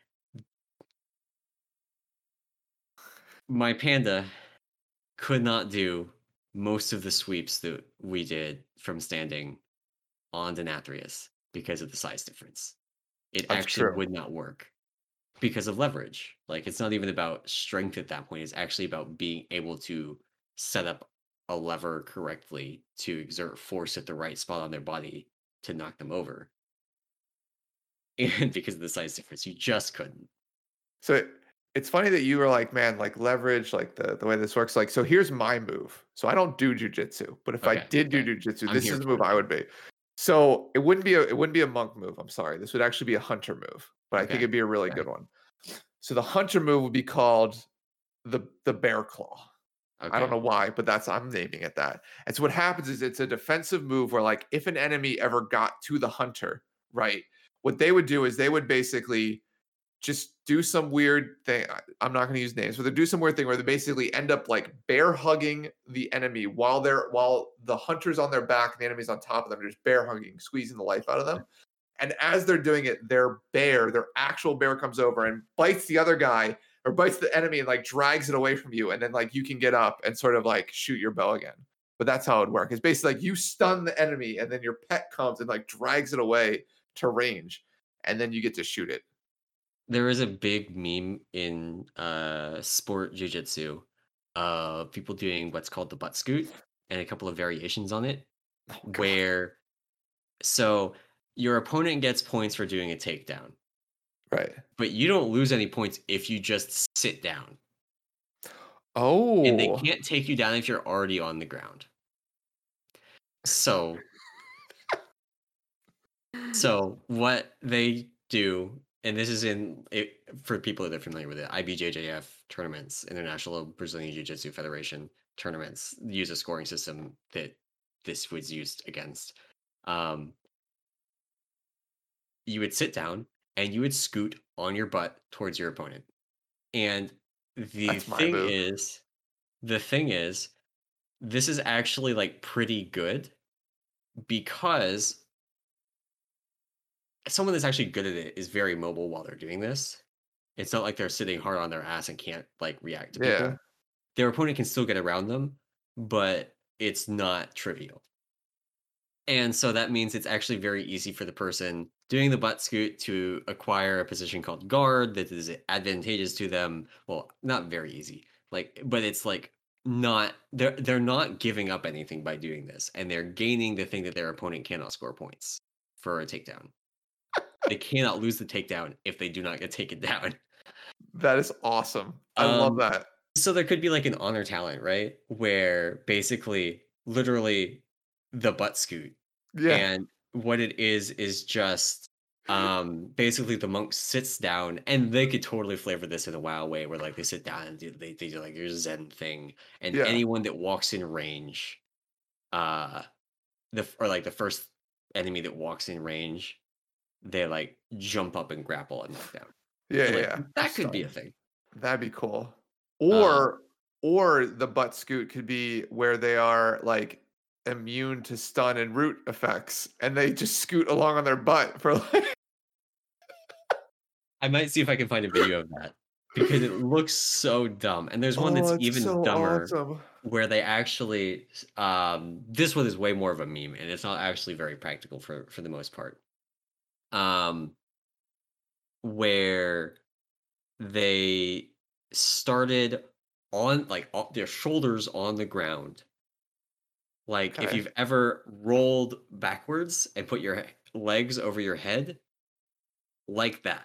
my panda could not do most of the sweeps that we did from standing on Denathrius because of the size difference. It That's actually true. would not work because of leverage. Like it's not even about strength at that point. It's actually about being able to set up a lever correctly to exert force at the right spot on their body to knock them over. And because of the size difference, you just couldn't. So it's funny that you were like, man, like leverage, like the way this works. Like, so here's my move. So I don't do jujitsu, but if I Okay, did do okay. jujitsu, I'm this here is the for move it I then. would be. So it wouldn't be a monk move. I'm sorry. This would actually be a hunter move, but I think Okay. it'd be a really Okay. good one. So the hunter move would be called the bear claw. I don't Okay. know why, but that's I'm naming it that. And so what happens is it's a defensive move where like if an enemy ever got to the hunter, right? What they would do is they would basically just do some weird thing. I'm not going to use names, but they do some weird thing where they basically end up like bear hugging the enemy while the hunter's on their back and the enemy's on top of them, just bear hugging, squeezing the life out of them. And as they're doing it, their actual bear comes over and bites the other guy, or bites the enemy and like drags it away from you, and then like you can get up and sort of like shoot your bow again. But that's how it would work. It's basically like you stun the enemy, and then your pet comes and like drags it away to range, and then you get to shoot it. There is a big meme in sport jiu-jitsu of people doing what's called the butt scoot and a couple of variations on it, Oh god. where so your opponent gets points for doing a takedown, Right. but you don't lose any points if you just sit down. And they Oh. can't take you down if you're already on the ground. So what they do, and this is in it, for people that are familiar with it, IBJJF tournaments, International Brazilian Jiu-Jitsu Federation tournaments, use a scoring system that this was used against. You would sit down and you would scoot on your butt towards your opponent. And That's my move. the thing is, this is actually like pretty good because someone that's actually good at it is very mobile while they're doing this. It's not like they're sitting hard on their ass and can't like react to Yeah. people. Their opponent can still get around them, but it's not trivial. And so that means it's actually very easy for the person doing the butt scoot to acquire a position called guard that is advantageous to them. Well, not very easy. Like, but it's like not they're not giving up anything by doing this, and they're gaining the thing that their opponent cannot score points for a takedown. They cannot lose the takedown if they do not get taken down. That is awesome. I love Um, that. so there could be like an honor talent, right? Where basically, literally, the butt scoot, Yeah. and what it is just basically the monk sits down, and they could totally flavor this in a WoW way, where like they sit down and they do like your Zen thing, and Yeah. anyone that walks in range, uh, or like the first enemy that walks in range, they like jump up and grapple and knock down. Yeah, So yeah, like yeah. that could be a Stun. thing. That'd be cool. Um, Or the butt scoot could be where they are like immune to stun and root effects, and they just scoot along on their butt for like I might see if I can find a video of that because it looks so dumb. And there's one Oh, that's it's even so dumber awesome. where they actually this one is way more of a meme and it's not actually very practical for the most part. Um where they started on like their shoulders on the ground. Like if Okay. you've ever rolled backwards and put your legs over your head like that.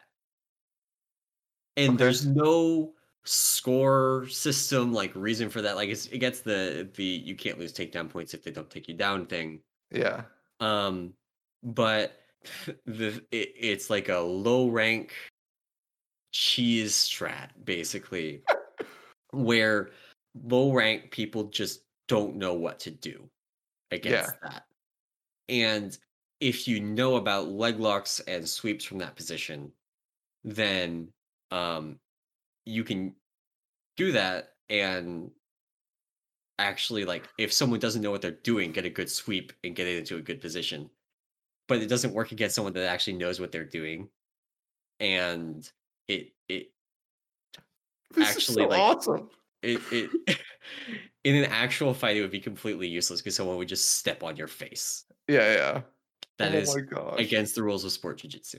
And Okay. there's no score system, like, reason for that, like, it gets the you can't lose takedown points if they don't take you down thing, Yeah. um, but it's like a low rank cheese strat, basically, where low rank people just don't know what to do Yeah. against that, and if you know about leg locks and sweeps from that position, then, um, you can do that and actually like if someone doesn't know what they're doing, get a good sweep and get it into a good position. But it doesn't work against someone that actually knows what they're doing. And it This is actually so like awesome. it in an actual fight it would be completely useless because someone would just step on your face. Yeah, yeah. That Oh is my gosh. against the rules of sport jiu-jitsu.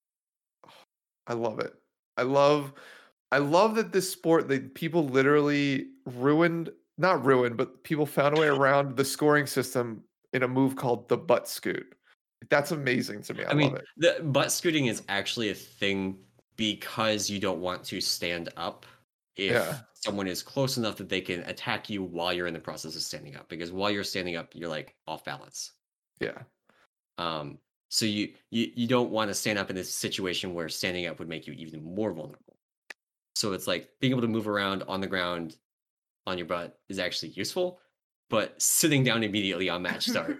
I love it. I love I love that this sport that people literally ruined, not ruined, but people found a way around the scoring system in a move called the butt scoot. That's amazing to me. I I love mean, it. the butt scooting is actually a thing because you don't want to stand up Yeah. if someone is close enough that they can attack you while you're in the process of standing up. Because while you're standing up, you're like off balance. Yeah. Um, so you don't want to stand up in this situation where standing up would make you even more vulnerable. So it's like being able to move around on the ground on your butt is actually useful, but sitting down immediately on match start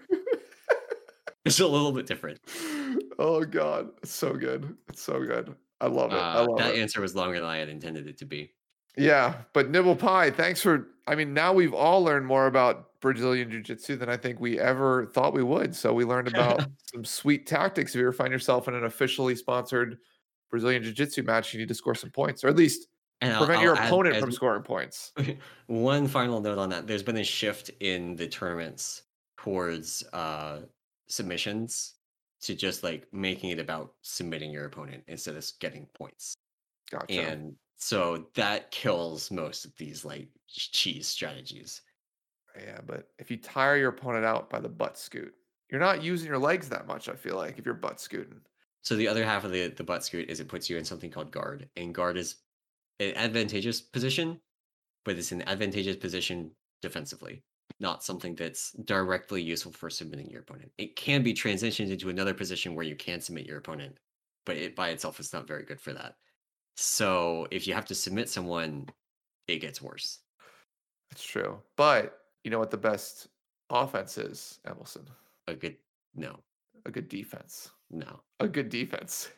is a little bit different. Oh god. It's so good. It's so good. I love it. I love That it. answer was longer than I had intended it to be. Yeah, but Nibble Pie, thanks for I mean, now we've all learned more about Brazilian Jiu-Jitsu than I think we ever thought we would. So we learned about some sweet tactics. If you ever find yourself in an officially sponsored Brazilian Jiu-Jitsu match, you need to score some points, or at least And Prevent your I'll add opponent as from scoring points. one final note on that. There's been a shift in the tournaments towards submissions to just like making it about submitting your opponent instead of getting points. Gotcha. And so that kills most of these like cheese strategies. Yeah, but if you tire your opponent out by the butt scoot, you're not using your legs that much, I feel like, if you're butt scooting. So the other half of the butt scoot is it puts you in something called guard. And guard is an advantageous position, but it's an advantageous position defensively, not something that's directly useful for submitting your opponent. It can be transitioned into another position where you can submit your opponent, but it by itself is not very good for that. So if you have to submit someone, it gets worse. It's true. But you know what the best offense is, Emerson? A good no, A good defense. no. A good defense.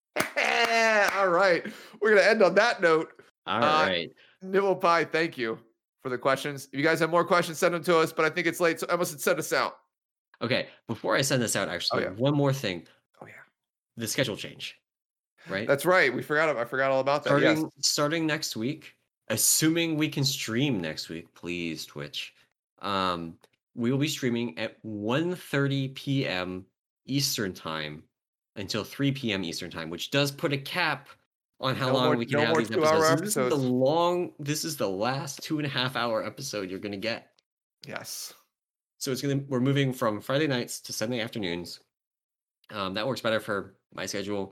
All right. We're going to end on that note. All right. Nibble Pie, thank you for the questions. If you guys have more questions, send them to us, but I think it's late, so Emerson, send us out. Okay, before I send this out, actually, yeah. one more thing. Oh, yeah. The schedule change, right? That's right. I forgot all about that. Starting next week, assuming we can stream next week, please, Twitch. We will be streaming at 1:30 p.m. Eastern time until 3 p.m. Eastern time, which does put a cap on how long we can have these episodes. This is the last 2.5 hour episode you're gonna get. Yes. So we're moving from Friday nights to Sunday afternoons. That works better for my schedule.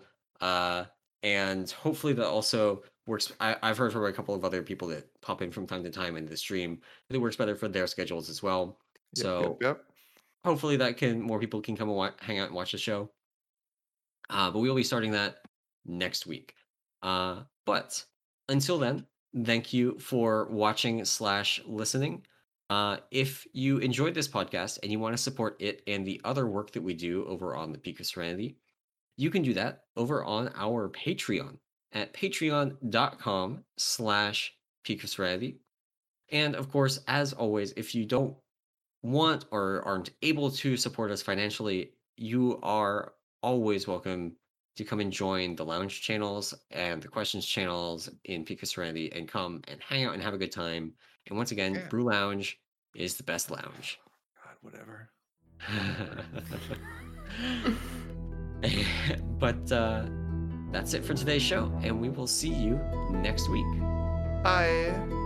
And hopefully that also works. I've heard from a couple of other people that pop in from time to time in the stream that it works better for their schedules as well. Yep. Hopefully more people can come and hang out and watch the show. But we will be starting that next week. But until then, thank you for watching / listening. If you enjoyed this podcast and you want to support it and the other work that we do over on the Peak of Serenity, you can do that over on our Patreon at patreon.com/Peak of Serenity. And of course, as always, if you don't want or aren't able to support us financially, you are always welcome to come and join the lounge channels and the questions channels in Peak of Serenity and come and hang out and have a good time. And once again, Brew Lounge is the best lounge. God, whatever. But that's it for today's show, and we will see you next week. Bye.